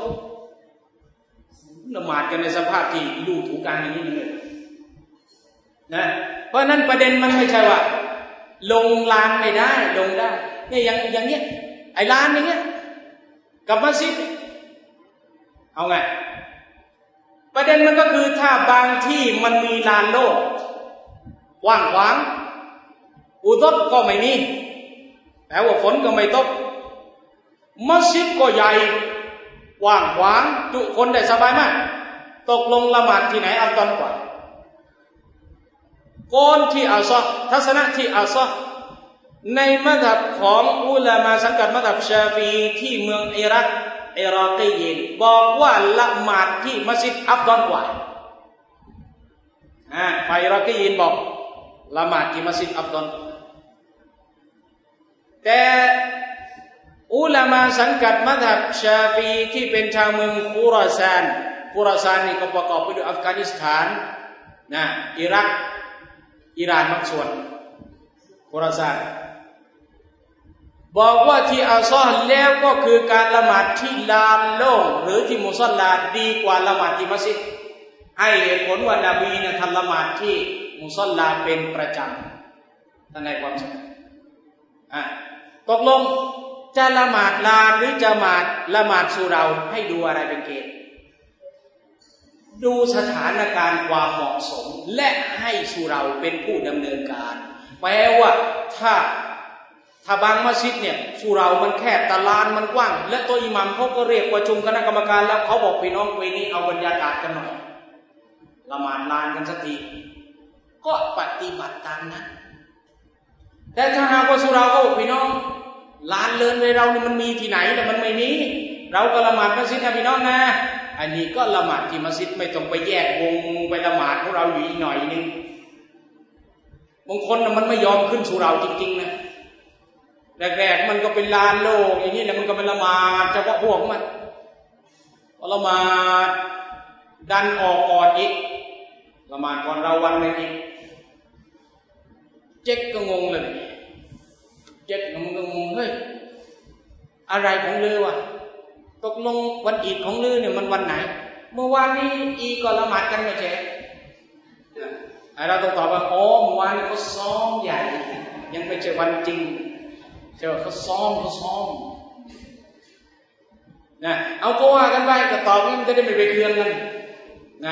ละหมาดกันในสภาพที่ดูถูกกันอย่างนี้เลยนะเพราะนั้นประเด็นมันไม่ใช่ว่าลงลานไม่ได้ลงได้เนี่ยอย่างอย่างเนี้ยไอ้ลานอย่างเงี้ยกับมัสยิดเอาไงประเด็นมันก็คือถ้าบางที่มันมีลานโล่งว่างขวางอุดรก็ไม่มีแปลว่าฝนก็ไม่ตกมัสยิดก็ใหญ่ว่างขวางจุคนได้สบายมากตกลงละหมาดที่ไหนอัฟฎอลกว่าก่อนที่อัลซอฮ์ทัศนะที่อัลซอฮ์ในมัซฮับของอุลามะสังกัดมัซฮับชาฟีอีที่เมืองอิรักอิรอกียินบอกว่าละหมาดที่มัสยิดอัฟฎอลกว่าอ่าฝ่ายอิรอกียินบอกละหมาดที่มัสยิดอัฟฎอลแต่อุลามะสังกัดมัซฮับชาฟีอีที่เป็นชาวเมืองคุราซานคุราซานนี่ก็ประกอบไปด้วยอัฟกานิสถานนะอิรักอิหร่านบางส่วนคุราซานบอกว่าที่อัลซอฮ์แล้วก็คือการละหมาดที่ลานโล่งหรือที่มุศอลลาดีกว่าละหมาดที่มัสยิดให้เหตุผลว่านบีเนี่ยท่านละหมาดที่มุศอลลาเป็นประจำท่านในความสำคัญอ่ะตกลงจะละหมาดลานหรือจะมาดละหมาดสุเราให้ดูอะไรเป็นเกณฑ์ดูสถานการณ์ความเหมาะสมและให้สุเราเป็นผู้ดำเนินการแปลว่าถ้าถ้าบางมัสยิดเนี่ยสุเรามันแคบตารางมันกว้างและตัวอิหมัมเขาก็เรียกประชุมคณะกรรมการแล้วเขาบอกพี่น้องเวนี้เอาบรรยากาศกันหน่อยละหมาดลานกันสักทีก็ปฏิบัติตามนั้นแต่ถ้าหากว่าสุเราเขาบอกพี่น้องลานเลินเลยเรานี่มันมีที่ไหนแต่มันไม่มีเราก็ละหมาดมัสยิดนะพี่น้องนะอันนี้ก็ละหมาดที่มัสยิดไม่ต้องไปแยกวงไปละหมาดของเราอยู่อีกหน่อยนึงบางคนมันไม่ยอมขึ้นสุเราจริงๆนะแรกๆมันก็เป็นลานโล่งอย่างนี้แล้วมันก็เป็นละหมาดเฉพาะพวกมันละหมาดดันออกก่อนอีกละหมาดก่อนเราวันนึงอีกเจ๊กก็งงเลยเจ๊กมันก็งงเฮ้ยอะไรของลือวะตกลงวันอีดของลือเนี่ยมันวันไหนเมื่อวานนี้อีก็ละหมาดกันไม่ใช่ไอเราต้องตอบว่าอ๋อเมื่อวานเขาซ้อมใหญ่ยังไม่ใช่วันจริงเจ้าเขาซ้อมเขาซ้อมนะเอาก็ว่ากันไปก็ตอบนี่มันจะได้ไม่ไปเคืองกันนะ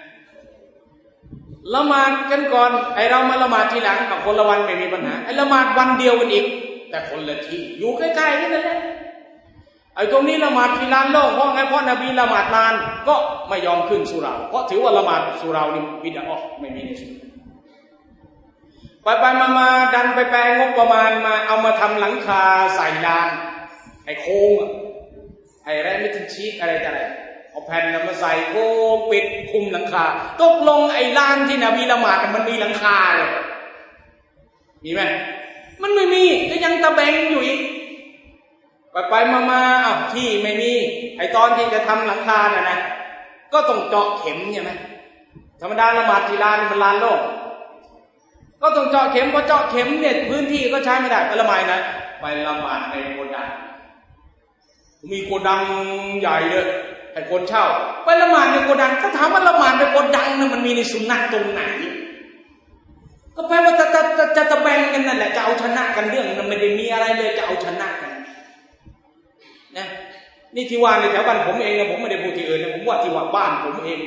ละหมาดกันก่อนไอเรามาละหมาดทีหลังกับคนละวันไม่มีปัญหาไอละหมาดวันเดียวกันอีกแต่คนละที่อยู่ใกล้ๆนี่นั่นแหละไอ้ตรงนี้ละหมาดที่ลานโล่งเพราะไงเพราะนบีละหมาดลานก็ไม่ยอมขึ้นสุเราเพราะถือว่าละหมาดสุเรานี่บิดอะห์ไม่มีในสุนนะไปไปมามาดันไปแปลงบประมาณมาเอามาทำหลังคาใส่ลานไอ้โค้งไอ้แร่มิทันชีกอะไรต่างๆเอาแผ่นมาใส่โค้งปิดคุมหลังคาตกลงไอ้ลานที่นบีละหมาดมันมีหลังคาเลยมีไหมมันไม่มีก็ยังตะแบงอยู่อีกไปไปมามาอ้าวที่ไม่มีไอ้ตอนที่จะทำหลังคาน่ะนะก็ต้องเจาะเข็มใช่ไหมธรรมดาละหมาดที่ลานมันลานโล่งก็ต้องเจาะเข็มพอเจาะเข็มเนี่ยพื้นที่ก็ใช้ไม่ได้ไปละหมาดนะไปละหมาดในโกดังมีโกดังใหญ่เลยให้คนเช่าไปละหมาดในโกดังถ้าถามว่าละหมาดในโกดังเนี่ยมันมีในสุนนะตรงไหนก็แปลว่าจะจะจะจะตะแบงกันนั่นแหละจะเอาชนะกันเรื่องมันไม่ได้มีอะไรเลยจะเอาชนะกันนะนี่ที่ว่าในแถวบ้านผมเองนะผมไม่ได้พูดที่อื่นนะผมว่าที่ว่าบ้านผมเอง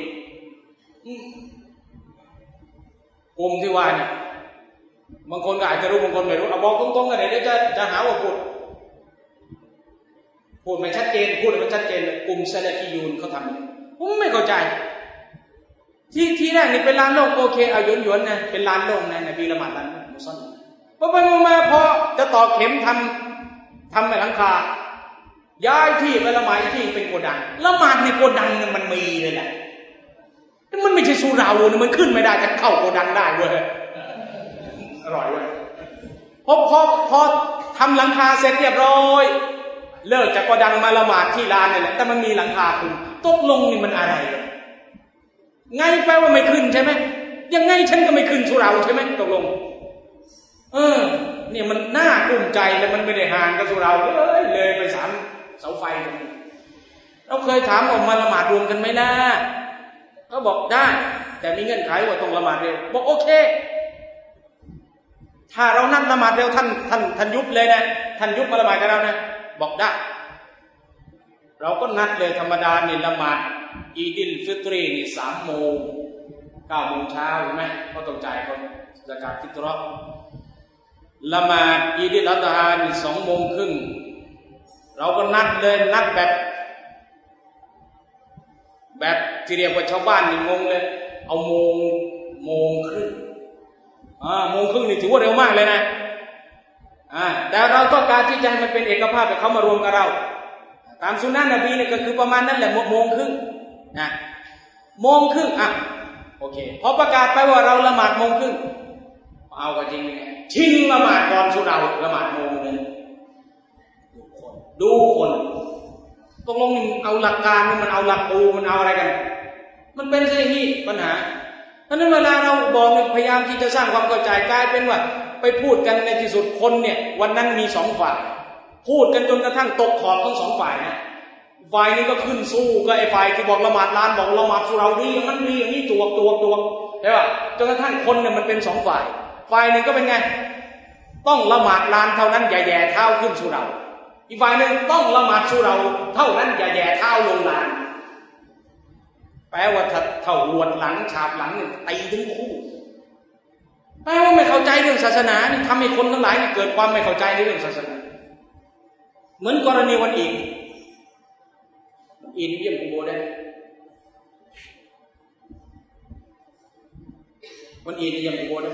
กลุ่มที่ว่าเนี่ยบางคนก็อาจจะรู้บางคนไม่รู้เอาบอกตรงๆกันเลยเดี๋ยวจะจะหาว่าพูดพูดไม่ชัดเจนพูดไม่ชัดเจนกลุ่มซะลาฟียูนเขาทำผมไม่เข้าใจที่ที่แรกนี่เป็นลานโล่งโอเคเอาหยวนๆนะเป็นลานโล่งนะนบีละหมาดลานมุศอลลาพอไปมาพอจะต่อเข็มทำทำในหลังคาย้ายที่ไปละหมาดที่เป็นโกดังละหมาดในโกดังเนี่ยมันมีเลยแหละมันไม่ใช่สุเราเนี่ยมันขึ้นไม่ได้จะเข้าโกดังได้เว้ยอร่อยเว้ยพอพอพอทำหลังคาเสร็จเรียบร้อยเลิกจากโกดังมาละหมาดที่ลานนี่แหละแต่มันมีหลังคาคุณตกลงนี่มันอะไรไงแปลว่าไม่ขึ้นใช่ไหมยังไงฉันก็ไม่ขึ้นสุเราใช่ไหมตกลงเออเนี่ยมันน่ากลุ้มใจแล้วมันไม่ได้ห่างกับสุเราเลยเลยไปสามเสาไฟเราเคยถามออกมาละหมาดรวมกันไหมล่ะเขาบอกได้แต่มีเงื่อนไขว่าต้องละหมาดเร็วบอกโอเคถ้าเรานั่งละหมาดเร็วท่านท่านท่านยุบเลยนะท่านยุบมาละหมาดกับเรานะบอกได้เราก็นัดเลยธรรมดานี่ละหมาดอีดิลฟิตรีนี่สามโมงเก้าโมงเช้าใช่ไหมก็ต้องจ่ายคนซะกาตฟิตเราะห์ละหมาดอีดิลอัฎฮานี่สองโมงครึ่งเราก็นัดเลยนัดแบบแบบที่เรียกว่าชาวบ้านนี่งงเลยเอาโมงโมงครึ่งอ่าโมงครึ่งนี่ถือว่าเร็วมากเลยนะอ่าแต่เราต้องการที่จะให้มันเป็นเอกภาพแบบเขามารวมกับเราตามสุนนะนบีเนี่ยก็คือประมาณนั้นแหละโมงครึ่งนะโมงครึ่งอ่ะโอเคพอประกาศไปว่าเราละหมาดโมงครึ่งเอาก็จริงไงชิงละหมาดก่อนสุเราละหมาดโมงนึงดูคนตกลงเอาหลักการมันเอาหลักปูมันเอาอะไรกันมันเป็นเรื่องนี้ปัญหาเพราะนั้นเวลาเราบอกพยายามที่จะสร้างความเข้าใจกลายเป็นว่าไปพูดกันในที่สุดคนเนี่ยวันนั้นมีสองฝ่ายพูดกันจนกระทั่งตกขอบทั้งสองฝ่ายนะฝ่ายนี้ก็ขึ้นสู้กับไอ้ฝ่ายที่บอกละหมาดลานบอกละหมาดสุเราดีอย่างนั้นดีอย่างนี้ตัวตัวตัวใช่ป่ะจนกระทั่งคนเนี่ยมันเป็นสองฝ่ายฝ่ายหนึ่งก็เป็นไงต้องละหมาดลานเท่านั้นอย่าแย่เท้าขึ้นสุเราอีกฝ่ายหนึ่งต้องละหมาดสุเราเท่านั้นอย่าแย่เท้าลงลานแปลว่าถ้าเท่าหวดหลังฉาบหลังเนี่ยตีทั้งคู่แปลว่าไม่เข้าใจเรื่องศาสนานี่ทำให้คนทั้งหลายเกิดความไม่เข้าใจในเรื่องศาสนาเหมือนกรณีวันอีดอีดเยี่ยมกุโบได้วันอีดเยี่ยมกุโบได้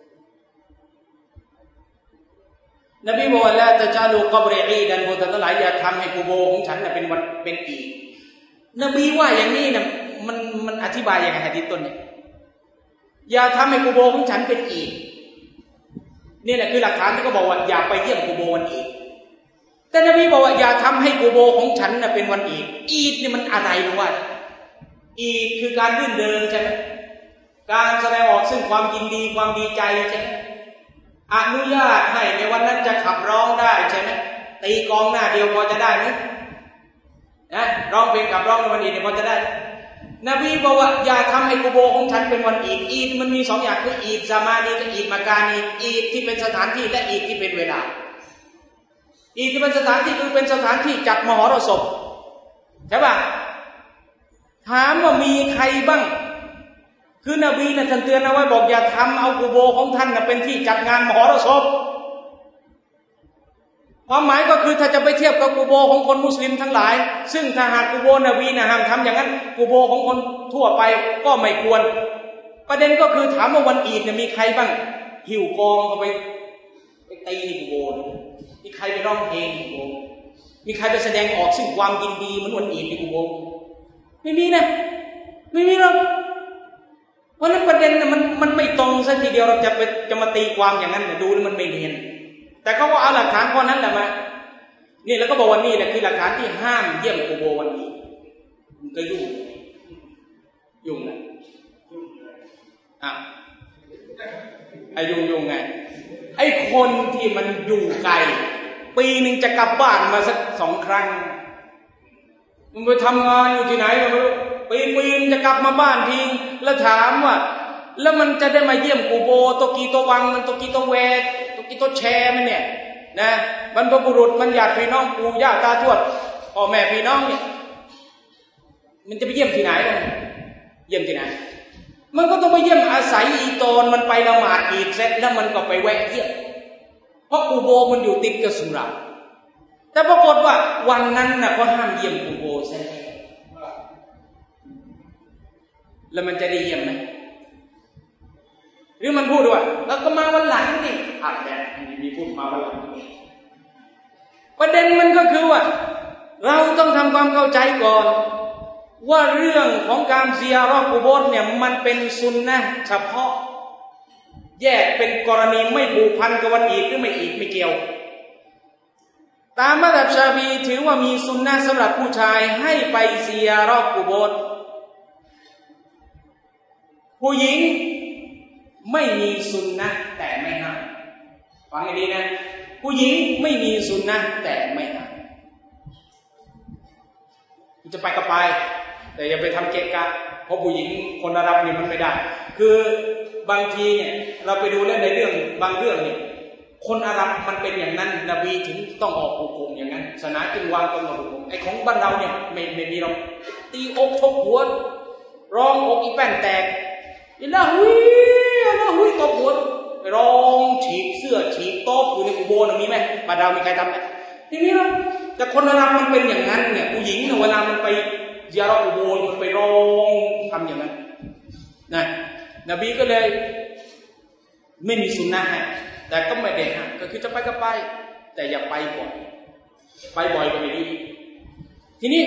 นบีบอกว่าละตะจาลูกับริอีดันพวกท่านทั้งหลายอย่าทำให้กุโบของฉันเป็นวันเป็นอีดนบีว่าอย่างนี้นะมันมันอธิบายยังไงหะดีษต้นเนี่ยอย่าทำให้กุโบของฉันเป็นอีดนี่แหละคือหลักฐานที่เขาบอกว่าอย่าไปเยี่ยมกุโบวันอีดแต่นบีบอกว่าอย่าทำให้กุโบของฉันนะเป็นวันอีดอีดนี่มันอะไรรู้ว่าอีดคือการรื่นเริงใช่ไหมการแสดงออกซึ่งความยินดีความดีใจใช่ไหมอนุญาตให้ในวันนั้นจะขับร้องได้ใช่ไหมตีกองหน้าเดียวพอจะได้ไหมนะร้องเพลงขับร้องในวันอีดเนี่ยพอจะได้นบีบอกว่าอย่าทำให้กุโบของฉันเป็นวันอีดอีดมันมีสองอย่างคืออีดซามานีกับอีดมากานีอีดที่เป็นสถานที่และอีดที่เป็นเวลาอีดที่เป็นสถานที่คือเป็นสถานที่จัดมหรสพใช่ป่ะถามว่ามีใครบ้างคือนบีน่ะท่านเตือนเอาไว้บอกอย่าทำเอากุโบของท่านน่ะเป็นที่จัดงานมหรสพความหมายก็คือถ้าจะไปเทียบกับกุโบของคนมุสลิมทั้งหลายซึ่งถ้าหากกุโบนบีนะห้ามทำอย่างนั้นกุโบของคนทั่วไปก็ไม่ควรประเด็นก็คือถามว่าวันอีดเนี่ยมีใครบ้างหิวกองเอาไปไปตีกุโบมีใครไปร้องเพลงกุโบมีใครไปแสดงออกซึ่งความยินดีเหมือนวันอีดในกุโบไม่มีนะไม่มีหรอกเพราะนั้นประเด็นน่ะมันมันไม่ตรงซะทีเดียวเราจะไปจะมาตีความอย่างนั้นเนี่ยดูแล้วมันไม่เนียนแต่เขาก็เอาหลักฐานข้อนั้นแหละมานี่แล้วก็บอกว่านี่แหละคือหลักฐานที่ห้ามเยี่ยมกุโบวันนี้มันก็ยุ่งยุ่งนะอ่ะไอ้ยุ่งยุ่งไงไอ้คนที่มันอยู่ไกลปีหนึ่งจะกลับบ้านมาสักสองครั้งมันไปทำงานอยู่ที่ไหนไม่รู้ปีปีนจะกลับมาบ้านทีแล้วถามว่าแล้วมันจะได้มาเยี่ยมกุโบตกีตวังมันตกีตแวดตกีตแชร์มันเนี่ยนะบรรพบุรุษมันญาติพี่น้องปู่ย่าตาทวดพ่อแม่พี่น้องเนี่ยมันจะไปเยี่ยมที่ไหนกันเยี่ยมที่ไหนมันก็ต้องไปเยี่ยมอาศัยอีตอนมันไปละหมาดอีดเสร็จแล้วมันก็ไปแวะเยี่ยมเพราะกุโบมันอยู่ติดกับสุเหร่าแต่ปรากฏว่าวันนั้นน่ะเขาห้ามเยี่ยมกุโบใช่ไหมแล้วมันจะได้เยี่ยมไหมหรือมันพูดว่าแล้วก็มาวันหลังนี่อาจจะมีพูดมาวันหลังประเด็นมันก็คือว่าเราต้องทำความเข้าใจก่อนว่าเรื่องของการซิยาเราะห์กุโบร์เนี่ยมันเป็นซุนนะห์เฉพาะแยกเป็นกรณีไม่ผูกพันกับวันอีดหรือไม่อีดไม่เกี่ยวตามมัซฮับชาฟีอีถือว่ามีซุนนะห์สำหรับผู้ชายให้ไปซิยาเราะห์กุโบร์ผู้หญิงไม่มีซุนนะห์แต่ไม่ห้ามฟังให้ดีนะผู้หญิงไม่มีซุนนะห์แต่ไม่ห้ามจะไปก็ไปแต่อย่าไปทำเกะกะเพราะผู้หญิงคนอาหรับนี่มันไม่ได้คือบางทีเนี่ยเราไปดูเรื่องในเรื่องบางเรื่องเนี่ยคนอาหรับมันเป็นอย่างนั้นนบีถึงต้องออกหุกุมอย่างนั้นศาสนาจึงวางกฎหุกุมไอ้ของบ้านเราเนี่ยไม่ไม่มีเราตีอกทบหัวร้องอกอีแป้นแตกอิลาฮุยอิลาฮุยตบหัวร้องฉีกเสื้อฉีกโต๊ะอยู่ในกุโบนะมีไหมบ้านเรามีใครทำไหมทีนี้นะแต่คนอาหรับมันเป็นอย่างนั้นเนี่ยผู้หญิงเนี่ยเวลามันไปซิยาเราะห์กุโบมันไปร้องทำอย่างนั้นนะนบีก็เลยไม่มีซุนนะห์ให้แต่ก็ไม่ได้ห้ามก็คือจะไปก็ไปแต่อย่าไปบ่อยไปบ่อยก็ไม่ดีทีนี้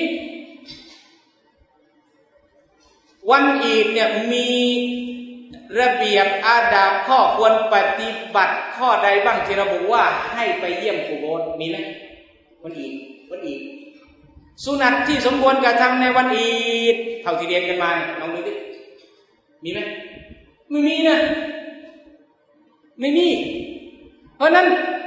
วันอีดเนี่ยมีระเบียบอาดาบข้อควรปฏิบัติข้อใดบ้างที่ระบุว่าให้ไปเยี่ยมกุโบร์มีไหมวันอีดวันอีดสุนัตที่สมควรกระทำในวันอีดเท่าที่เรียนกันมาลองดูดิมีไหมไม่มีนะไม่มีเพราะนั้น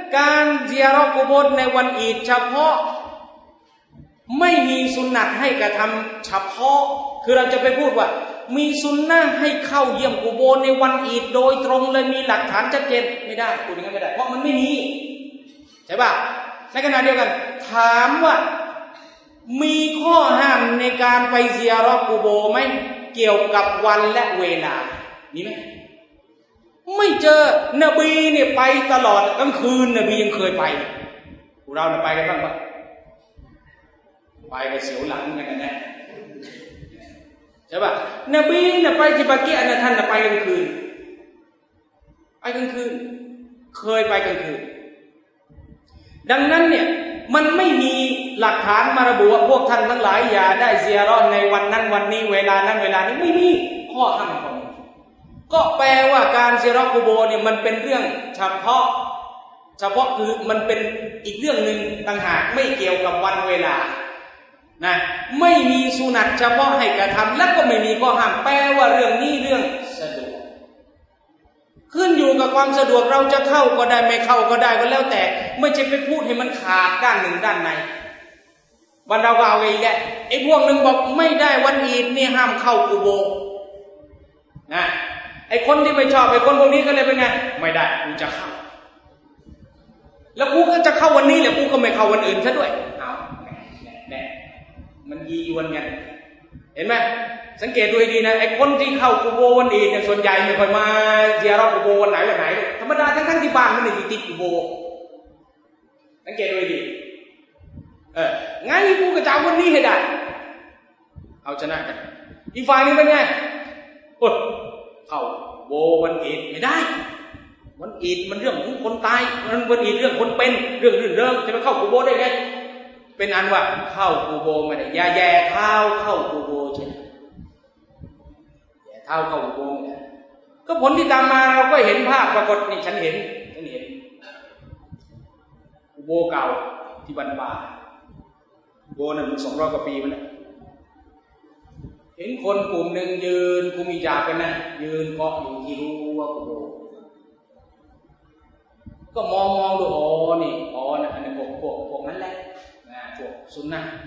การเซียเราะห์กุโบร์ในวันอีดเฉพาะไม่มีสุนนะให้กระทำเฉพาะคือเราจะไปพูดว่ามีสุนนะให้เข้าเยี่ยมกุโบร์ในวันอีดโดยตรงเลยมีหลักฐานชัดเจนไม่ได้พูดอย่างนั้นไม่ได้เพราะมันไม่มีใช่ป่ะในขณะเดียวกันถามว่ามีข้อห้ามในการไปเซียเราะห์กุโบร์ไหมเกี่ยวกับวันและเวลามีไหมไม่เจอนบีเนี่ยไปตลอดกลางคืนนบียังเคยไปพวกเราเนี่ยไปกันบ้างปะไปกันเสียวหลังกันแน่ใช่ป่ะนบีเนี่ยไปที่บากีอะห์นะท่านน่ะไปกลางคืนไปกลางคืนเคยไปกลางคืนดังนั้นเนี่ยมันไม่มีหลักฐานมาระบุว่าพวกท่านทั้งหลายอย่าได้เซียเราะห์ในวันนั้นวันนี้เวลานั้นเวลานี้ไม่มีข้อห้ามของก็แปลว่าการเซียเราะห์กุโบร์เนี่ยมันเป็นเรื่องเฉพาะเฉพาะคือมันเป็นอีกเรื่องนึงต่างหากไม่เกี่ยวกับวันเวลานะไม่มีสุนัตเฉพาะให้กระทำและก็ไม่มีข้อห้ามแปลว่าเรื่องนี้เรื่องสะดวกขึ้นอยู่กับความสะดวกเราจะเข้าก็ได้ไม่เข้าก็ได้ก็แล้วแต่ไม่ใช่ไปพูดให้มันขาดด้านหนึ่งด้านในวันเราก็เอาอีกแหละไอ้พวกนึงบอกไม่ได้วันอีดนี่ห้ามเข้ากุโบร์นะไอ้คนที่ไม่ชอบไอ้คนพวกนี้ก็เลยเป็นไงไม่ได้กูจะเข้าแล้วกูก็จะเข้าวันนี้แหละกูก็ไม่เข้าวันอื่นซะด้วยเอาแน่ๆมันยีวนกันเห็นไหมสังเกตดูให้ดีนะไอ้คนที่เข้ากุโบร์วันอีดเนี่ยส่วนใหญ่ไม่ค่อยมาเซียเราะห์กุโบร์วันไหนวันไหนธรรมดาทั้งๆที่บ้านมันนี่ติดกุโบร์สังเกตดูให้ดีเออไงกูก็จะเอาวันนี้ให้ได้เอาชนะกันอีกฝ่ายนึงเป็นไงโอ๊ยเข้าโบวันอีดไม่ได้วันอีดมันเรื่องของคนตายมันวันอีดเรื่องคนเป็นเรื่องรื่นเริงจะไปเข้ากุโบร์ได้ไงเป็นอันว่าเข้ากุโบร์ไม่ได้อย่าแย่เท้าเข้ากุโบร์ใช่ไหมแย่เท้าเข้ากุโบร์ไม่ได้ก็ผลที่ตามมาเราก็เห็นภาพปรากฏนี่ฉันเห็นฉันเห็นกุโบร์เก่าที่บันบากุโบร์นั่นมันสองร้อยกว่าปีมันนะเห็นคนกลุ่มหนึ่งยืนคุมิจากันนะยืนเกาะอยู่ที่รั้วกุโบร์ก็มองมองดูอ๋อนี่อ๋อนะอันนี้พวกพวกพวกนั้นแหละนะพวกซุนนะห์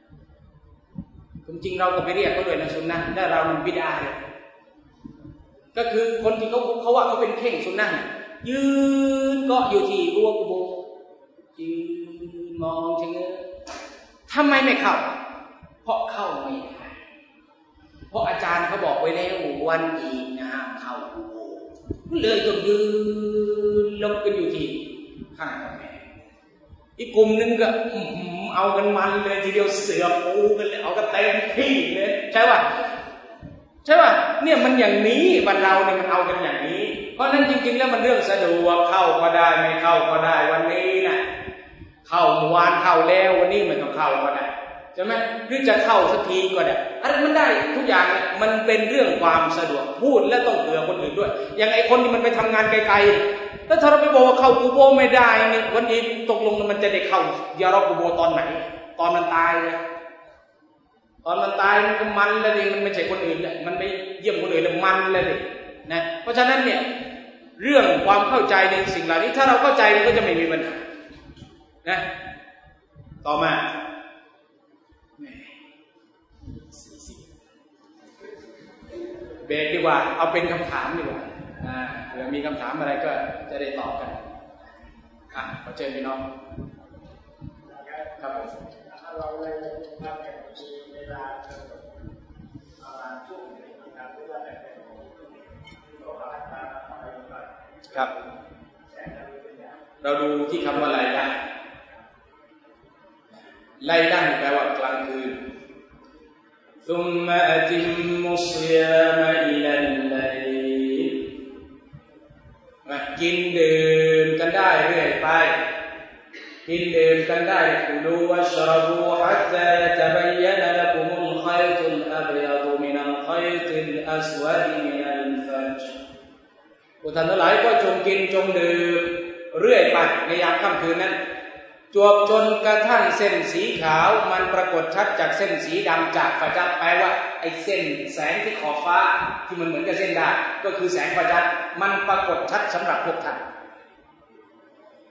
จริงๆเราก็ไปเรียกเขาด้วยนะซุนนะห์ถ้าเรามันบิดาเลยก็คือคนที่เขาเขาว่าเขาเป็นเข่งซุนนะห์ยืนเกาะอยู่ที่รั้วกุโบร์ยืนมองเฉยๆทำไมไม่เข้าเพราะเข้าไม่ได้เพราะอาจารย์เขาบอกไว้แล้ววันอีดนะห้ามเข้ากุโบร์เลยต้องยืนลงกันอยู่ที่ข้างกำแพงอีกกลุ่มนึงก็เอากันมันเลยทีเดียวเสือปูกันเลยเอากันเต็มที่เลยใช่ป่ะใช่ป่ะเนี่ยมันอย่างนี้บ้านเราเนี่ยมันเอากันอย่างนี้เพราะนั้นจริงๆแล้วมันเรื่องสะดวกเข้าก็ได้ไม่เข้าก็ได้วันนี้นะเข้าเมื่อวานเข้าแล้ววันนี้ไม่ต้องเข้าก็ได้ใช่ไหมหรือจะเข้าสักทีก็ได้อะไรมันได้ทุกอย่างมันเป็นเรื่องความสะดวกพูดและต้องเผื่อคนอื่นด้วยอย่างไอ้คนที่มันไปทำงานไกลๆแล้วถ้าเราไปบอกว่าเข้ากุโบร์ไม่ได้นี่วันนี้ตกลงมันจะได้เข้าเซียเราะห์กุโบร์ตอนไหนตอนมันตายเลยตอนมันตายมันก็มันแล้วดิมันไม่ใช่คนอื่นมันไม่เยี่ยมคนอื่นแล้วมันแล้วดินะเพราะฉะนั้นเนี่ยเรื่องความเข้าใจในสิ่งเหล่านี้ถ้าเราเข้าใจมันก็จะไม่มีปัญหานะต่อมาเบรกดีกว่าเอาเป็นคำถามดีกว่าอ่าเผื่อมีคำถามอะไรก็จะได้ตอบกันอ่ะขอเชิญพี่น้องครับผมเราเลยมาแข่งเวลาประมาณช่วงไหนครับเวลาแข่งครับเราดูที่คำว่าไลด้าไลด้าแปลว่ากลางคืนثم أتموا الصيام إلى الليل มากินดื่มกันได้เรื่อยไปกินดื่มกันได้กุลูวัชรบูฮัตตายัตบัยนะละกุมุลขัยตุลอับยาดุมินัลขัยติลอัสวะดมินัลฟัจรผู้ท่านทั้งหลายก็จงกินจงดื่มเรื่อยไปในยามค่ำคืนนั้นจวบจนกระทั่งเส้นสีขาวมันปรากฏชัดจากเส้นสีดำจากฟัจรแปลว่าไอ้เส้นแสงที่ขอบฟ้าที่มันเหมือนกับเส้นดาบก็คือแสงฟัจรมันปรากฏชัดสำหรับพวกท่าน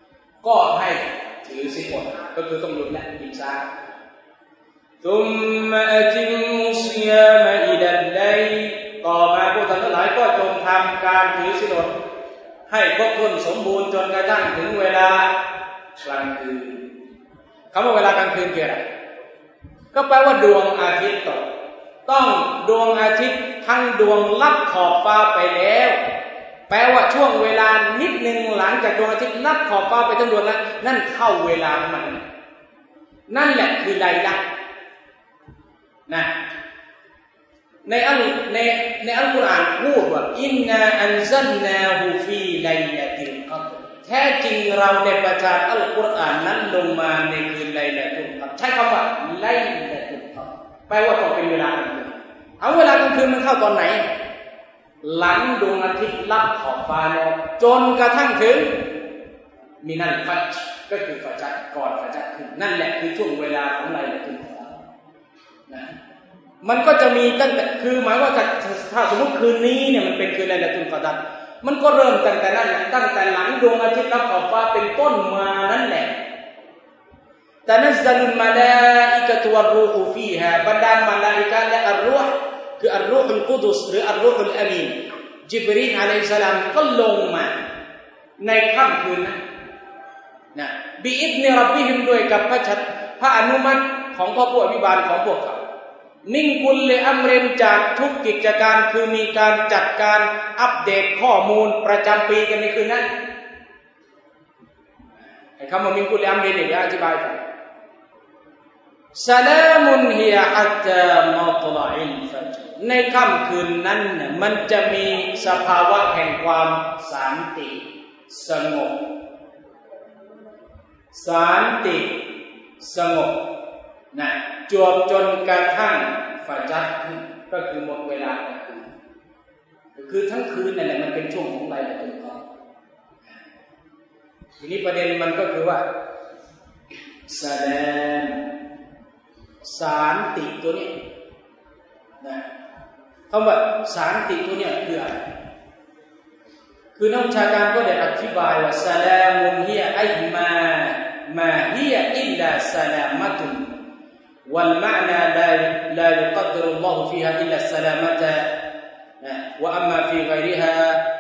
ก็ให้ถือศีลอดก็คือต้องหยุดและกินซะซุมมะอะติมุศยามะอิลัลไลลต่อมาพวกท่านทั้งหลายก็จงทำการถือศีลอดให้ครบถ้วนสมบูรณ์จนกระทั่งถึงเวลากลางคืนคำว่าเวลากลางคืนคืออะไรก็แปลว่าดวงอาทิตย์ตกต้องดวงอาทิตย์ทั้งดวงลับขอบฟ้าไปแล้วแปลว่าช่วงเวลานิดนึงหลังจากดวงอาทิตย์ลับขอบฟ้าไปทั้งดวงแล้วนั่นเข้าเวลาของมันนั่นแหละคือไลละนะในอัลในในอัลกุรอานพูดว่าอินนาอันซัลนาฮูฟีไลลาติลกัดรแท้จริงเราได้ประทานอัลกุรอานนั้นลงมาในคืนไลลาตุลกัดรใช้คำว่าไลลาตุลกัดรแปลว่าต้องเป็นเวลากลางคืนเอาเวลากลางคืนมันเข้าตอนไหนหลังดวงอาทิตย์ลับขอบฟ้าแล้วจนกระทั่งถึงมีนั่นฟัจก็คือฟัจรก่อนฟัจรขึ้นนั่นแหละคือช่วงเวลาของไลลาตุลกัดรนะมันก็จะมีตั้งแต่คือหมายว่าถ้าสมมติคืนนี้เนี่ยมันเป็นคืนไลลาตุลกัดรมันก็เริ่มตั้งแต่นั้นแหละตั้งแต่หลังดวงอาทิตย์ลับขอบฟ้าเป็นต้นมานั่นแหละแต่นัซซัลุลมาลาอิกะตุวัรรูฮูฟีฮาบรรดามาลาอิกะและอัรรูห์คืออัรรูฮุลกุดุสหรืออัรรูฮุลอามีนญิบรีลอะลัยฮิสสลามก็ลงมาในค่ำคืนนั้นนะบิอิذنร็อบบิฮิมด้วยกับพระพระอนุมัติของพระผู้อภิบาลของพวกเขามินกุลลิอัมรินจากทุกกิจการคือมีการจัดการอัปเดตข้อมูลประจำปีกันในคืนนั้นไอ้คำว่ามินกุลลิอัมรินเนี่ยอธิบายกันสลามุนฮิยะฮัตตามัตลาอิลฟัจรในค่ำคืนนั้นเนี่ยมันจะมีสภาวะแห่งความสันติสงบสันติสงบนะจวบจนกระทั่งฟัจรขึ้นก็คือหมดเวลากลางคืนคือทั้งคืนนั่นแหละมันเป็นช่วงของไลลาตุลกัดรทีนี้ประเด็นมันก็คือว่าสลามสันติตัวนี้นะคำว่าสันติตัวนี้คืออะไรคือนักวิชาการก็ได้อธิบายว่าสลามุนฮิยะอัยมามาฮิยะอิลลาสลามะตุนوالمعنى لا لا يقدر الله فيها إلا السلامة وأما في غيرها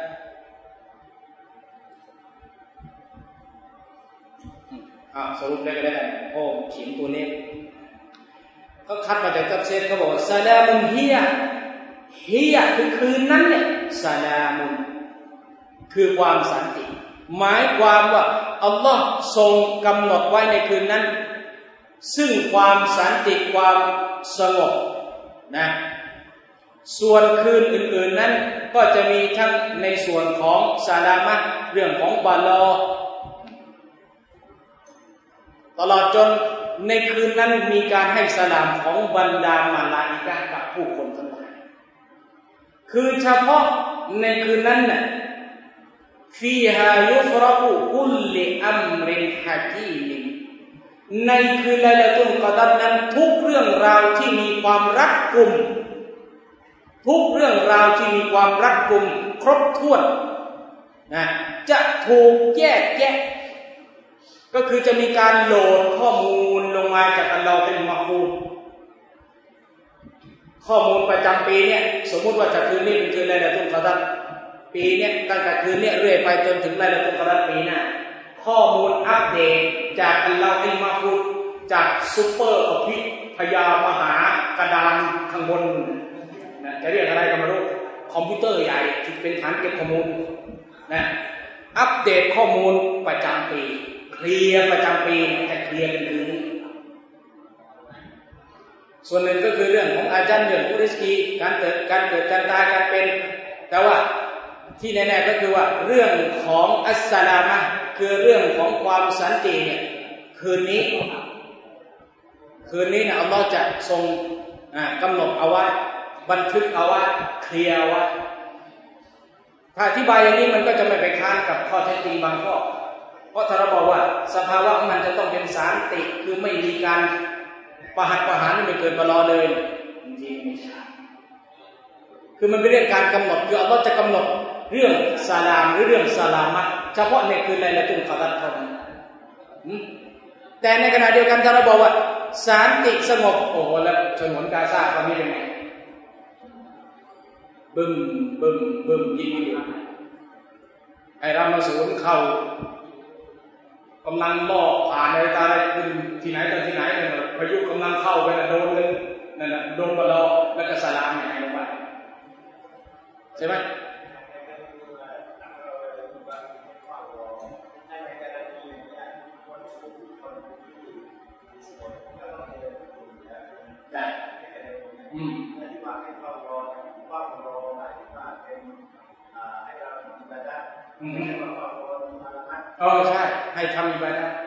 อ่ะสรุปได้ก็ได้โอ้เขียนตัวนี้ก็คัดมาจากตัฟซีรเขาบอกว่าซาลามุนฮิยะฮิยะคือคืนนั้นเนี่ยซาลามุนคือความสันติหมายความว่าอัลลอฮ์ทรงกำหนดไว้ในคืนนั้นซึ่งความสันติความสงบนะส่วนคืนอื่นๆนั้นก็จะมีทั้งในส่วนของซาลามะเรื่องของบาลอตลอดจนในคืนนั้นมีการให้สลามของบรรดามาลาอิกะห์กับผู้คนทั้งหลายคือเฉพาะในคืนนั้นน่ะฟีฮายุฟรกุกุลลิอัมรินฮะกีมในคืนไลลาตุลกัดรนั้นทุกเรื่องราวที่มีความรัดกุมทุกเรื่องราวที่มีความรัดกุมครบถ้วนนะจะถูกแยกแยะก็คือจะมีการโหลดข้อมูลลงมาจากอัลลอฮฺเป็นมักบูลข้อมูลประจำปีเนี่ยสมมุติว่าจากคืนนี้เป็นคืนไลลาตุลกัดรปีเนี่ยตั้งแต่คืนนี้เรื่อยไปจนถึงไลลาตุลกัดรปีหน้าข้อมูลอัปเดตจากอัลลอฮฺเป็นมักบูลจากซุปเปอร์อภิพยามหากระดานข้างบนนะจะเรียกอะไรก็ไม่รู้คอมพิวเตอร์ใหญ่ที่เป็นฐานเก็บข้อมูลนะอัปเดตข้อมูลประจำปีเคลียร์ประจำปีจะเคลียร์กันคืนนี้ส่วนหนึ่งก็คือเรื่องของอาจารย์เรื่องอุริสกีการเกิดการเกิดการตายการเป็นแต่ว่าที่แน่ๆก็คือว่าเรื่องของอัสสลามะคือเรื่องของความสันติเนี่ยคืนนี้คืนนี้เนี่ยอัลลอฮ์จะทรงกำหนดเอาไว้บันทึกเอาไว้เคลียร์ไว้ถ้าอธิบายอย่างนี้มันก็จะไม่ไปค้านกับข้อเท็จจริงบางข้อเพราะถ้าเราบอกว่าสภาวะมันจะต้องเป็นสันติคือไม่มีการประหัตประหารไม่เกิดประลอเลยจริงๆไม่ใช่คือมันเป็นเรื่องการกำหนดคืออัลลอฮ์จะกำหนดเรื่องซาลามหรือเรื่องซาลามะเฉพาะในคืนไลลาตุลกัดรเท่านั้นแต่ในขณะเดียวกันถ้าเราบอกว่าสันติสงบโอ้โหแล้วฉนวนกาซาตอนนี้เป็นไงบึ้มบึ้มบึ้มยิงอยู่ไอ้รามาสูนเข้ากำลังล่อผ่านอะไรตาอะไรขึ้นที่ไหนต่อที่ไหนเนี่ยพายุกำลังเข้าไปนะโดนเลยนั่นแหละโดนบอลเราแล้วก็สลามยังไงลงไปใช่ไหมได้อืมอืมเออใช่ให้ทำอิบาดะห์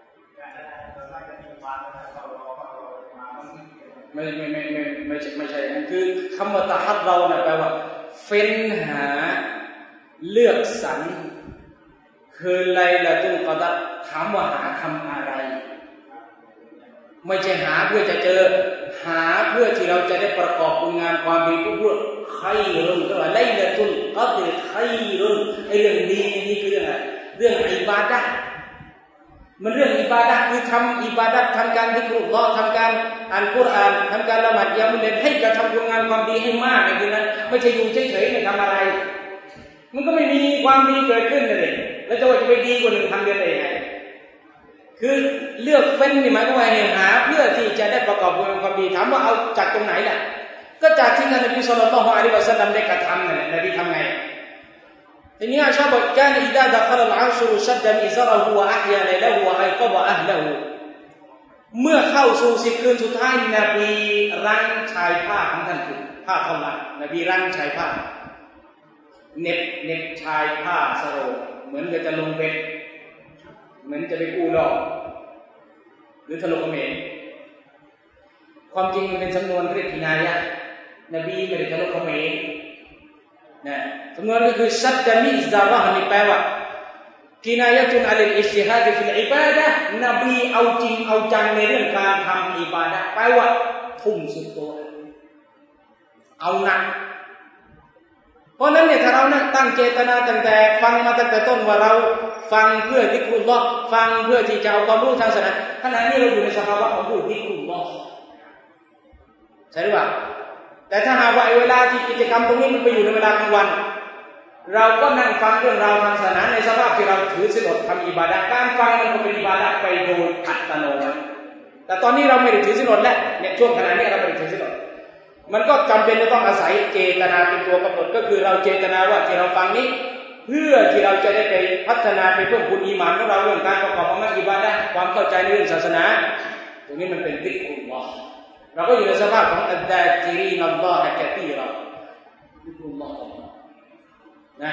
ไม่ไม่ไม่ไม่ไม่ใช่ไม่ใช่นั่นคือคำว่าตะฮัดเราเนี่ยแปลว่าเฟ้นหาเลือกสรรคือไลละตุลกอดรถามว่าหาทำอะไรไม่ใช่หาเพื่อจะเจอหาเพื่อที่เราจะได้ประกอบคุณงามความดีทุกเรื่องไขรุนก็ว่าไลละตุลกอดรไขรุนไอ้เรื่องดีนี่คือเรื่องอะไรเรื่องอิบาดะห์มันเรื่องอิบาดะห์คือทำอิบาดะห์ทำการซิกรุลลอฮ์ทำการอ่านกุรอานทำการละหมาดยามมุลเลลให้กระทำคุณงามความดีให้มากในที่นั้นไม่ใช่อยู่เฉยๆไม่ทำอะไรมันก็ไม่มีความดีเกิดขึ้นเลยแล้วจะว่าจะไปดีกว่าหนึ่งพันเดือนได้ยังไงคือเลือกเฟ้นนี่หมายความว่าหาเพื่อที่จะได้ประกอบคุณงามความดีถามว่าเอาจากตรงไหนล่ะก็จากที่ท่านนบีศ็อลลัลลอฮุอะลัยฮิวะซัลลัมได้กระทำนั่นแหละนบีทำไงทีนี้อาชาบอกกานอิดาดะคอลัลอัชรุชัดดะมิซะรหูวะอะฮยาไลละหูวะไอกะบะอะห์ละหูเมื่อเข้าสู่สิบคืนสุดท้ายนบีรั้งชายผ้าของท่านคือผ้าท่อนหลังนบีรั้งชายผ้าเน็บเน็บชายผ้าสโรงเหมือนจะลงเบ็ดเหมือนจะไปกู้ดอกหรือทะลุเขมรความจริงมันเป็นจำนวนเรียกกินายะนบีไม่ได้ทะลุเขมรนะจำนวนก็คือซัดดะมิซะรห์นี่แปลว่ากินายะตุนอะลัลอิจติฮาดฟิลอิบาดะห์นบีเอาจริงเอาจังในเรื่องการทำอิบาดะห์แปลว่าทุ่มสุดตัวเอาหนักเพราะนั้นเนี่ยถ้าเรานั่งตั้งเจตนาตั้งแต่ฟังมาตั้งแต่ต้นว่าเราฟังเพื่อซิกรุลลอฮ์ฟังเพื่อที่จะเอาความรู้ทางศาสนาขณะนี้เราอยู่ในสภาวะของผู้ซิกรุลลอฮ์ใช่หรือเปล่าแต่ถ้าหากว่าเวลาที่กิจกรรมตรงนี้มันไปอยู่ในเวลากลางวันเราก็นั่งฟังเรื่องราวทางศาสนาในสภาพที่เราถือศีลอดทำอิบาดะห์การฟังมันก็เป็นอิบาดะห์ไปโดยอัตโนมัติแต่ตอนนี้เราไม่ได้ถือศีลอดแล้วเนี่ยช่วงขณะนี้เราไม่ได้ถือศีลอดมันก็จำเป็นจะต้องอาศัยเจตนาเป็นตัวกำหนดก็คือเราเจตนาว่าที่เราฟังนี้เพื่อที่เราจะได้ไปพัฒนาไปเพิ่มพูนอีหม่านของเราเรื่องการประกอบอามัลอิบาดะห์ความเข้าใจในเรื่องศาสนาตรงนี้มันเป็นซิกรุลลอฮ์เราก็อยู่ในสภาพของอัลดาจิรีนัลลอฮะกะตีเราซิกรุลลอฮ์นะ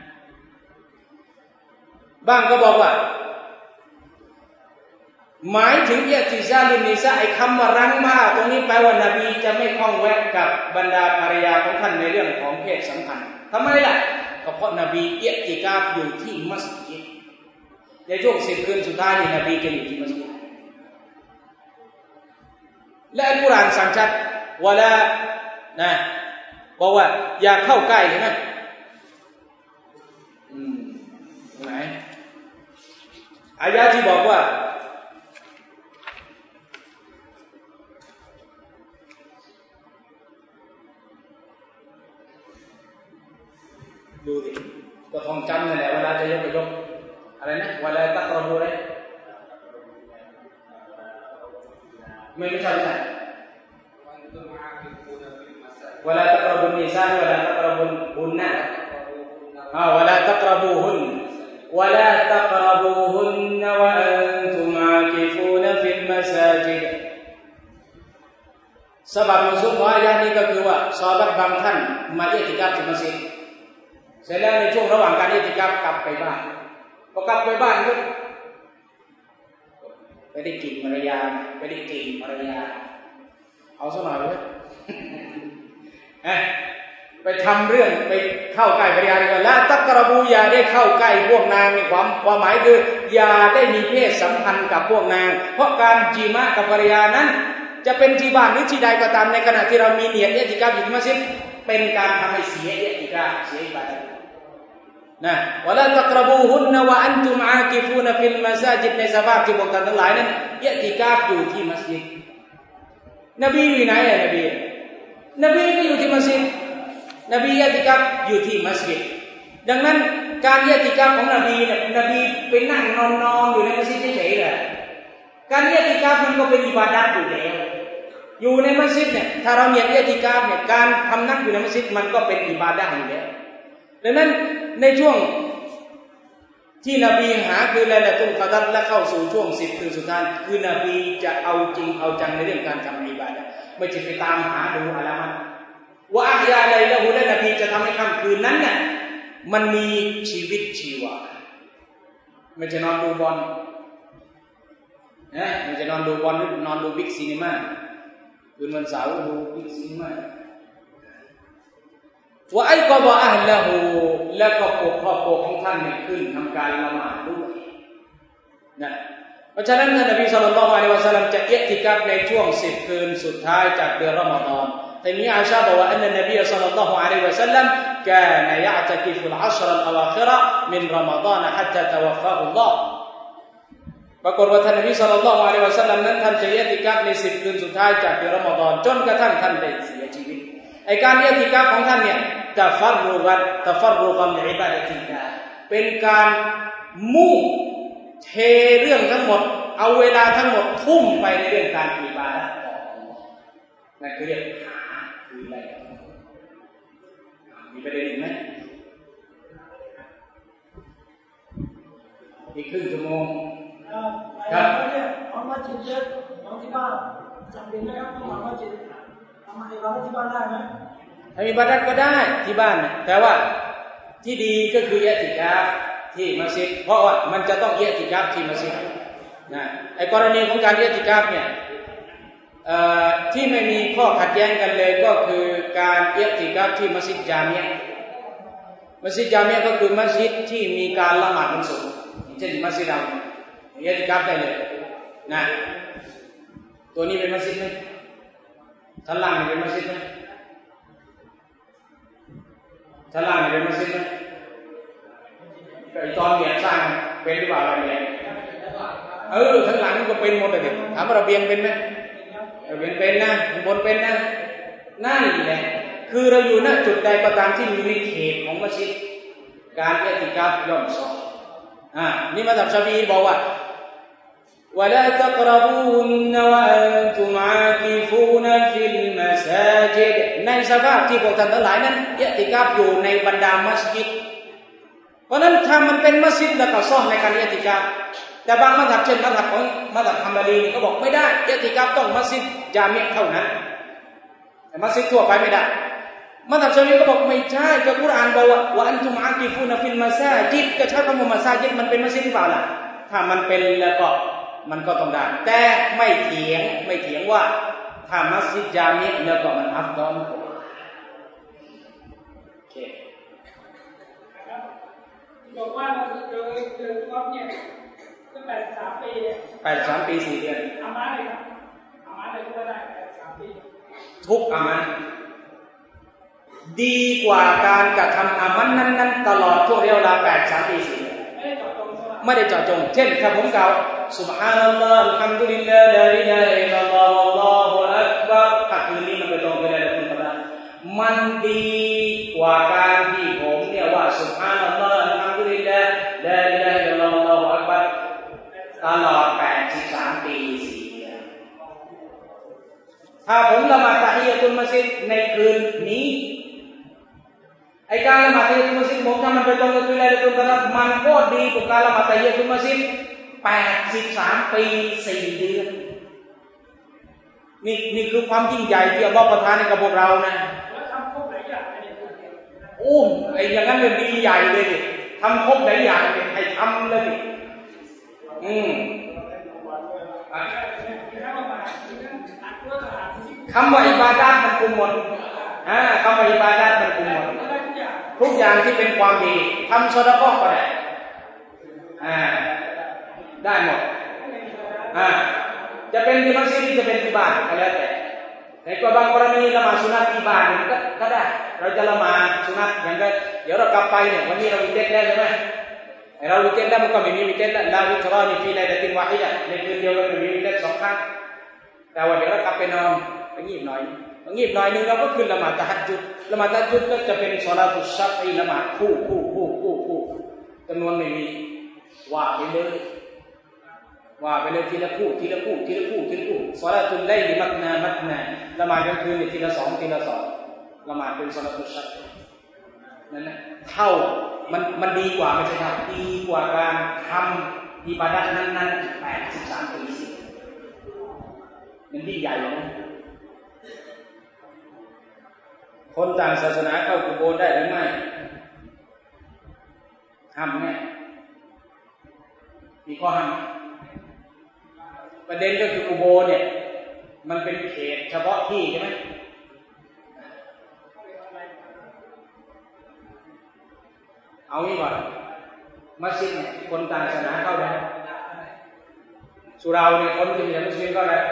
บ้างก็บอกว่าหมายถึงอิติซาลุนนิซาไอ้คำว่ารั้งมาตรงนี้แปลว่านบีจะไม่คล้องแวะกับบรรดาภรรยาของท่านในเรื่องของเพศสัมพันธ์ทำไมล่ะก็เพราะนบีอิติกาฟอยู่ที่มัสยิดในช่วงสิบคืนสุดท้ายนี่นบีจะอยู่ที่มัสยิดและอัลกุรอานสั่งชัดวะลานะบอกว่าอย่าเข้าใกล้ใช่ไหมอืมไหนอายะที่บอกว่าดูดิก็ท่องจำนั่นแหละเวลาจะยกไปยกอะไรนะวะลาตักรบูเลยไม่ไม่ใช่ไม่ใช่วะลาตักรบุนนิซาวะลาตักรบุนบุนนะอ่าวะลาตักรบูฮุนวะลาตักรบูฮุนวะอันตุมอากิฟูนฟิลมัสาจิดสบาบนุซุลของอายะนี้ก็คือว่าซอฮาบะห์บางท่านมาอิติกาฟที่มัสยิดเสร็จแล้วในช่วงระหว่างการอิติกาฟกลับไปบ้านพอกลับไปบ้านก็ไปได้กลิ่นภรรยาไปได้กลิ่นภรรยาเอาซะหน่อยเลยเอ๊ะไปทำเรื่องไปเข้าใกล้ภรรยาดีกว่าละตักรบูอย่าได้เข้าใกล้พวกนางในความความหมายคืออย่าได้มีเพศสัมพันธ์กับพวกนางเพราะการจีมะกับภรรยานั้นจะเป็นที่บ้านหรือที่ใดก็ตามในขณะที่เรามีเนียดอิติกาฟอยู่ที่มัสยิดเป็นการทำให้เสียอิติกาฟเสียอิบาดะห์นะวะลาตักรบูฮุนนะวะอันตุมอากิฟูนฟิลมัสาจิดในสภาพที่พวกท่านทั้งหลายนั้นอิอ์ติกาฟอยู่ที่มัสยิดนบีอยู่ไหนอ่ะนบีนบีก็อยู่ที่มัสยิดนบีอิอ์ติกาฟอยู่ที่มัสยิดดังนั้นการอิอ์ติกาฟของนบีเนี่ยนบีไปนั่งนอนๆอยู่ในมัสยิดเฉยๆแหละการอิอ์ติกาฟมันก็เป็นอิบาดะห์อยู่แล้วอยู่ในมัสยิดเนี่ยถ้าเราเนี่ยอิอ์ติกาฟเนี่ยการทำนั่งอยู่ในมัสยิดมันก็เป็นอิบาดะห์อยู่แล้วดังนั้นในช่วงที่นบีหาคือไลลาตุลกอดรและเข้าสู่ช่วงสิบคืนสุดท้ายคือนบีจะเอาจริงเอาจังในเรื่องการทำอิบาดะห์ไม่ใช่ไปตามหาดูอะลามัตว่าอะห์ยาไลละฮูและนบีจะทำให้ค่ำคืนนั้นน่ะมันมีชีวิตชีวาไม่ใช่นอนดูบอลนะไม่ใช่นอนดูบอลหรือนอนดูบิ๊กซีนีมาคืนวันเสาร์ดูบิ๊กซีนีมาว่าไอ้กอบะอะห์ละฮูและก็ปกครอบครัวของท่านเนี่ยขึ้นทำการละหมาดด้วยนะเพราะฉะนั้นท่านนบีศ็อลลัลลอฮุอะลัยฮิวะซัลลัมจะอิอ์ติกาฟในช่วงสิบคืนสุดท้ายจากเดือนรอมฎอนแต่มีอาอิชะฮ์บอกว่าอันนบีศ็อลลัลลอฮุอะลัยฮิวะซัลลัมกานยะอ์ตะกิฟุลอัชรอัลอวาคิเราะห์มินรอมฎอนฮัตตาตะวัฟฟาฮุลลอฮ์ปรากฏว่าท่านนบีศ็อลลัลลอฮุอะลัยฮิวะซัลลัมนั้นท่านจะอิอ์ติกาฟในสิบคืนสุดท้ายจากเดือนรอมฎอนจนกระทั่งท่านได้เสียชีวิตไอ้การอิอ์ติกาฟของท่านเนี่ยตะฟัรรุกัตตะฟัรรุกัมลิอิบาดะติลลาห์เป็นการมุ่งเทเรื่องทั้งหมดเอาเวลาทั้งหมดทุ่มไปในเรื่องการอิบาดะห์ต่ออัลเลาะห์นั่นคือเรียกคืออะไรมีประเด็นไหมอีกครึ่งชั่วโมงครับเอามาจิตเยอะเอาที่บ้านจำเป็นไหมครับเอามาจิตทำอิบาดะห์ที่บ้านได้ไหมทำอิบาดะห์ก็ได้ที่บ้านแต่ว่าที่ดีก็คืออิอ์ติกาฟที่มัสยิดเพราะว่ามันจะต้องอิอ์ติกาฟที่มัสยิดนะไอ้กรณีของการอิอ์ติกาฟเนี่ยเอ่อที่ไม่มีข้อขัดแย้งกันเลยก็คือการอิอ์ติกาฟที่มัสยิดญามิอะห์มัสยิดญามิอะห์ก็คือมัสยิดที่มีการละหมาดวันศุกร์เช่นมัสยิดเราอิอ์ติกาฟได้เลยนะตัวนี้เป็นมัสยิดมั้ยชั้นล่างเป็นมัสยิดมั้ยชั้นล่างเป็นมัสยิดมั้ยไอ้ตอนเนี่ยสร้างเป็นหรือเปล่าอะไรเนี่ยเออข้างหลังก็เป็นหมดเลยถามว่าระเบียงเป็นไหมระเบียงเป็นนะข้างบนเป็นนะนั่นแหละคือเราอยู่ณจุดใดก็ตามที่มีในเขตของมัสยิดการอิอ์ติกาฟย่อมสอนอ่านี่มัซฮับชาฟีอีบอกว่าวะลาตักรบูฮุนวะอันตุมอากิฟูนฟิลมัสาจิดในสภาพที่พวกท่านทั้งหลายนั้นอิอ์ติกาฟอยู่ในบรรดามัสยิดเพราะนั้นถ้ามันเป็นมัสยิดแล้วก็ซ่อมในการอิอ์ติกาฟแต่บางมัซฮับเช่นมัซฮับของมัซฮับฮัมบารีนี่เขาบอกไม่ได้อิอ์ติกาฟต้องมัสยิดญามิอะห์เท่านั้นแต่มัสยิดทั่วไปไม่ได้มัซฮับชาฟีอีก็บอกไม่ใช่ก็กุรอานบอกว่าวะอันตุมอากิฟูนฟิลมัสาจิดก็ใช้คำว่ามัสาจิดมันเป็นมัสยิดหรือเปล่าล่ะถ้ามันเป็นแล้วก็มันก็ต้องได้แต่ไม่เถียงไม่เถียงว่าถ้ามัสยิดญามิอะห์แล้วก็มันอัฟฎอลโอเคบอกว่าเราเจอเจอรอบเนี่ยตั้งแต่สามปีแปดสามปีสี่เดือนอามาเลยครับอามาเลยก็ได้แปดสามปีทุกอามันดีกว่าการกระทำอามันนั้นๆตลอดช่วงเวลาแปดสามปีสี่เดือนไม่ได้เจาะจงเช่นถ้าผมกล่าวซุบฮานัลลอฮ์อัลฮัมดุลิลลาฮ์ลาอิลาฮะอิลลัลลอฮ์วัลลอฮุอักบัรถ้าคืนนี้มันไปตรงกับเวลาคุณกำลังมันดีกว่าการที่ผมเนี่ยว่าซุบฮานัลลอฮ์อัลฮัมดุลิลลาฮ์ลาอิลาฮะอิลลัลลอฮ์วัลลอฮุอักบัรตลอดแปดสิบสามปีสี่เดือนถ้าผมละหมาดตะฮียะตุลมัสยิดในคืนนี้ไอ้การละหมาดตะฮียะตุลมัสยิดผมถ้ามันไปตรงกับคืนไลลาตุลกอดรมันก็ดีกว่าการละหมาดตะฮียะตุลมัสยิดแปดสิบสามปีสี่เดือนนี่นี่คือความยิ่งใหญ่ที่อัลเลาะห์ประทานให้กับพวกเรานะแล้วทำครบหลายอย่างโอ้ไอ้อย่างนั้นเลยดีใหญ่เลยดิทำครบหลายอย่างเลยให้ทำเลยดิอืมคำว่าอิบาดะห์มันคุมหมดอ่าคำว่าอิบาดะห์มันคุมหมดทุกอย่างที่เป็นความดีทำซอดาเกาะห์ก็ได้อ่าได้หมดอ่าจะเป็นที่มัสยิดจะเป็นที่บ้านก็แล้วแต่แต่ก็บางกรณีละหมาดสุนัตที่บ้านก็ก็ได้เราจะละหมาดสุนัตอย่างก็เดี๋ยวเรากลับไปเนี่ยวันนี้เราวิเต็ดแล้วใช่ไหมเราวิเต็ดแล้วมันก็ไม่มีวิเต็ดแล้วลาวิตรอนี่ฟีไลลาตินวาฮิดะในคืนเดียวกันมีวิเต็ดสองครั้งแต่ว่าเดี๋ยวเรากลับไปนอนไปงีบหน่อยงีบหน่อยนึงเราก็ขึ้นละหมาดตะฮัจญุดละหมาดตะฮัจญุดก็จะเป็นศอลาตุชชัฟอีละหมาดคู่คู่คู่คู่คู่จำนวนไม่มีว่าไปเลยว่าไปเลยทีละคู่ทีละคู่ทีละคู่ทีละคู่ศอลาตุลไลลิมักนามักนาละหมาดกลางคืนนี่ทีละสองทีละสองละหมาดเป็นศอลาตุชชัฟนั่นแหละเท่ามันมันดีกว่าไม่ใช่ครับดีกว่าการทำอิบาดะห์นั้นๆแปดสิบสามปีสิมันยิ่งใหญ่เลยนะคนต่างศาสนาเข้ากุโบร์ได้หรือไม่ห้ามไหมมีข้อห้ามประเด็นก็คือกุโบร์เนี่ยมันเป็นเขตเฉพาะที่ใช่ไหมเอางี้ก่อนมัสยิดเนี่ยคนต่างศาสนาเข้าได้สุเราเนี่ยคนที่เป็นมุสลิมก็ได้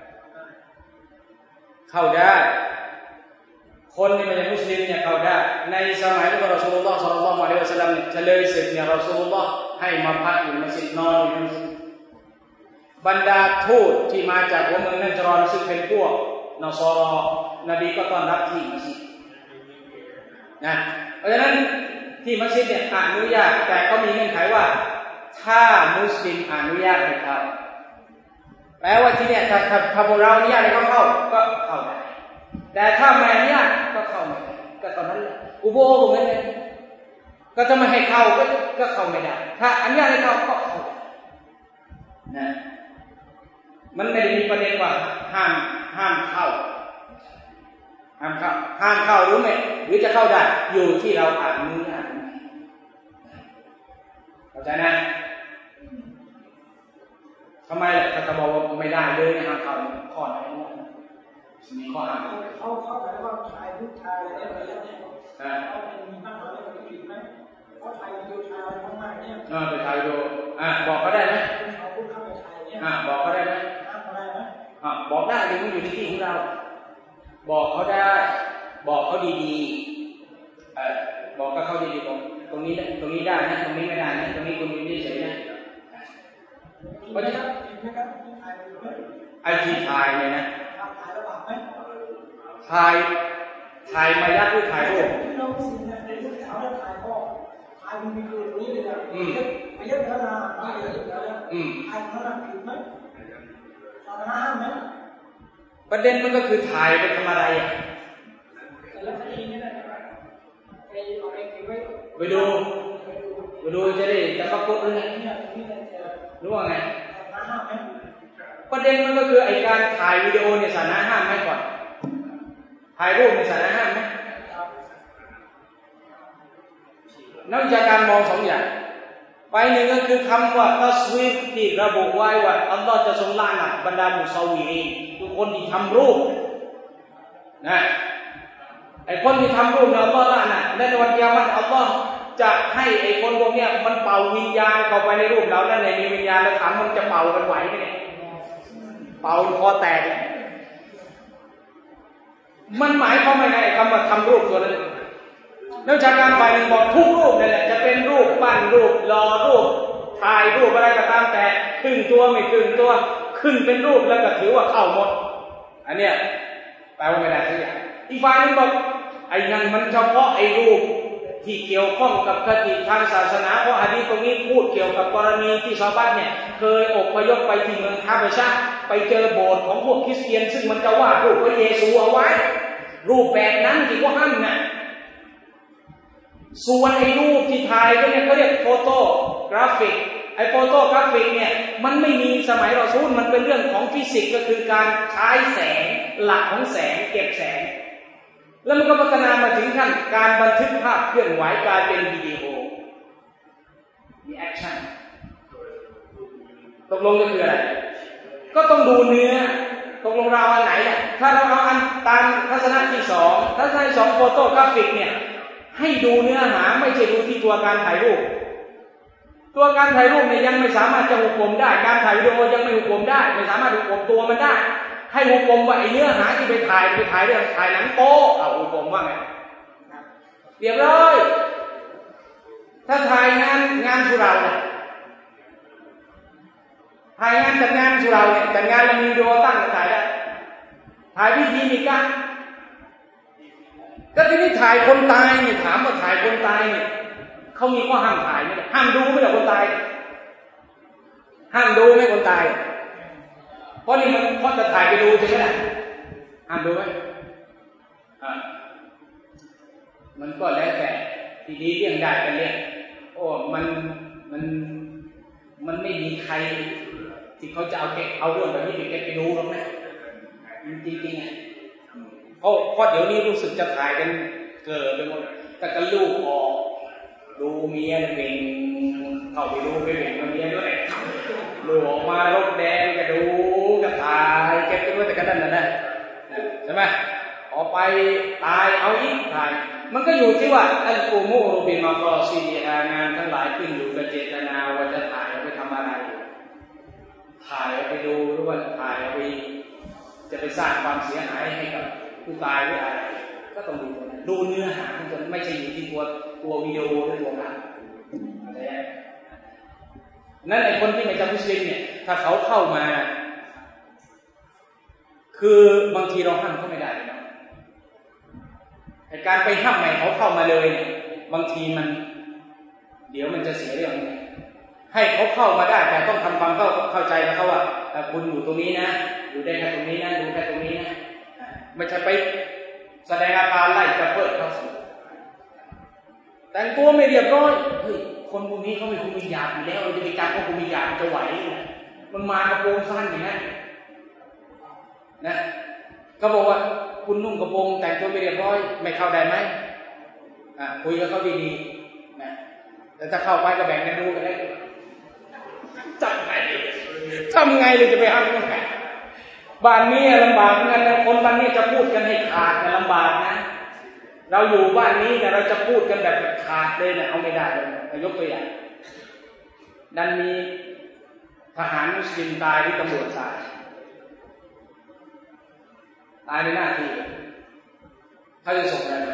เข้าได้คนที่เป็นมุสลิมเนี่ยเข้าได้ในสมัยที่รอซูลุลลอฮ์ ศ็อลลัลลอฮุอะลัยฮิวะซัลลัมเฉลยศึกเนี่ยรอซูลุลลอฮ์ให้มาพักอยู่มัสยิดนอนอยู่บรรดาทูตที่มาจากหัวเมืองนัจรอนซึ่งเป็นพวกนอซอรอนบีก็ต้อนรับที่มัสยิดนะเพราะฉะนั้นที่มัสยิดเนี่ยอนุญาตแต่ก็มีเงื่อนไขว่าถ้ามุสลิมอนุญาตให้เข้าแปลว่าที่เนี่ยถ้าถ้าพวกเราอนุญาตให้เขาเข้าก็เข้าได้แต่ถ้าไม่อนุญาตก็เข้าไม่ได้ก็ตอนนั้นแหละอุโบก็เหมือนกันก็จะไม่ให้เข้าก็ก็เข้าไม่ได้ถ้าอนุญาตให้เข้าก็เข้านะมันไม่ได้มีประเด็นว่าห้ามห้ามเข้าห้ามเข้าห้ามเข้าหรือไม่หรือจะเข้าได้อยู่ที่เราอนุญาตเข้าใจนะทำไมล่ะถ้าจะบอกว่าไม่ได้เลยนะห้ามเข้าข้อไหนมีข้อห้ามเขาเข้าไปว่าชายผู้ชายอะไรเนี่ยเขาเป็นมีมากกว่าอะไรผิดไหมเขาชายดูชายมากๆเนี่ยเออไปชายดูอ่ะบอกเขาได้ไหมเขาพูดเข้าไปชายเนี่ยอ่ะบอกเขาได้ไหมห้ามเขาได้ไหมอ่ะบอกได้เลยมันอยู่ในที่ของเราบอกเขาได้บอกเขาดีๆเออบอกกับเขาดีๆบอกตรงนี้ตรงนี้ได้นะตรงนี้ไม่ได้นะตรงนี้คุณยืนเฉยๆนะเพราะฉะนั้นไอ้ที่ถ่ายเนี่ยนะถ่ายถ่ายมายัดหรือถ่ายรูปน้องสิเนี่ยเป็นผู้สาวแล้วถ่ายพ่อถ่ายมันมีคือตรงนี้เลยนะอืมไปยัดเท่านาไม่ยัดเท่านาอืมถ่ายเท่านาผิดไหมตอนนั้นไหมประเด็นมันก็คือถ่ายไปทำอะไรอ่ะแล้วไอ้นี่นะไอ้เอาไอ้ไปไปดูไปดูจะได้จะฟักกุ๊ดหรือไงรู้ว่าไงประเด็นมันก็คือไอ้การถ่ายวิดีโอเนี่ยศาสนาห้ามไหมก่อนถ่ายรูปในศาสนาห้ามไหมนักวิชาการมองสองอย่างไปหนึ่งก็คือคำว่าตัสวีฟที่ระบุไว้ว่าอัลลอฮ์จะทรงละหมาดบรรดามุสาวีรีนคือคนที่ทำรูปนะไอ้คนที่ทำรูปเนี่ยอัลลอฮ์ละหมาดในวันกิยามะฮ์อัลลอฮ์จะให้ไอ้คนพวกเนี้ยมันเป่าวิญญาณเข้าไปในรูปเราแล้วในมีวิญญาณแล้วถามมันจะเป่ากันไหวไหมเนี่ยเป่าคอแตกมันหมายความว่าไงคำว่าทำรูปตัวนั้นนักวิชาการฝ่ายหนึ่งบอกทุกรูปนั่นแหละจะเป็นรูปปั้นรูปหล่อรูปถ่ายรูปอะไรก็ตามแต่ครึ่งตัวไม่ครึ่งตัวขึ้นเป็นรูปแล้วก็ถือว่าเข้าหมดอันเนี้ยแปลว่าไม่ได้ทุกอย่างอีกฝ่ายนึงบอกไอ้นั่นมันเฉพาะไอ้รูปที่เกี่ยวข้องกับคติทางศาสนาเพราะหะดีษตรงนี้พูดเกี่ยวกับกรณีที่ซอฮาบะห์เนี่ยเคยอพยพไปที่เมืองฮาบะชะห์ไปเจอโบสถ์ของพวกคริสเตียนซึ่งมันจะวาดรูปพระเยซูเอาไว้รูปแบบนั้นที่ว่าห้ามนะส่วนไอ้รูปที่ถ่ายก็เนี่ยเขาเรียกโฟโตกราฟิกไอ้โฟโตกราฟิกเนี่ยมันไม่มีสมัยรอซูลมันเป็นเรื่องของฟิสิกส์ก็คือการใช้แสงหลักของแสงเก็บแสงแล้วมันก็พัฒนามาถึงขั้นการบันทึกภาพเคลื่อนไหวกลายเป็นวิดีโอมีแอคชั่นตกลงก็คืออะไรก็ต้องดูเนื้อตกลงเราอันไหนเนี่ยถ้าเราเอาอันตามทัศนะที่สองทัศนะที่สองโฟโตกราฟิกเนี่ยให้ดูเนื้อหาไม่ใช่ดูที่ตัวการถ่ายรูปตัวการถ่ายรูปเนี่ยยังไม่สามารถจะหุกกลมได้การถ่ายวิดีโอยังไม่หุกกลมได้ไม่สามารถหุกกลมตัวมันได้ให้หุกกลมว่าไอ้เนื้อหาที่ไปถ่ายไปถ่ายเรื่องถ่ายหนังโป๊เอาหุกกลมว่าไงเรียบร้อยถ้าถ่ายงานงานสุเราเนี่ยถ่ายงานจัดงานสุเราเนี่ยจัดงานเรามีวิดีโอตั้งถ่ายได้ถ่ายพิธีมีกันก็ที่นี่ถ่ายคนตายเนี่ยถามว่าถ่ายคนตายเนี่ยเขามีข้อห้ามถ่ายไหมห้ามดูไม่ใช่คนตายห้ามดูไม่คนตายเพราะนี่มันเพราะจะถ่ายไปดูใช่ไหมล่ะห้ามดูไหมอ่ามันก็แล้วแต่ทีดีเลี่ยงได้กันเลี่ยงโอ้มันมันมันไม่มีใครที่เขาจะเอาเก็บเอาเรื่องแบบนี้ไปเก็บไปดูหรอกนะจริงจริงๆอ่ะเพราะเพราะเดี๋ยวนี้รู้สึกจะถ่ายกันเกิดไปหมดแต่ก็ลูกออกดูเมียเป็นเข้าไปดูไปเป็นเมียด้วยลูกออกมารถแดงก็ดูก็ถ่ายเก็บไปด้วยแต่ก็นั่นน่ะนะใช่ไหมออกไปตายเอาอีกถ่ายมันก็อยู่ที่ว่าอัลกุมูรุบิมากอซีงานทั้งหลายขึ้นอยู่กับเจตนาว่าจะถ่ายเอาไปทำอะไรถ่ายเอาไปดูหรือว่าถ่ายเอาไปจะไปสร้างความเสียหายให้กับผู้ตายหรืออะไรก็ต้องดูดูเนื้อหาจนไม่ใช่อยู่ที่ตัวตัววิดีโอหรือตัวภาพอะไรนั่นไอ้คนที่ไม่ใช่มุสลิมเนี่ยถ้าเขาเข้ามาคือบางทีเราห้ามเขาไม่ได้นะการไปห้ามใหม่เขาเข้ามาเลยเนี่ยบางทีมันเดี๋ยวมันจะเสียเรื่องให้เขาเข้ามาได้แต่ต้องทำความเข้าเข้าใจนะเขาว่าคุณอยู่ตรงนี้นะอยู่ได้แค่ตรงนี้นะดูแค่ตรงนี้นะไม่ใช่ไปแสดงอาการไล่จะเปิดเข้าสู่แต่งตัวไม่เรียบร้อยเฮ้ยคนพวกนี้เขาไม่คุมวิญญาณอยู่แล้วเราจะมีการควบคุมวิญญาณจะไหวมันมากระโปรงสั้นอย่างนั้นนะก็บอกว่าคุณนุ่งกระโปรงแต่งตัวไม่เรียบร้อยไม่เข้าได้ไหมอ่ะคุยกับเขาดีๆนะแต่ถ้าเข้าไปก็แบ่งกันดูกันได้ทำไงทำไงเลยจะไปห้ามกันไงบ้านนี้ลำบากเหมือนกันคนบ้านนี้จะพูดกันให้ขาดลำบากนะเราอยู่บ้านนี้เนี่ยเราจะพูดกันแบบขาดเลยเนี่ยเอาไม่ได้เลยยกตัวอย่างดันมีทหารมุสลิมตายที่ตำรวจตายตายในหน้าที่เขาจะส่งอะไรมา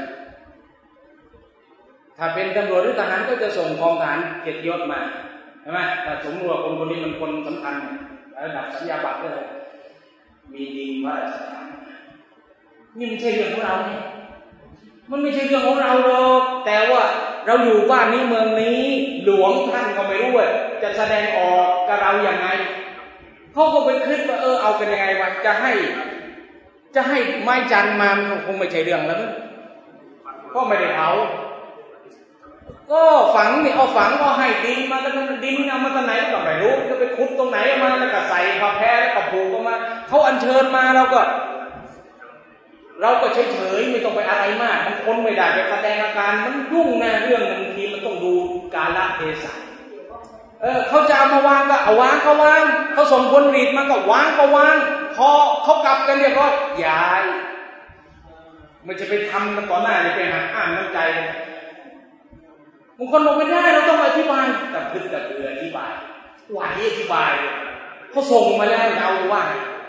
ถ้าเป็นตำรวจหรือทหารก็จะส่งกองทหารเกียรติยศมาใช่ไหมแต่สมมติว่าคนคนนี้มันคนสำคัญระดับสัญญาบัตรเลยมีดีว่าราชการนี่ไม่ใช่เรื่องของเราเนี่ยมันไม่ใช่เรื่องของเราหรอกแต่ว่าเราอยู่บ้านนี้เมืองนี้หลวงท่านก็ไม่รู้ว่าจะแสดงออกกับเราอย่างไรเขาก็ไปคิดว่าเออเอากันยังไงวะจะให้จะให้ไม้จันทร์มาคงไม่ใช่เรื่องแล้วมั้งก็ไม่ได้เผาก็ฝังนี่เอาฝังก็ให้ดินมาแล้วดินเอามาจากไหนก็ไม่รู้จะไปขุดตรงไหนมาแล้วก็ใส่ผ้าแพรแล้วก็ผูกออกมาเขาอัญเชิญมาเราก็เราก็เฉยๆไม่ต้องไปอะไรมากมันคนไม่ได้ไปแสดงอาการมันยุ่งนะเรื่องบางทีมันต้องดูกาลเทศะเออเขาจะเอามาวางก็เอาวางก็วางเขาส่งคนรีดมาก็วางก็วางพอเขากลับกันเรียบร้อยย้ายมันจะไปทำกันต่อหน้าเนี่ยไปหักอ้างน้ำใจบางคนบอกไม่ได้เราต้องอธิบายแต่พึ่งแต่เรืออธิบายไหวอธิบายเขาส่งมาแล้วเอาว่า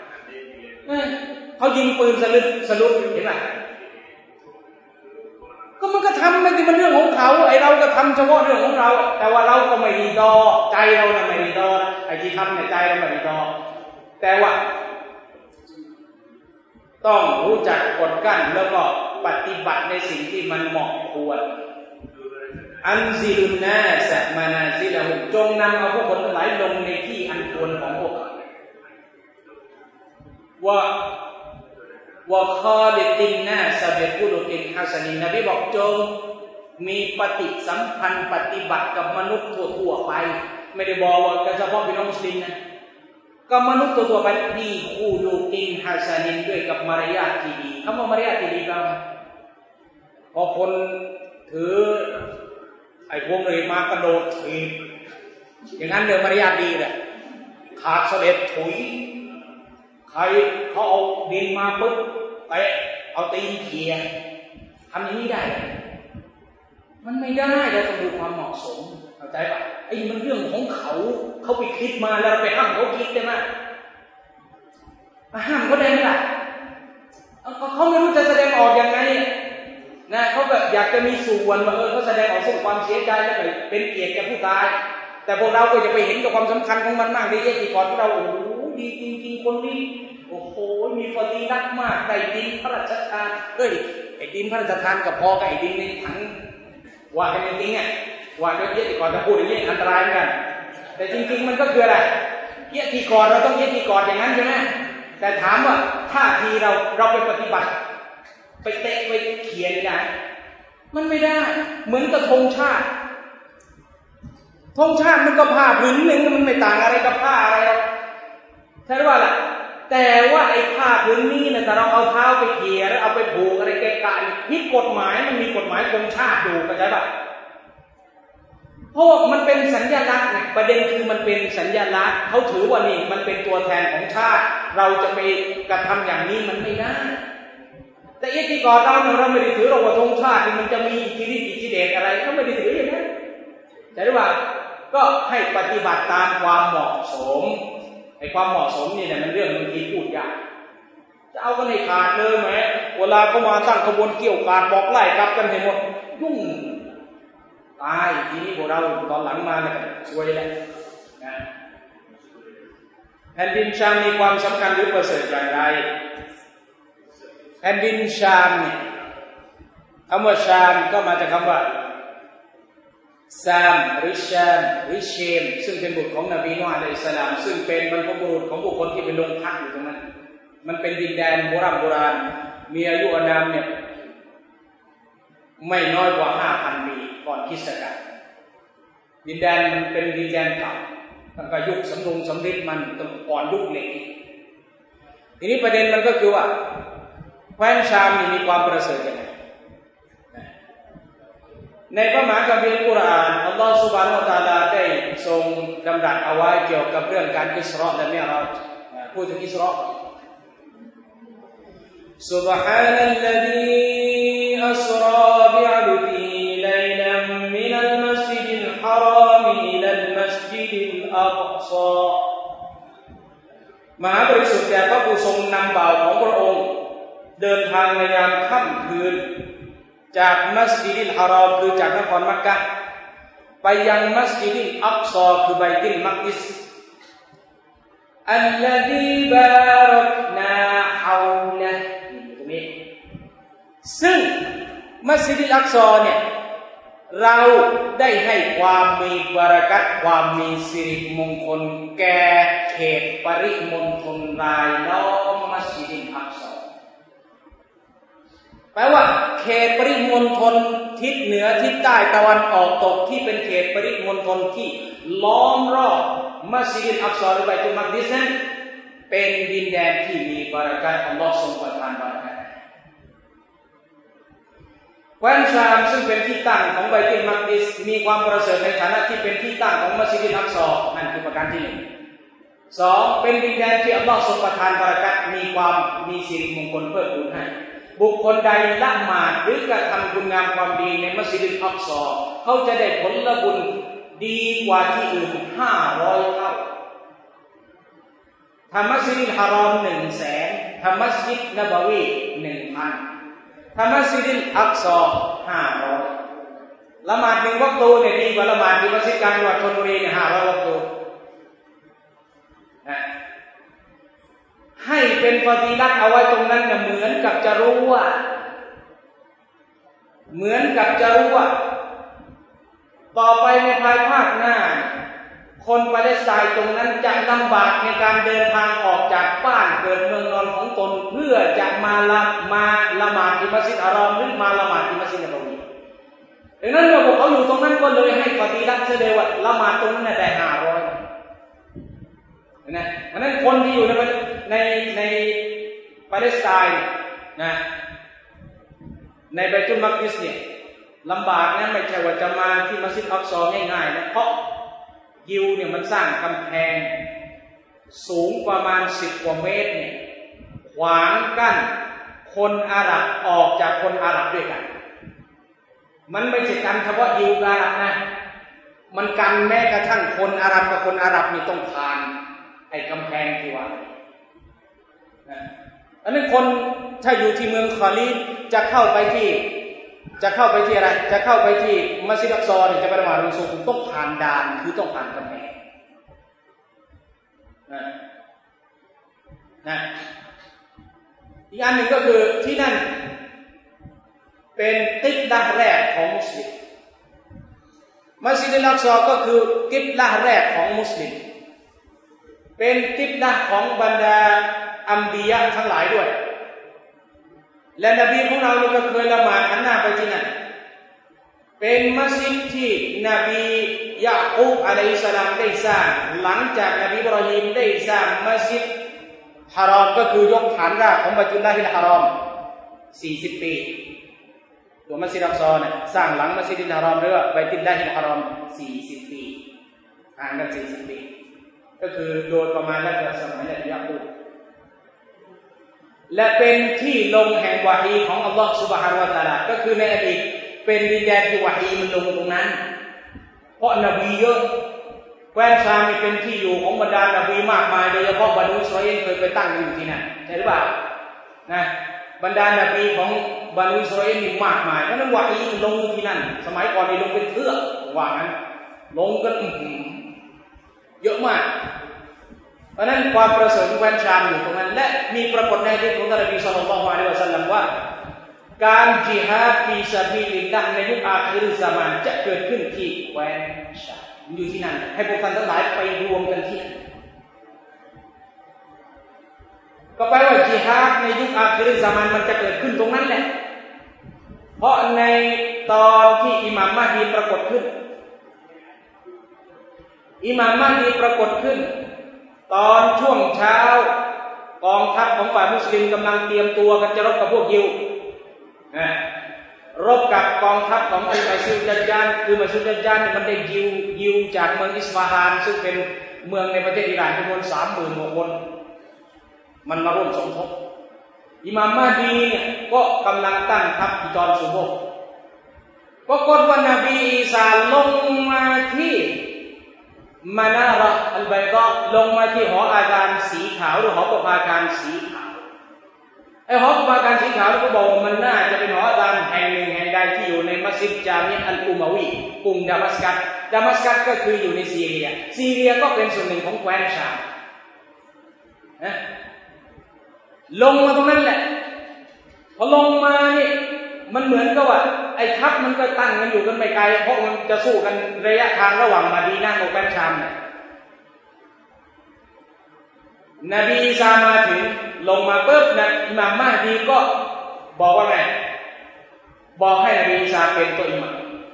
เขายิงปืนสลุดสลุดเห็นไหมก็มันก็ทำไม่ใช่มันเรื่องของเขาไอเราก็ทำเฉพาะเรื่องของเราแต่ว่าเราก็ไม่ดีดอใจเราเนี่ยไม่ดีดอไอที่ทำเนี่ยใจเราไม่ดีดอแต่ว่าต้องรู้จักกดกั้นแล้วก็ปฏิบัติในสิ่งที่มันเหมาะควรอันซิลุนนาสะมานาซิละหุจงนำเอาพวกคนทั้งหลายลงในที่อันควรของพวกเขาว่าว่าคอลิตินนาสะเบกุลุกินฮัสนินนบีบอกจงมีปฏิสัมพันธ์ปฏิบัติกับมนุษย์ทั่วๆไปไม่ได้บอกว่าเฉพาะพี่น้องมุสลิมนะก็มนุษย์ทั่วๆไปดีคูลุกินฮัสนินด้วยกับมารยาทที่ดีคำว่ามารยาทที่ดีก็พอคนถือไอ้พวงเลยมากระโดดถีบอย่างนั้นเดี๋ยวมารยาทดีแหละขาดเสด็จถุยใครเขาเอาดินมาปุ๊บไปเอาตีนเขี่ยทำอย่างนี้ได้มันไม่ได้เราต้องดูความเหมาะสมเข้าใจป่ะไอ้มันเรื่องของเขาเขาไปคิดมาแล้วไปห้ามเขาคิดได้ไหมห้ามเขาได้ไหมล่ะเขาไม่รู้จะแสดงออกยังไงนะเขาแบบอยากจะมีส่วนมาเออเขาแสดงออกซึ่งความเสียใจแล้วก็เป็นเกียรติแก่ผู้ตายแต่พวกเราก็จะไปเห็นกับความสำคัญของมันมากในเอติกอดที่เราโอ้โหดีจริงๆคนนี้โอ้โหมีฟอดีลัตมากได้ดินพระราชทานเอ้ยไอ้ดินพระราชทานกับพอกับไอ้ดินในถังว่ากันจริงๆอ่ะว่าด้วยเอติกอดจะพูดอย่างนี้อันตรายเหมือนกันแต่จริงๆมันก็คืออะไรเอติกอดเราต้องเอติกอดอย่างนั้นใช่ไหมแต่ถามว่าท่าทีเราเราไปปฏิบัติไปเตะไปเขียนได้มันไม่ได้เหมือนกับธงชาติธงชาติมันก็ผ้าผืนหนึ่งมันไม่ต่างอะไรกับผ้าอะไรหรอกใช่หรือเปล่าล่ะแต่ว่าไอ้ผ้าผืนนี้เนี่ยแต่เราเอาเท้าไปเขี่ยแล้วเอาไปผูกอะไรแกะกะนี่กฎหมายมันมีกฎหมายธงชาติอยู่เข้าใจป่ะเพราะมันเป็นสัญลักษณ์เนี่ยประเด็นคือมันเป็นสัญลักษณ์เขาถือว่านี่มันเป็นตัวแทนของชาติเราจะไปกระทำอย่างนี้มันไม่ได้แต่อิทธิกรเราเนี่ยเราไม่ได้ถือเราว่าธงชาติมันจะมีอิทธิฤทธิ์อิทธิเดชอะไรเขาไม่ได้ถืออย่างนั้นแต่ว่าก็ให้ปฏิบัติตามความเหมาะสมไอ้ความเหมาะสมนี่เนี่ยมันเรื่องบางทีพูดยากจะเอากันให้ขาดเลยไหมเวลาเขามาตั้งขบวนเกี่ยวกาดบอกไล่กลับกันให้หมดยุ่งตายทีนี้พวกเราตอนหลังมาเนี่ยช่วยแล้วนะแผ่นดินชามมีความสำคัญหรือประเสริฐอย่างไรแผ่นดินชามเนี่ยคำว่าชามก็มาจากคำว่าซามหรือชามหรือเชมซึ่งเป็นบุตรของนบีนูฮ์อะลัยฮิสสลามซึ่งเป็นบรรพบุรุษของบุคคลที่ไปลงพักอยู่ตรงนั้นมันเป็นดินแดนโบราณโบราณมีอายุอานามเนี่ยไม่น้อยกว่า ห้าพัน ปีก่อนคริสตกาลดินแดนมันเป็นดินแดนเก่าตั้งแต่ยุคสำรงสำริดมันตั้งก่อนยุคเหล็กทีนี้ประเด็นมันก็คือว่าแคว้นชามมีความประเสริฐยังไงในพระมหาคัมภีร์กุรอานอัลลอฮฺซุบฮานะฮูวะตะอาลาได้ทรงดำรัสเอาไว้เกี่ยวกับเรื่องการอิสรอและมิอ์ราจพูดถึงอิสรอ Subhanalladzi asra bi'abdihi laylan minal masjidil haram ilal masjidil aqsa มหาบริสุทธิ์แด่พระผู้ทรงนำบ่าวของพระองค์เดินทางในยามค่ำคืนจากมัสยิดิลฮารอมคือจากนครมักกะฮ์ไปยังมัสยิดิลอักซอคือไบตุลมักดิสอัลลซีบารักนาฮาวละตรงนี้ซึ่งมัสยิดิลอักซอเนี่ยเราได้ให้ความมีบารอกัตความมีสิริมงคลแก่เขตปริมณฑลรายล้อมมัสยิดิลอักซอแปลว่าเขตปริมณฑลทิศเหนือทิศใต้ตะวันออกตกที่เป็นเขตปริมณฑลที่ล้อมรอบมัสยิดอักซอหรือไบตุลมักดิสนั้นเป็นดินแดนที่มีบารอกัตอัลลอฮฺทรงประทานบารอกัตแคว้นชามซึ่งเป็นที่ตั้งของไบตุลมักดิสมีความประเสริฐในฐานะที่เป็นที่ตั้งของมัสยิดอักซอนั่นคือประการที่หนึ่งสองเป็นดินแดนที่อัลลอฮฺทรงประทานบารอกัตมีความมีสิริมงคลเพิ่มพูนให้บุคคลใดละหมาดหรือกระทำคุณงามความดีในมัสยิดอักซอเขาจะได้ผลบุญดีกว่าที่อื่นห้าร้อยเท่าทำมัสยิดฮารอมหนึ่งแสนทำมัสยิดนบวีหนึ่งพันทำมัสยิดอักซอห้าร้อยละหมาดหนึ่งวักตูเนี่ยดีกว่าละหมาดที่มัสยิดกลางจังหวัดชลบุรีเนี่ยห้าร้อยวักตูให้เป็นฟอดีลัตเอาไว้ตรงนั้นเนี่ยเหมือนกับจะรู้ว่าเหมือนกับจะรู้ว่าต่อไปในภายภาคหน้าคนปาเลสไตน์ตรงนั้นจะลำบากในการเดินทางออกจากบ้านเกิดเมืองนอนของตนเพื่อจะมาละมาละหมาดที่มัสยิดฮารอมหรือมาละหมาดที่มัสยิดนบวีดังนั้นเมื่อพวกเขาอยู่ตรงนั้นก็เลยให้ฟอดีลัตเสดว่าละหมาดตรงนั้นได้ห้าร้อยนะเพราะนั้นคนที่อยู่ในในในปาเลสไตน์นะในไบตุลมักดิสเนี่ยลำบากนะไม่ใช่ว่าจะมาที่มัสยิดอักซอง่ายๆนะเพราะยิวเนี่ยมันสร้างกำแพงสูงประมาณสิบกว่าเมตรเนี่ยขวางกั้นคนอาหรับออกจากคนอาหรับด้วยกันมันไม่ใช่กันเฉพาะยิวอาหรับนะมันกันแม้กระทั่งคนอาหรับกับคนอาหรับนี่ต้องผ่านไอ้กำแพงที่ว่าอันนั้นคนถ้าอยู่ที่เมืองคอลีดจะเข้าไปที่จะเข้าไปที่อะไรจะเข้าไปที่มัสยิดอักซอเนี่ยจะไปละหมาดรอซูลต้องผ่านด่านคือต้องผ่านกำแพงนะนะอีกอันหนึ่งก็คือที่นั่นเป็นกิบละห์แรกของมุสลิมมัสยิดอักซอก็คือกิบละห์แรกของมุสลิมเป็นกิบละห์ของบรรดาอัมบิยะห์ทั้งหลายด้วยและนบีของเรานี่ก็เคยละหมาดหันหน้าไปที่นั่นเป็นมัสยิดที่นบียะอูบอะลัยฮิสสลามได้สร้างหลังจากนบีอิบรอฮีมได้สร้างมัสยิดฮารอมก็คือยกฐานรากของบัยตุลลาฮิลฮารอมสี่สิบปีตัวมัสยิดอักซอเนี่ยสร้างหลังมัสยิดฮารอมหรือว่าบัยตุลลาฮิลฮารอมสี่สิบปีห่างกันสี่สิบปีก็คือโดยประมาณรัชสมัยนบียะอูบและเป็นที่ลงแห่งวะฮีของอัลลอฮฺซุบฮานะฮูวะตะอาลาก็คือในอดีตเป็นดินแดนที่วะฮีมันลงตรงนั้นเพราะนบีเยอะแคว้นชามเป็นที่อยู่ของบรรดานบีมากมายโดยเฉพาะบรรดาอิสราเอลเคยไปตั้งอยู่ที่นั่นใช่หรือเปล่านะบรรดานบีของบรรดาอิสราเอลมีมากมายเพราะนั้นวะฮีมันลงที่นั่นสมัยก่อนนี่ลงเป็นเทือกว่างั้นลงกันเยอะมากเพราะนั้นความประเสริฐของแคว้นชามอยู่ตรงนั้นและมีปรากฏในฮะดีษของท่านนบีศ็อลลัลลอฮุอะลัยฮิวะซัลลัมว่าการญิฮาดฟีซะบีลิลลาฮ์ในยุคอาคิรซะมานจะเกิดขึ้นที่แคว้นชามอยู่ที่นั่นให้พวกท่านทั้งหลายไปรวมกันที่นั่นก็แปลว่าญิฮาดในยุคอาคิรซะมานมันจะเกิดขึ้นตรงนั้นแหละเพราะในตอนที่อิหม่ามมะดีปรากฏขึ้นอิหม่ามมะดีปรากฏขึ้นตอนช่วงเช้ากองทัพของฝ่ายมุสลิมกำลังเตรียมตัวกันจะรบกับพวกยิวนะรบกับกองทัพของอัลมัซีฮ์ดัจญาลคือมัซีฮ์ดัจญาลมันได้ยิวยิวจากเมืองอิสฟาฮานซึ่งเป็นเมืองในประเทศอิหร่านจำนวน สามหมื่น กว่าคนมันมาร่วมสมทบอิหม่ามมะดีเนี่ยก็กำลังตั้งทัพที่ตอนซุบฮ์ปรากฏว่านบีอีสาลงมาที่มานาระอัลบัยฎอลงมาที่หออาคารสีขาวหรือหอประภาการสีขาวไอ้หอประภาการสีขาวก็บอกว่ามันน่าจะเป็นหออาคารแห่งหนึ่งแห่งใดที่อยู่ในมัสยิดจามิอะห์อัลอุมาวีกรุงดามัสกัสดามัสกัสก็คืออยู่ในซีเรียซีเรียก็เป็นส่วนหนึ่งของแคว้นชามนะลงมาตรงนั้นแหละพอลงมานี่มันเหมือนกับว่าไอ้ทัพมันก็ตั้งกันอยู่กันไม่ไกลเพราะมันจะสู้กันระยะทางระหว่างมะดีนะห์กับแคว้นชามเนี่ยนบีอีสามาถึงลงมาปุ๊บนะอิหม่ามมะดีก็บอกว่าไงบอกให้นบีอีสาเป็นตัวอิหม่าม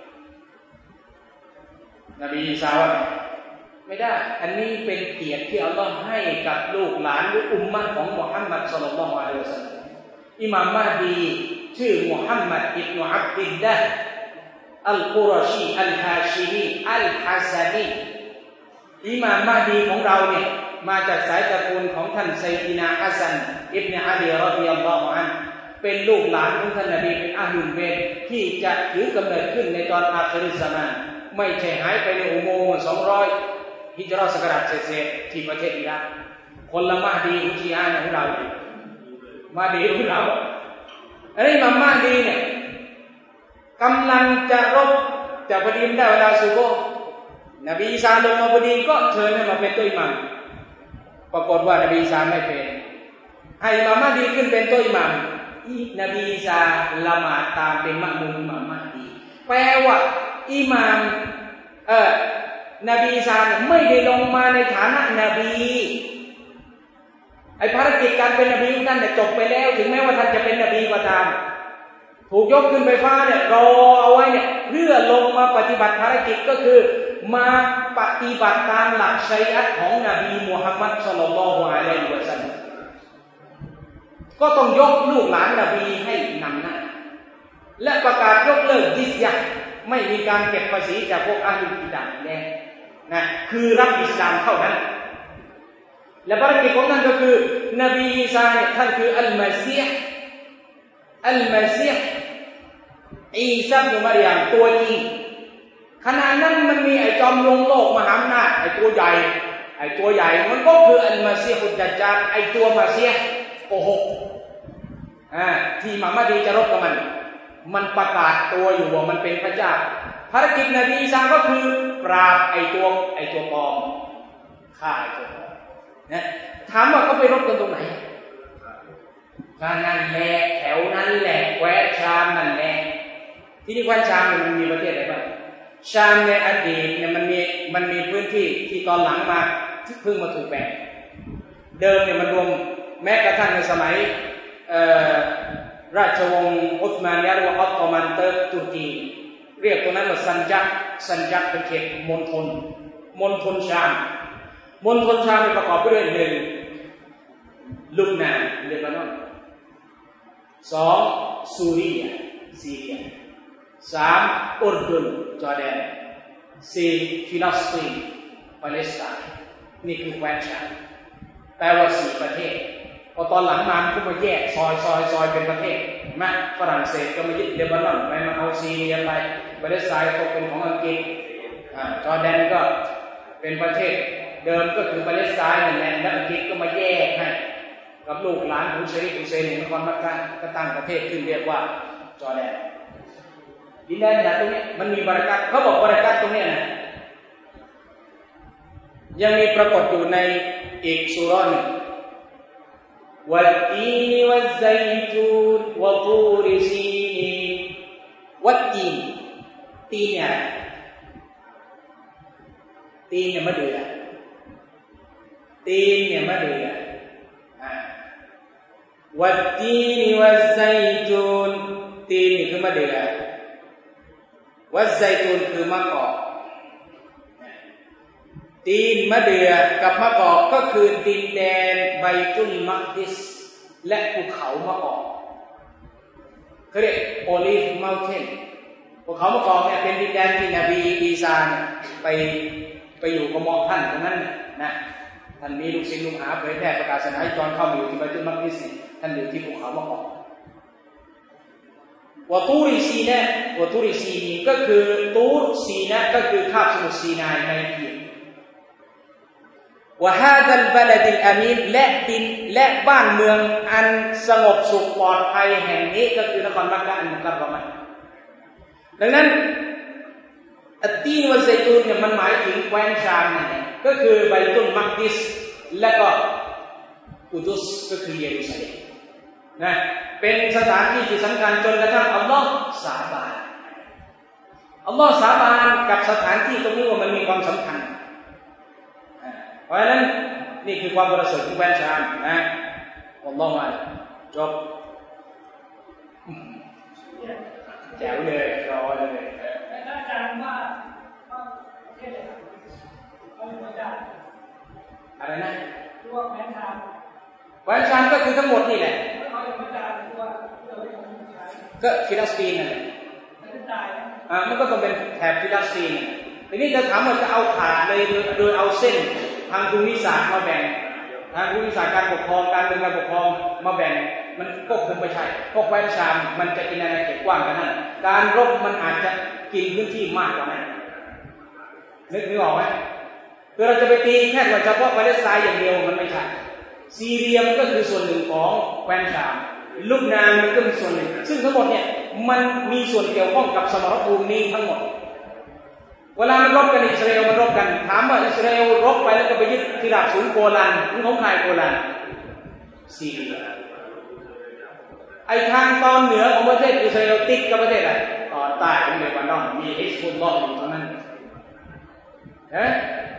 นบีอีสาว่าไม่ได้อันนี้เป็นเกียรติที่อัลเลาะห์ให้กับลูกหลานหรืออุมมะห์ของมุฮัมมัดศ็อลลัลลอฮุอะลัยฮิวะซัลลัมอิหม่ามมะดีชื่อมุฮัมมัดอิบนุอับดิลลาห์อัลกุรชีอัลฮาชิมีอัลฮัซานีอิหม่ามมะดีของเราเนี่ยมาจากสายตระกูลของท่านไซยีนาฮัสซันอิบนุอาลีรอฎิยัลลอฮุอันฮุเป็นลูกหลานของท่านนบีเป็นอะห์ลุลเบยต์ที่จะถือกำเนิดขึ้นในตอนอาคิริซะมานไม่ใช่หายไปในอุโมงค์สองร้อยฮิจเราะห์ศักราชเศษๆที่ประเทศอิรักคนละมะดีของชีอะห์ของเรามะดีของเราอันนี้อิหม่ามมะดีเนี่ยกำลังจะรบจะพอดีได้เวลาซุบฮ์นบีอีสาลงมาพอดีก็เชิญให้มาเป็นตัวอิหม่ามปรากฏว่านบีอีสาไม่เป็นให้อิหม่ามมะดีขึ้นเป็นตัวอิหม่ามนบีอีสาละหมาดตามเป็นมะมุมอิหม่ามมะดีแปลว่าอิหม่ามเอ่อนบีอีสาไม่ได้ลงมาในฐานะนบีไอ้ภารกิจการเป็นนบีของท่านเนี่ยจบไปแล้วถึงแม้ว่าท่านจะเป็นนบีก็ตามถูกยกขึ้นไปฟ้าเนี่ยรอเอาไว้เนี่ยเพื่อลงมาปฏิบัติภารกิจก็คือมาปฏิบัติตามหลักชัยอะห์ของนบีมุฮัมมัดศ็อลลัลลอฮุอะลัยฮิวะซัลลัมก็ต้องยกลูกหลานนบีให้นำหน้าและประกาศยกเลิกญิซยะห์ไม่มีการเก็บภาษีจากพวกอะห์ลุลกิตาบแน่นะคือรับอิสลามเท่านั้นและภารกิจของท่านก็คือนบีอีสาเนี่ยท่านคืออัลมาซีฮ์อัลมาซีฮ์อีซาอิบนุมารยามตัวจริงขณะนั้นมันมีไอ้จอมลวงโลกมหาอำนาจไอ้ตัวใหญ่ไอ้ตัวใหญ่มันก็คืออัลมาซีฮุดดัจญาลไอ้ตัวมาซีฮ์โกหกอ่าที่อิหม่ามมะดีจะรบกับมันมันประกาศตัวอยู่ว่ามันเป็นพระเจ้าภารกิจนบีอีสาก็คือปราบไอ้ตัวไอ้ตัวปลอมฆ่าไอ้ตัวปลอมนะถามว่าเขาไปรบกันตรงไหนก็นั่นแหละแถวนั้นแหละแคว้นชามนั่นแหละที่นี่แคว้นชามมันมีประเทศอะไรบ้างชามในอดีตเนี่ยมันมีมันมีพื้นที่ที่ตอนหลังมาเพิ่งมาถูกแบ่งเดิมเนี่ยมันรวมแม้กระทั่งในสมัยราชวงศ์อุสมานยะหรือว่าออตโตมันเตอร์ตุรกีเรียกตรงนั้นว่าซันจักซันจักเป็นเขตมณฑลมณฑลชามมณฑลชามประกอบไปด้วยหนึ่งลุบนานเลบานอนสองซูริยาซีเรียสามอุรดุนจอร์แดนสี่ฟิลิปปินส์ปาเลสไตน์นี่คือแคว้นชามแปลว่าสี่ประเทศพอตอนหลังมาก็มาแยกซอยซอยซอยเป็นประเทศมาฝรั่งเศสก็มายึดเลบานอนไปมาเอาซีเรียไปปาเลสไตน์ตกเป็นของอังกฤษจอร์แดนก็เป็นประเทศเดิมก็คือปาเลสไตน์นั่นแหละแล้วอังกฤษก็มาแยกให้กับลูกหลานของเชริฟฮุเซนในนครมักกะห์ก็ตั้งประเทศขึ้นเรียกว่าจอร์แดนดินแดนตรงนี้มันมีบารกัตเขาบอกบารกัตตรงนี้นะยังมีปรากฏอยู่ในอีกซูเราะห์นึงวัตตีนวัซไซตูนวะตูริซีนีนวัตตีนตีนเนี่ยตีนเนี่ยมะเดื่อตีนเนี่ยมะเดื่อวัตตีนวัซไซตูนตีนนี่คือมะเดื่อวัซไซตูนคือมะกอกตีนมะเดื่อกับมะกอกก็คือดินแดนไบตุลมักดิสและภูเขามะกอกเขาเรียกโอลิฟเมาน์เทนภูเขามะกอกเนี่ยเป็นดินแดนที่นบีอีสาไปไปอยู่กับหมอท่านตรงนั้นนะท่านมีลูกศิษย์ลูกหาเผยแพร่ประกาศศาสนาให้จอนเข้าอยู่ที่ไบตุลมักดิสท่านอยู่ที่ภูเขามะกอกวะตูริซีนะวะตูริซีนีก็คือตูรซีนะก็คือคาบสมุทรซีนายในอียิปต์วะฮาซัลบะลดิลอามีนและดินและบ้านเมืองอันสงบสุขปลอดภัยแห่งนี้ก็คือนครมักกะห์อันมุกัรรอมะห์ดังนั้นอัตตีนวะไซตูนเนี่ยมันหมายถึงแคว้นชามนั่นเองก็คือไบตุลมักดิสและก็กุดุสก็คือเยรูซาเล็มนะเป็นสถานที่ที่สำคัญจนกระทั่งอัลลอฮ์สาบานอัลลอฮ์สาบานกับสถานที่ตรงนี้ว่ามันมีความสำคัญเพราะฉะนั้นนี่คือความบริสุทธิ์ของแคว้นชามนะอัลลอฮ์มาจบแจ๋วเลยรอเลยอาจารย์ว่าประเทศอะไรนะตัวแคว้นชามแคว้นชามก็คือทั้งหมดนี่แหละก็ฟิลิปปินส์นั่นแหละอ่ามันก็ต้องเป็นแถบฟิลิปปินส์ทีนี้จะถามว่าจะเอาขาดเลยโดยเอาเส้นทางภูมิศาสตร์มาแบ่งทางภูมิศาสตร์การปกครองการเมืองการปกครองมาแบ่งมันก็คงไม่ใช่เพราะแคว้นชามมันจะกินอาณาเขตกว้างกันนั่นการรบมันอาจจะกินพื้นที่มากกว่านั้นนึกนึกออกไหมคือเราจะไปตีแค่เฉพาะปาเลสไตน์อย่างเดียวมันไม่ใช่ซีเรียมันก็คือส่วนหนึ่งของแคว้นชามลุบนานมันก็เป็นส่วนหนึ่งซึ่งทั้งหมดเนี่ยมันมีส่วนเกี่ยวข้องกับสมรภูมินี้ทั้งหมดเวลามันรบกันอิสราเอลมันรบกันถามว่าอิสราเอลรบไปแล้วก็ไปยึดที่ราบสูงโกลันของใครโกลันซีเรียไอทางตอนเหนือของประเทศอิสราเอลติดกับประเทศอะไรตอนใต้ของเลบานอนมีฮิซบุลลอฮ์อยู่ตรงนั้นเอ๊ะ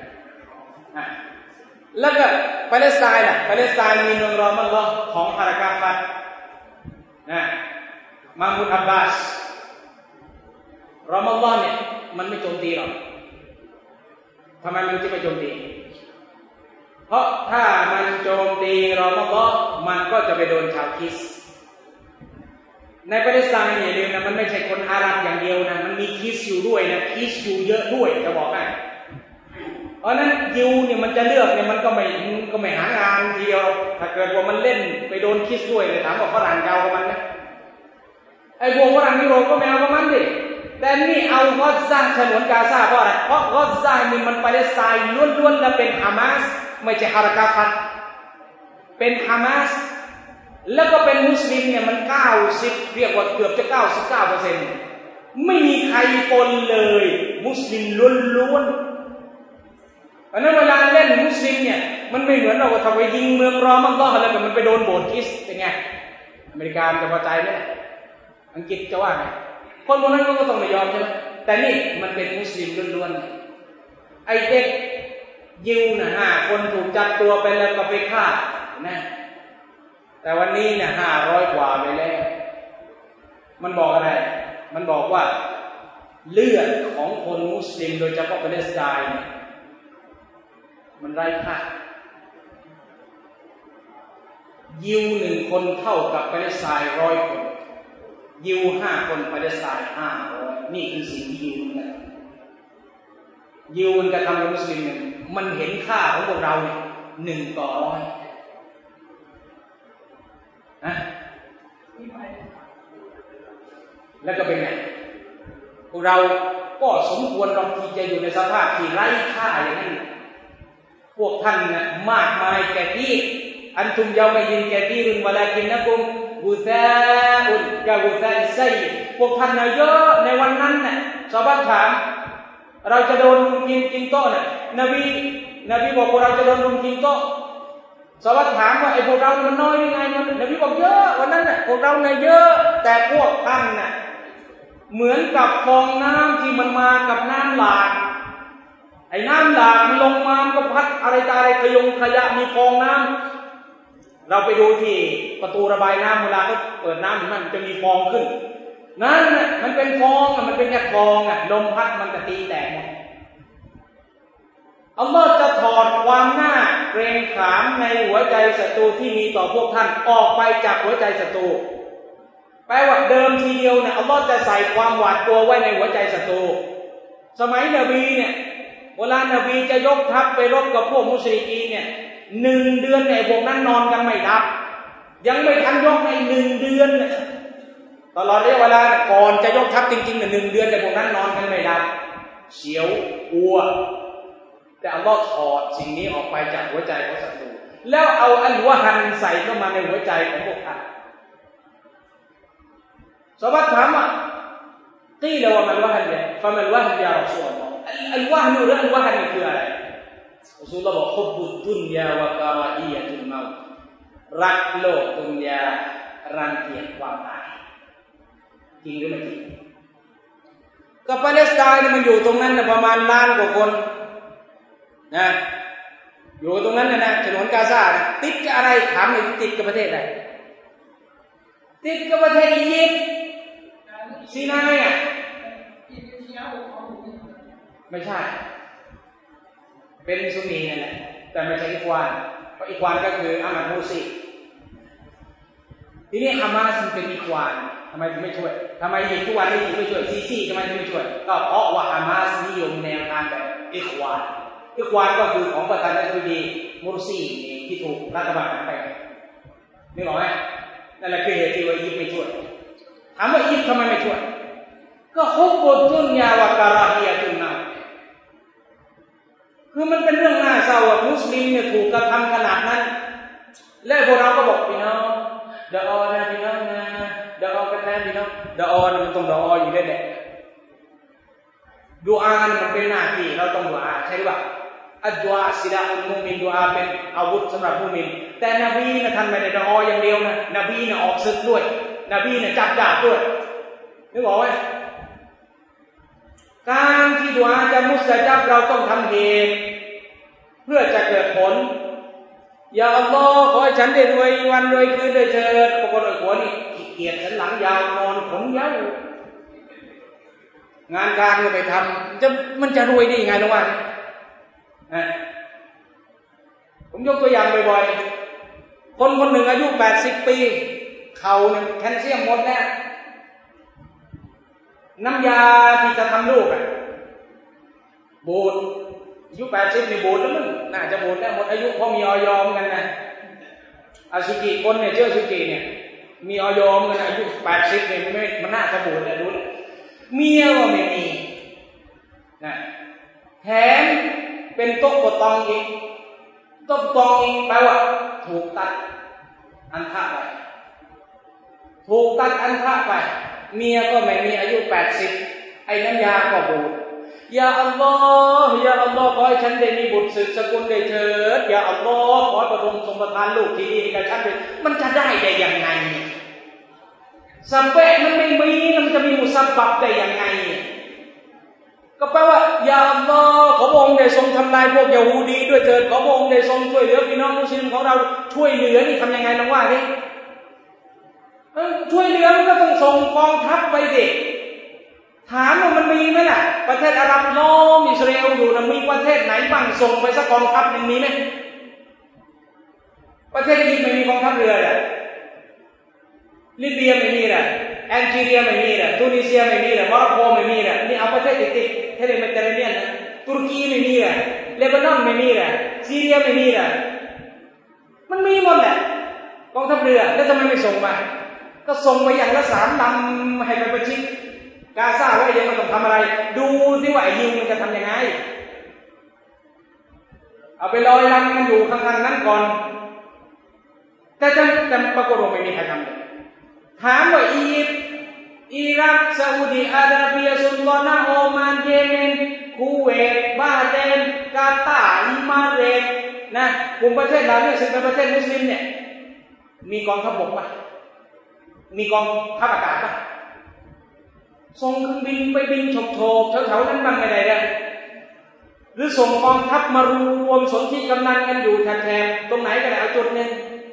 แล้วก็ปาเลสไตน์น่ะปาเลสไตน์มีเมืองรอมัลลอฮ์ของฮารากาฟัตนะมามุดอับบาสรอมัลลอฮ์เนี่ยมันไม่โจมตีหรอกทำไมมันจึงไม่โจมตีเพราะถ้ามันโจมตีรอมัลลอฮ์มันก็จะไปโดนชาวคริสต์ในปาเลสไตน์เนี่ยเดียวนะมันไม่ใช่คนอาหรับอย่างเดียวนะมันมีคริสต์อยู่ด้วยนะคริสต์อยู่เยอะด้วยจะบอกให้เพราะนั้นยิวเนี่ยมันจะเลือกเนี่ยมันก็ไม่ก็ไม่หางานเดียวถ้าเกิดว่ามันเล่นไปโดนคริสต์ด้วยเลยถามว่าฝรั่งจะเอากับมันไหมไอ้พวกฝรั่งยุโรปก็ไม่เอากับมันดิแต่นี่เอากอซาฉนวนกาซาเพราะอะไรเพราะกอซานี่มันปาเลสไตน์ล้วนๆและเป็นฮามาสไม่ใช่ฮารากาฟัตเป็นฮามาสแล้วก็เป็นมุสลิมเนี่ยมันเก้าสิบเรียกว่าเกือบจะเก้าสิบเก้าเปอร์เซ็นต์ไม่มีใครปนเลยมุสลิมล้วนๆอันนั้นเวลาเล่นมุสลิมเนี่ยมันไม่เหมือนเราทำไปยิงเมืองรอมังกรแล้วก็มันไปโดนโบสถ์คริสต์เป็นไงอเมริกาจะพอใจไหมอังกฤษจะว่าไงคนพวกนั้นก็ต้องไม่ยอมใช่ไหมแต่นี่มันเป็นมุสลิมล้วนๆไอ้เด็กยิวน่ะห้าคนถูกจับตัวไปแล้วก็ไปฆ่านะแต่วันนี้เนี่ยห้าร้อยกว่าไปแล้วมันบอกอะไรมันบอกว่าเลือดของคนมุสลิมโดยเฉพาะปาเลสไตน์เนี่ยมันไร้ค่ายิวหนึ่งคนเท่ากับปาเลสไตน์ร้อยคนยิวห้าคนปาเลสไตน์ห้าร้อยนี่คือสิ่งที่ยิวมันกันยิวมันกระทำกับมุสลิมเนี่ยมันเห็นค่าของพวกเราเนี่ยหนึ่งต่อร้อยนะแล้วก็เป็นไงพวกเราก็สมควรเราที่จะอยู่ในสภาพที่ไร้ค่าอย่างนั้นพวกท่านนะมากมายแก่ที่อันทุมยาวไม่ยินแก่ที่รุนวลากินนะกุมกุซาอุนกากุซาอิไซพวกท่านนะเยอะในวันนั้นน่ะชาวบ้านถามเราจะโดนรุมยิงจริงโตน่ะนบีนบีบอกว่าเราจะโดนรุมยิงโตชาวบ้านถามว่าไอ้พวกเรามันน้อยยังไงมันนบีบอกเยอะวันนั้นน่ะพวกเราเนี่ยเยอะแต่พวกท่านน่ะเหมือนกับฟองน้ำที่มันมากับน้ำหลากไอ้น้ำหลากมันลงมามันก็พัดอะไรตาอะไรขยงขยะมีฟองน้ำเราไปดูที่ประตูระบายน้ำเวลาเขาเปิดน้ำมันจะมีฟองขึ้นนั่นน่ะมันเป็นฟองอ่ะมันเป็นแค่ฟองอ่ะลมพัดมันก็ตีแตกหมดอัลลอฮ์จะถอดความหน้าเกรงขามในหัวใจศัตรูที่มีต่อพวกท่านออกไปจากหัวใจศัตรูแปลว่าเดิมทีเดียวเนี่ยอัลลอฮ์จะใส่ความหวาดกลัวไว้ในหัวใจศัตรูสมัยนบีเนี่ยเวลานบีจะยกทัพไปรบกับพวกมุชริกีนเนี่ยหนึ่งเดือนเนี่ยพวกนั้นนอนกันไม่หลับยังไม่ทันยกในหนึ่งเดือนเนี่ยตลอดระยะเวลาก่อนจะยกทัพจริงๆเนี่ยหนึ่งเดือนแต่พวกนั้นนอนกันไม่หลับเสียวกลัวแต่อัลลอฮ์ถอดสิ่งนี้ออกไปจากหัวใจของศัตรูแล้วเอาอัลวะฮันใส่เข้ามาในหัวใจของพวกท่านซอฮาบะห์ถามว่ากีลว่ามันวะฮันเนี่ยฟะมันวะฮันยารอซูลุลลอฮ์อัลวะฮ์หรืออัลวะฮันนี่คืออะไรรอซูลุลลอฮ์บอกฮุบบุดดุนยา วะกะราอียะตุลเมาต์รักโลกดุนยารังเกียจความตายจริงหรือไม่จริงก็ปาเลสไตน์มันอยู่ตรงนั้นนะประมาณล้านกว่าคนนะอยู่ตรงนั้นนะนะฉนวนกาซาติดกับอะไรถามหน่อยติดกับประเทศอะไรติดกับประเทศอียิปต์ซีนายอ่ะไม่ใช่เป็นซุนนีนั่นแหละแต่ไม่ใช่อิควานเพราะอิควานก็คืออามัดมูซีทีนี้ฮามาสมันเป็นอิควานทำไมถึงไม่ช่วยทำไมอียิปต์ทุกวันนี้ถึงไม่ช่วยซีซีทำไมถึงไม่ช่วยก็เพราะว่าฮามาสนิยมแนวทางแบบอิควานอิควานก็คือของประธานาธิบดีมูรซีที่ถูกรัฐบาลไปนึกออกไหมนั่นแหละคือเหตุที่ว่าอียิปต์ไม่ช่วยถามว่าอียิปต์ทำไมไม่ช่วยก็ฮุบบุดดุนยาวะกะราฮียะตุนเมาต์คือมันเป็นเรื่องน่าเศร้าว่ามุสลิมเนี่ยถูกกระทำขนาดนั้นและพวกเราก็บอกพี่น้องดะออนะพี่น้องนะดะออกันนะพี่น้องดะออมันต้องดะอออยู่ด้วยแหละดุอามันเป็นหน้าที่เราต้องดุอาใช่หรือเปล่าอัดดุอาซิลาอุลมุมินดุอาเป็นอาวุธสำหรับมุมินแต่นบีนะท่านไม่ได้ดะอออย่างเดียวนะนบีนะออกศึกด้วยนบีนะจับดาบด้วยนึกออกไหมการที่ดุอาจะมุสตัจับเราต้องทำเหตุเพื่อจะเกิดผลอย่าอัลลอฮ์ขอให้ฉันได้รวยวันรวยคืนด้วยเถิดปรากฏว่าหัวนี่ขี้เกียจฉันหลังยาวนอนขนยาวงานการก็ไปทำจะมันจะรวยได้ยังไงล่ะวะผมยกตัวอย่างบ่อยๆคนคนหนึ่งอายุแปดสิบปีเข่าเนี่ยแคลเซียมหมดแล้วน้ำยาที่จะทำลูกอ่ะบูดอายุแปดสิบนี่บูดแล้วมันน่าจะบูดแล้วหมดอายุเพราะมีออยอมกันนะอาสุจิคนเนี่ยเชื่อสุจิเนี่ยมีออยอมกันอายุแปดสิบเนี่ยไม่มันน่าจะบูดแล้วรู้เมียก็ไม่มีนะแถมเป็นโต๊ะปตองอีกโต๊ะปตองอีกแปลว่าถูกตัดอันท่าไปถูกตัดอันทะไปเมียก็ไม่มีอายุแปดสิบไอ้น้ำยาก็บูดยาอัลลอฮ์ยาอัลลอฮ์ขอให้ฉันได้มีบุตรสืบสกุลได้เถิดยาอัลลอฮ์ขอพระองค์ทรงประทานลูกที่ดีให้กับฉันเลยมันจะได้ได้ยังไงสัมเปะมันไม่มีมันจะมีมุสับบับได้ยังไงก็แปลว่ายาอัลลอฮ์ขอพระองค์ได้ทรงทำลายพวกยะฮูดีด้วยเถิดขอพระองค์ได้ทรงช่วยเหลือพี่น้องมุสลิมของเราช่วยเหลือนี่ทำยังไงลองว่าดิช่วยเหลือมันก็ต้องส่งกองทัพไปดิถามว่ามันมีไหมล่ะประเทศอาหรับล้อมอิสราเอลอยู่นะมีประเทศไหนบ้างส่งไปสักกองทัพหนึ่งมีไหมประเทศอียิปต์ไม่มีกองทัพเรือเลยลิเบียไม่มีเลยแอนจีเรียไม่มีเลยตูนิเซียไม่มีเลยโมร็อกโกไม่มีเลยนี่เอาประเทศติดๆทะเลเมดิเตอร์เรเนียนนะตุรกีไม่มีเลยเลบานอนไม่มีเลยซีเรียไม่มีเลยมันมีหมดแหละกองทัพเรือแล้วทำไมไม่ส่งมาก็ส่งไปอย่างละสามลำให้ไปประชิดกาซาว่าไอ้ยังมันต้องทำอะไรดูที่ว่าไอ้ยิวมันจะทำยังไงเอาไปลอยลำมันอยู่ข้างๆนั้นก่อนแต่จำจำปรากฏว่าไม่มีใครทำเลยถามว่าอียิปต์อิรักซาอุดิอาระเบียสุลตานะโอมานเยเมนคูเวตบาห์เรนกาตาร์อิมาเรตนะกลุ่มประเทศเหล่านี้ซึ่งเป็นประเทศมุสลิมเนี่ยมีกองทัพบกป่ะมีกองทัพอากาศป่ะส่งเครื่องบินไปบินฉกโฉบแถวๆนั้นบ้างไม่ได้เลยหรือส่งกองทัพมารวมสนธิกำลังกันอยู่แถบๆตรงไหนก็ได้เอาจุดหนึ่ง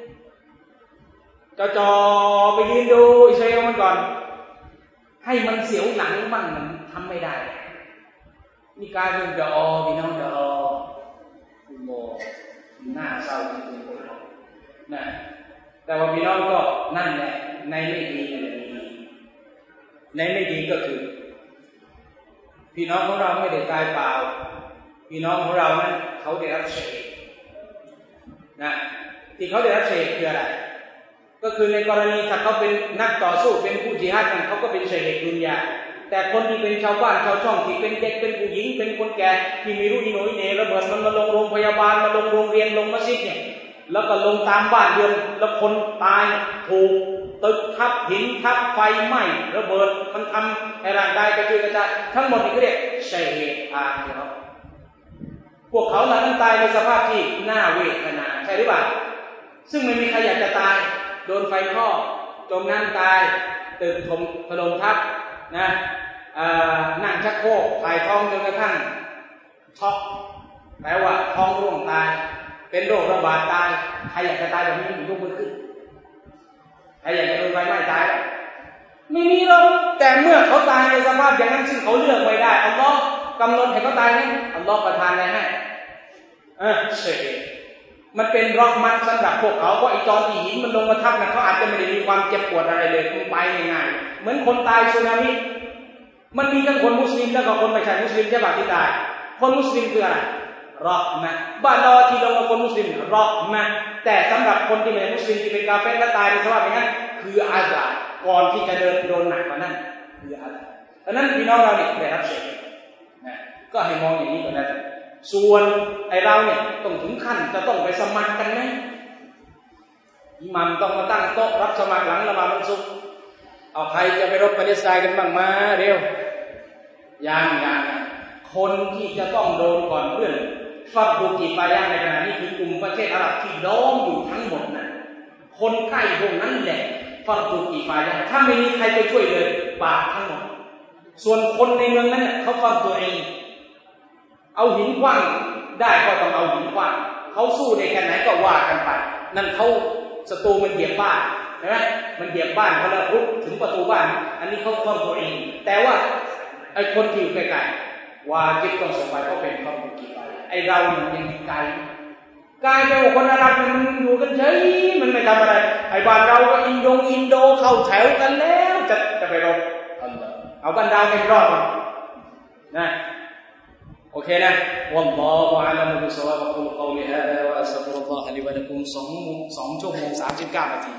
จะจ่อไปยืนดูอิสราเอลมันก่อนให้มันเสียวหนังบ้างมันทำไม่ได้นี่การเรื่องดอพี่น้องดอคุณโมหน้าเศร้าจริงๆนะแต่ว่าพี่น้องก็นั่นแหละในไม่ดีในไม่ดีในไม่ดีก็คือพี่น้องของเราไม่ได้ตายเปล่าพี่น้องของเรานั้นเขาได้รับเฉยนะที่เขาได้รับเฉยคืออะไรก็คือในกรณีถ้าเขาเป็นนักต่อสู้เป็นผู้ญิฮาดกันเขาก็เป็นเฉยดุนยาแต่คนที่เป็นชาวบ้านชาวช่องที่เป็นเด็กเป็นผู้หญิงเป็นคนแก่ที่มีรู้อีโหนอีเหน่ระเบิดมันมาลงโรงพยาบาลมาลงโรงเรียนลงมัสยิดเนี่ยแล้วก็ลงตามบ้านเรือนแล้วคนตายถูกตึกทับหินทับไฟไหม้ระเบิดมันทำให้ร่างกายกระจุยกระจายทั้งหมดนี่ก็เรียกชัยอาคิเราะห์พวกเขาเหล่านั้นตายในสภาพที่น่าเวทนาใช่หรือเปล่าซึ่งไม่มีใครอยากจะตายโดนไฟคลอกจมน้ำตายตึกถล่มทับนะนั่งชักโครกถ่ายท้องจนกระทั่งช็อกแปลว่าท้องร่วงตายเป็นโรคระบาดตายใครอยากจะตายแบบนี้ยกมือขึ้นใครอยากจะโดนไฟไหม้ตายไม่มีหรอกแต่เมื่อเขาตายในสภาพอย่างนั้นซึ่งเขาเลือกไม่ได้อัลลอฮ์กำหนดให้เขาตายนั้นอัลลอฮ์ประทานอะไรให้เออเฉยมันเป็นร็อกมันสำหรับพวกเขาเพราะไอ้จอที่หินมันลงมาทับนะเขาอาจจะไม่ได้มีความเจ็บปวดอะไรเลยมันไปง่ายๆเหมือนคนตายสึนามิมันมีทั้งคนมุสลิมและก็คนไม่ใช่มุสลิมใช่ป่ะที่ตายคนมุสลิมคืออะไรรอมะบ้านเราที่ลงมาคนมุสลิมรอมะแต่สำหรับคนที่ไม่ใช่มุสลิมที่เป็นกาเฟรและตายในสภาพอย่างนั้นคืออาซาบก่อนที่จะเดินโดนหนักกว่านั้นคืออาซาบดังนั้นพี่น้องเราเนี่ยได้รับเฉยนะก็ให้มองอย่างนี้ก่อนนะส่วนไอเราเนี่ยต้องถึงขั้นจะต้องไปสมัครกันไหมอิหมัมต้องมาตั้งโต๊ะรับสมัครหลังละหมาดวันศุกร์เอาใครจะไปรบปาเลสไตน์กันบ้างมาเร็วยังยังคนที่จะต้องโดนก่อนเพื่อนฟัดดูกีฟายาในขณะนี้คือกลุ่มประเทศอาหรับที่ล้อมอยู่ทั้งหมดนะคนใกล้พวกนั้นแหละฟัดดูกีฟายาถ้าไม่มีใครไปช่วยเลยบาปทั้งหมดส่วนคนในเมืองนั้นเขาฟัดตัวเองเอาหินขว้างได้ก็ต้องเอาหินขว้างเขาสู้ได้แค่ไหนก็ว่ากันไปนั่นเขาศัตรูมันเหยียบบ้านใช่ไหมมันเหยียบบ้านเขาแล้วรุกถึงประตูบ้านอันนี้เขาฟัดตัวเองแต่ว่าไอ้คนที่อยู่ไกลๆว่าจิตต้องสบายก็เป็นความกี่ไปไอ้เรามันยังไกลกลายเป็นว่าคนอาหรับมันอยู่กันเฉยมันไม่ทำอะไรไอ้บ้านเราก็อินโดอินโดเข้าแถวกันแล้วจะจะไปรบเอาบรรดาเป็นรอดนะโอเคนะวัลลอฮุอะลัมบิศอวาบกุลกอลิฮาซาวะอัสตัฆฟิรุลลอฮะลิวะละกุมสอง สองชั่วโมงสามสิบเก้านาที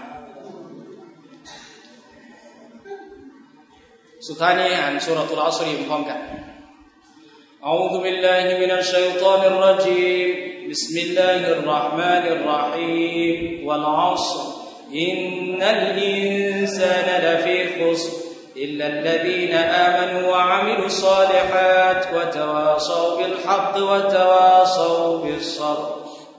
สุดท้ายนี้อ่านซูเราะตุลอัศรพร้อมกันอะอูซุบิลลาฮิมินัชชัยฏอนิรเราะญีมบิสมิลลาฮิรเราะห์มานิรเราะฮีมวัลอัศร إن الإنسان لفي خسر إلا الذين آمنوا وعملوا الصالحات وتواصوا بالحق وتواصوا بالصبر.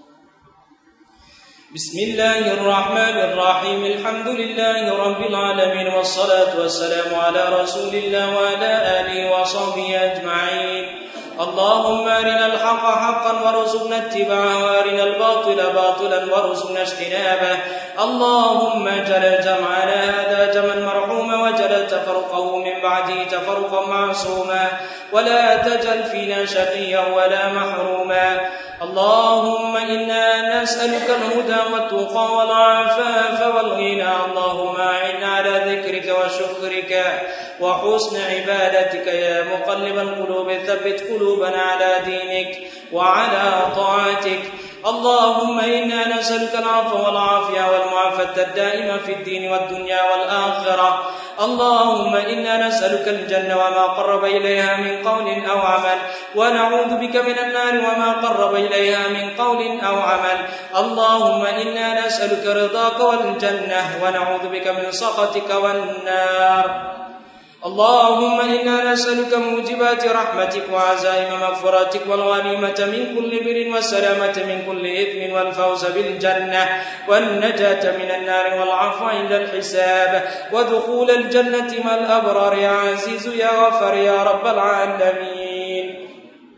بسم الله الرحمن الرحيم. الحمد لله رب العالمين، والصلاة والسلام على رسول الله وعلى آله وصحبه أجمعين. اللهم أرنا الحق حقا وارزقنا اتباعه، وأرنا الباطل باطلا وارزقنا اجتنابه. اللهم اجعل جمعنا هذا جمعا مرحوما، واجعل تفرقه من بعده تفرقا معصوما، ولا تجعل فينا شقيا ولا محروما. اللهم إنا نسألك الهدى والتقى والعفاف والغنى. اللهم أعنا على ذكرك وشكرك وحسن عبادتك يا مقلب القلوب، ثبت قلوبنا على دينك وعلى طاعتك. اللهم إنا نسألك العفو والعافية والمعافاة الدائمة في الدين والدنيا والآخرة. اللهم إنا نسألك الجنة وما قرب إليها من قول أو عمل، ونعوذ بك من النار وما قرب إليها من قول أو عمل. اللهم إنا نسألك رضاك والجنة، ونعوذ بك من سخطك والنار. اللهم إنا نسألك موجبات رحمتك وعزائم مغفرتك والغنيمة من كل بر والسلامة من كل إثم والفوز بالجنة والنجاة من النار والعفو عند الحساب ودخول الجنة مع الأبرار يا عزيز يا غفر يا رب العالمين.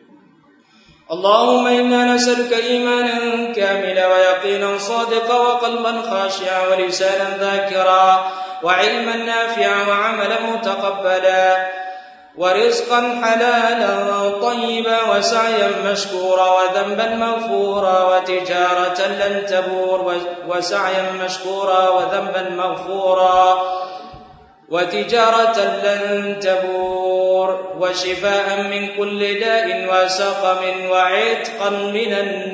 اللهم إنا نسألك إيمانا كاملا ويقينا صادقا وقلبا خاشعا ولسانا ذاكرا وعلما نافعا وعملا متقبلا ورزقا حلالا طيبا وسعيا مشكورا وذنبا مغفورا وتجارة لن تبور وسعيا مشكورا وذنبا مغفورا وتجارة لن تبور وشفاء من كل داء وسقم وعتقا من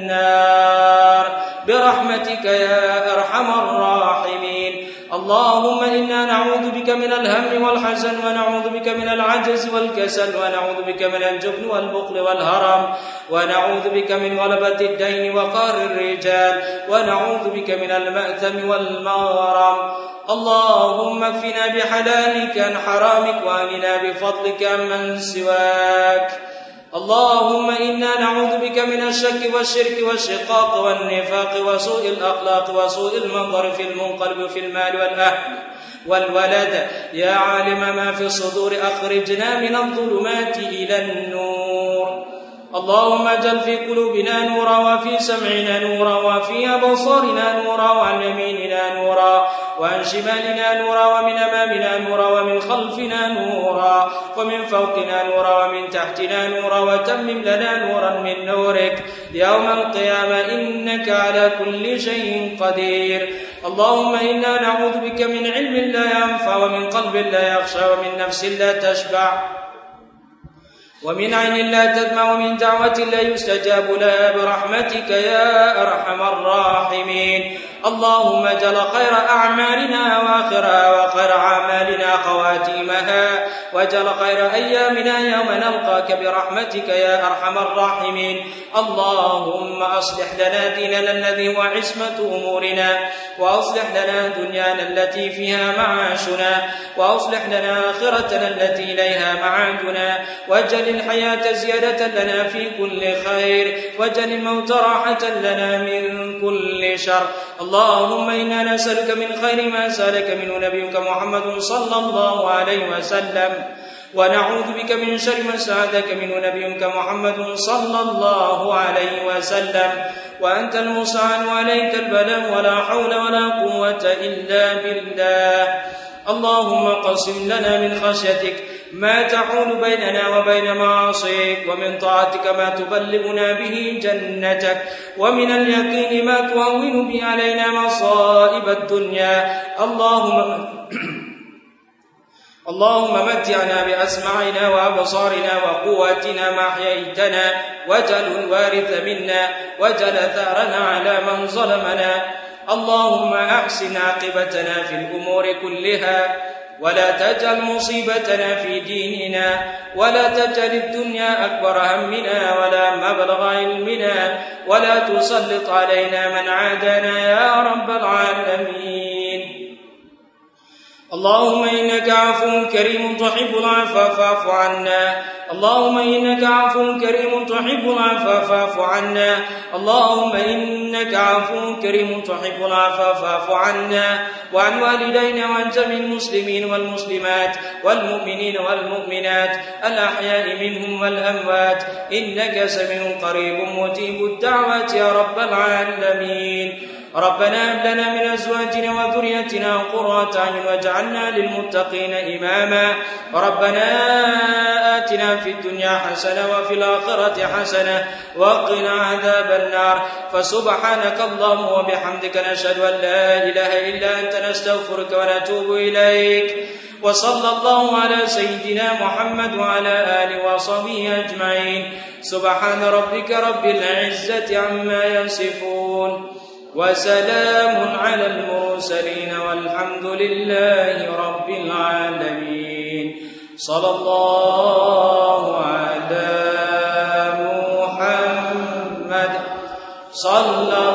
النار برحمتك يا أرحم الراحمين. اللهم إنا نعوذ بك من الهم والحزن، ونعوذ بك من العجز والكسل، ونعوذ بك من الجبن والبخل والهرم، ونعوذ بك من غلبة الدين وقهر الرجال، ونعوذ بك من المأثم والمغرم. اللهم اكفنا بحلالك عن حرامك، وأغننا بفضلك عمن سواك. اللهم إنا نعوذ بك من الشك والشرك والشقاق والنفاق وسوء الأخلاق وسوء المنظر في المنقلب في المال والأهل والولد. يا عالم ما في الصدور أخرجنا من الظلمات إلى النور. اللهم اجعل في قلوبنا نورا، وفي سمعنا نورا، وفي أبصارنا نورا، وعن يميننا نورا، وعن شمالنا نورا، ومن أمامنا نورا، ومن خلفنا نورا، ومن فوقنا نورا، ومن تحتنا نورا، وتمم لنا نورا من نورك يوم القيامة إنك على كل شيء قدير. اللهم إنا نعوذ بك من علم لا ينفع، ومن قلب لا يخشى، ومن نفس لا تشبع، ومن عين لا تدمع، ومن دعوة لا يستجاب لها برحمتك يا أرحم الراحمين. اللهم اجعل خير أعمالنا وآخرها، وخير أعمالنا خواتيمها، واجعل خير أيامنا يوم نلقاك برحمتك يا أرحم الراحمين. اللهم أصلح لنا ديننا الذي هو عصمة أمورنا، وأصلح لنا دنيانا التي فيها معاشنا، وأصلح لنا آخرتنا التي إليها معادنا، واجعل الحياة زيادة لنا في كل خير، واجعل الموت راحة لنا من كل شر. اللهم إنا نسألك من خير ما سألك منه نبيك محمد صلى الله عليه وسلم، ونعوذ بك من شر ما استعاذك منه نبيك محمد صلى الله عليه وسلم. وأنت المستعان وعليك البلاغ، ولا حول ولا قوة إلا بالله. اللهم قسم لنا من خشيتك ما تحول بيننا وبين معاصيك، ومن طاعتك ما تبلغنا به جنتك، ومن اليقين ما تهون به علينا مصائب الدنيا. اللهم اللهم متعنا بأسماعنا وأبصارنا وقواتنا ما أحييتنا، واجعله الوارث منا، واجعل ثأرنا على من ظلمنا. اللهم أحسن عاقبتنا في الأمور كلها، ولا تجعل مصيبتنا في ديننا، ولا تجعل الدنيا أكبر همنا ولا مبلغ علمنا، ولا تسلط علينا من عادانا يا رب العالمين. اللهم إنك عفو كريم تحب العفو فاعف عنا اللهم إنك عفو كريم تحب العفو فاعف عنا اللهم إنك عفو كريم تحب العفو فاعف عنا وعن والدينا وعن جميع المسلمين والمسلمات والمؤمنين والمؤمنات الأحياء منهم والأموات إنك سميع قريب مجيب الدعوات يا رب العالمين. ربنا هب لنا من أزواجنا وذريتنا قرة أعين واجعلنا للمتقين إماما. ربنا آتنا في الدنيا حسنة وفي الآخرة حسنة وقنا عذاب النار. فسبحانك اللهم وبحمدك نشهد أن لا إله إلا أنت نستغفرك ونتوب إليك. وصلى الله على سيدنا محمد وعلى آله وصحبه أجمعين. سبحان ربك رب العزة عما يصفون وسلام على المرسلين والحمد لله رب العالمين. صلى الله على محمد صلى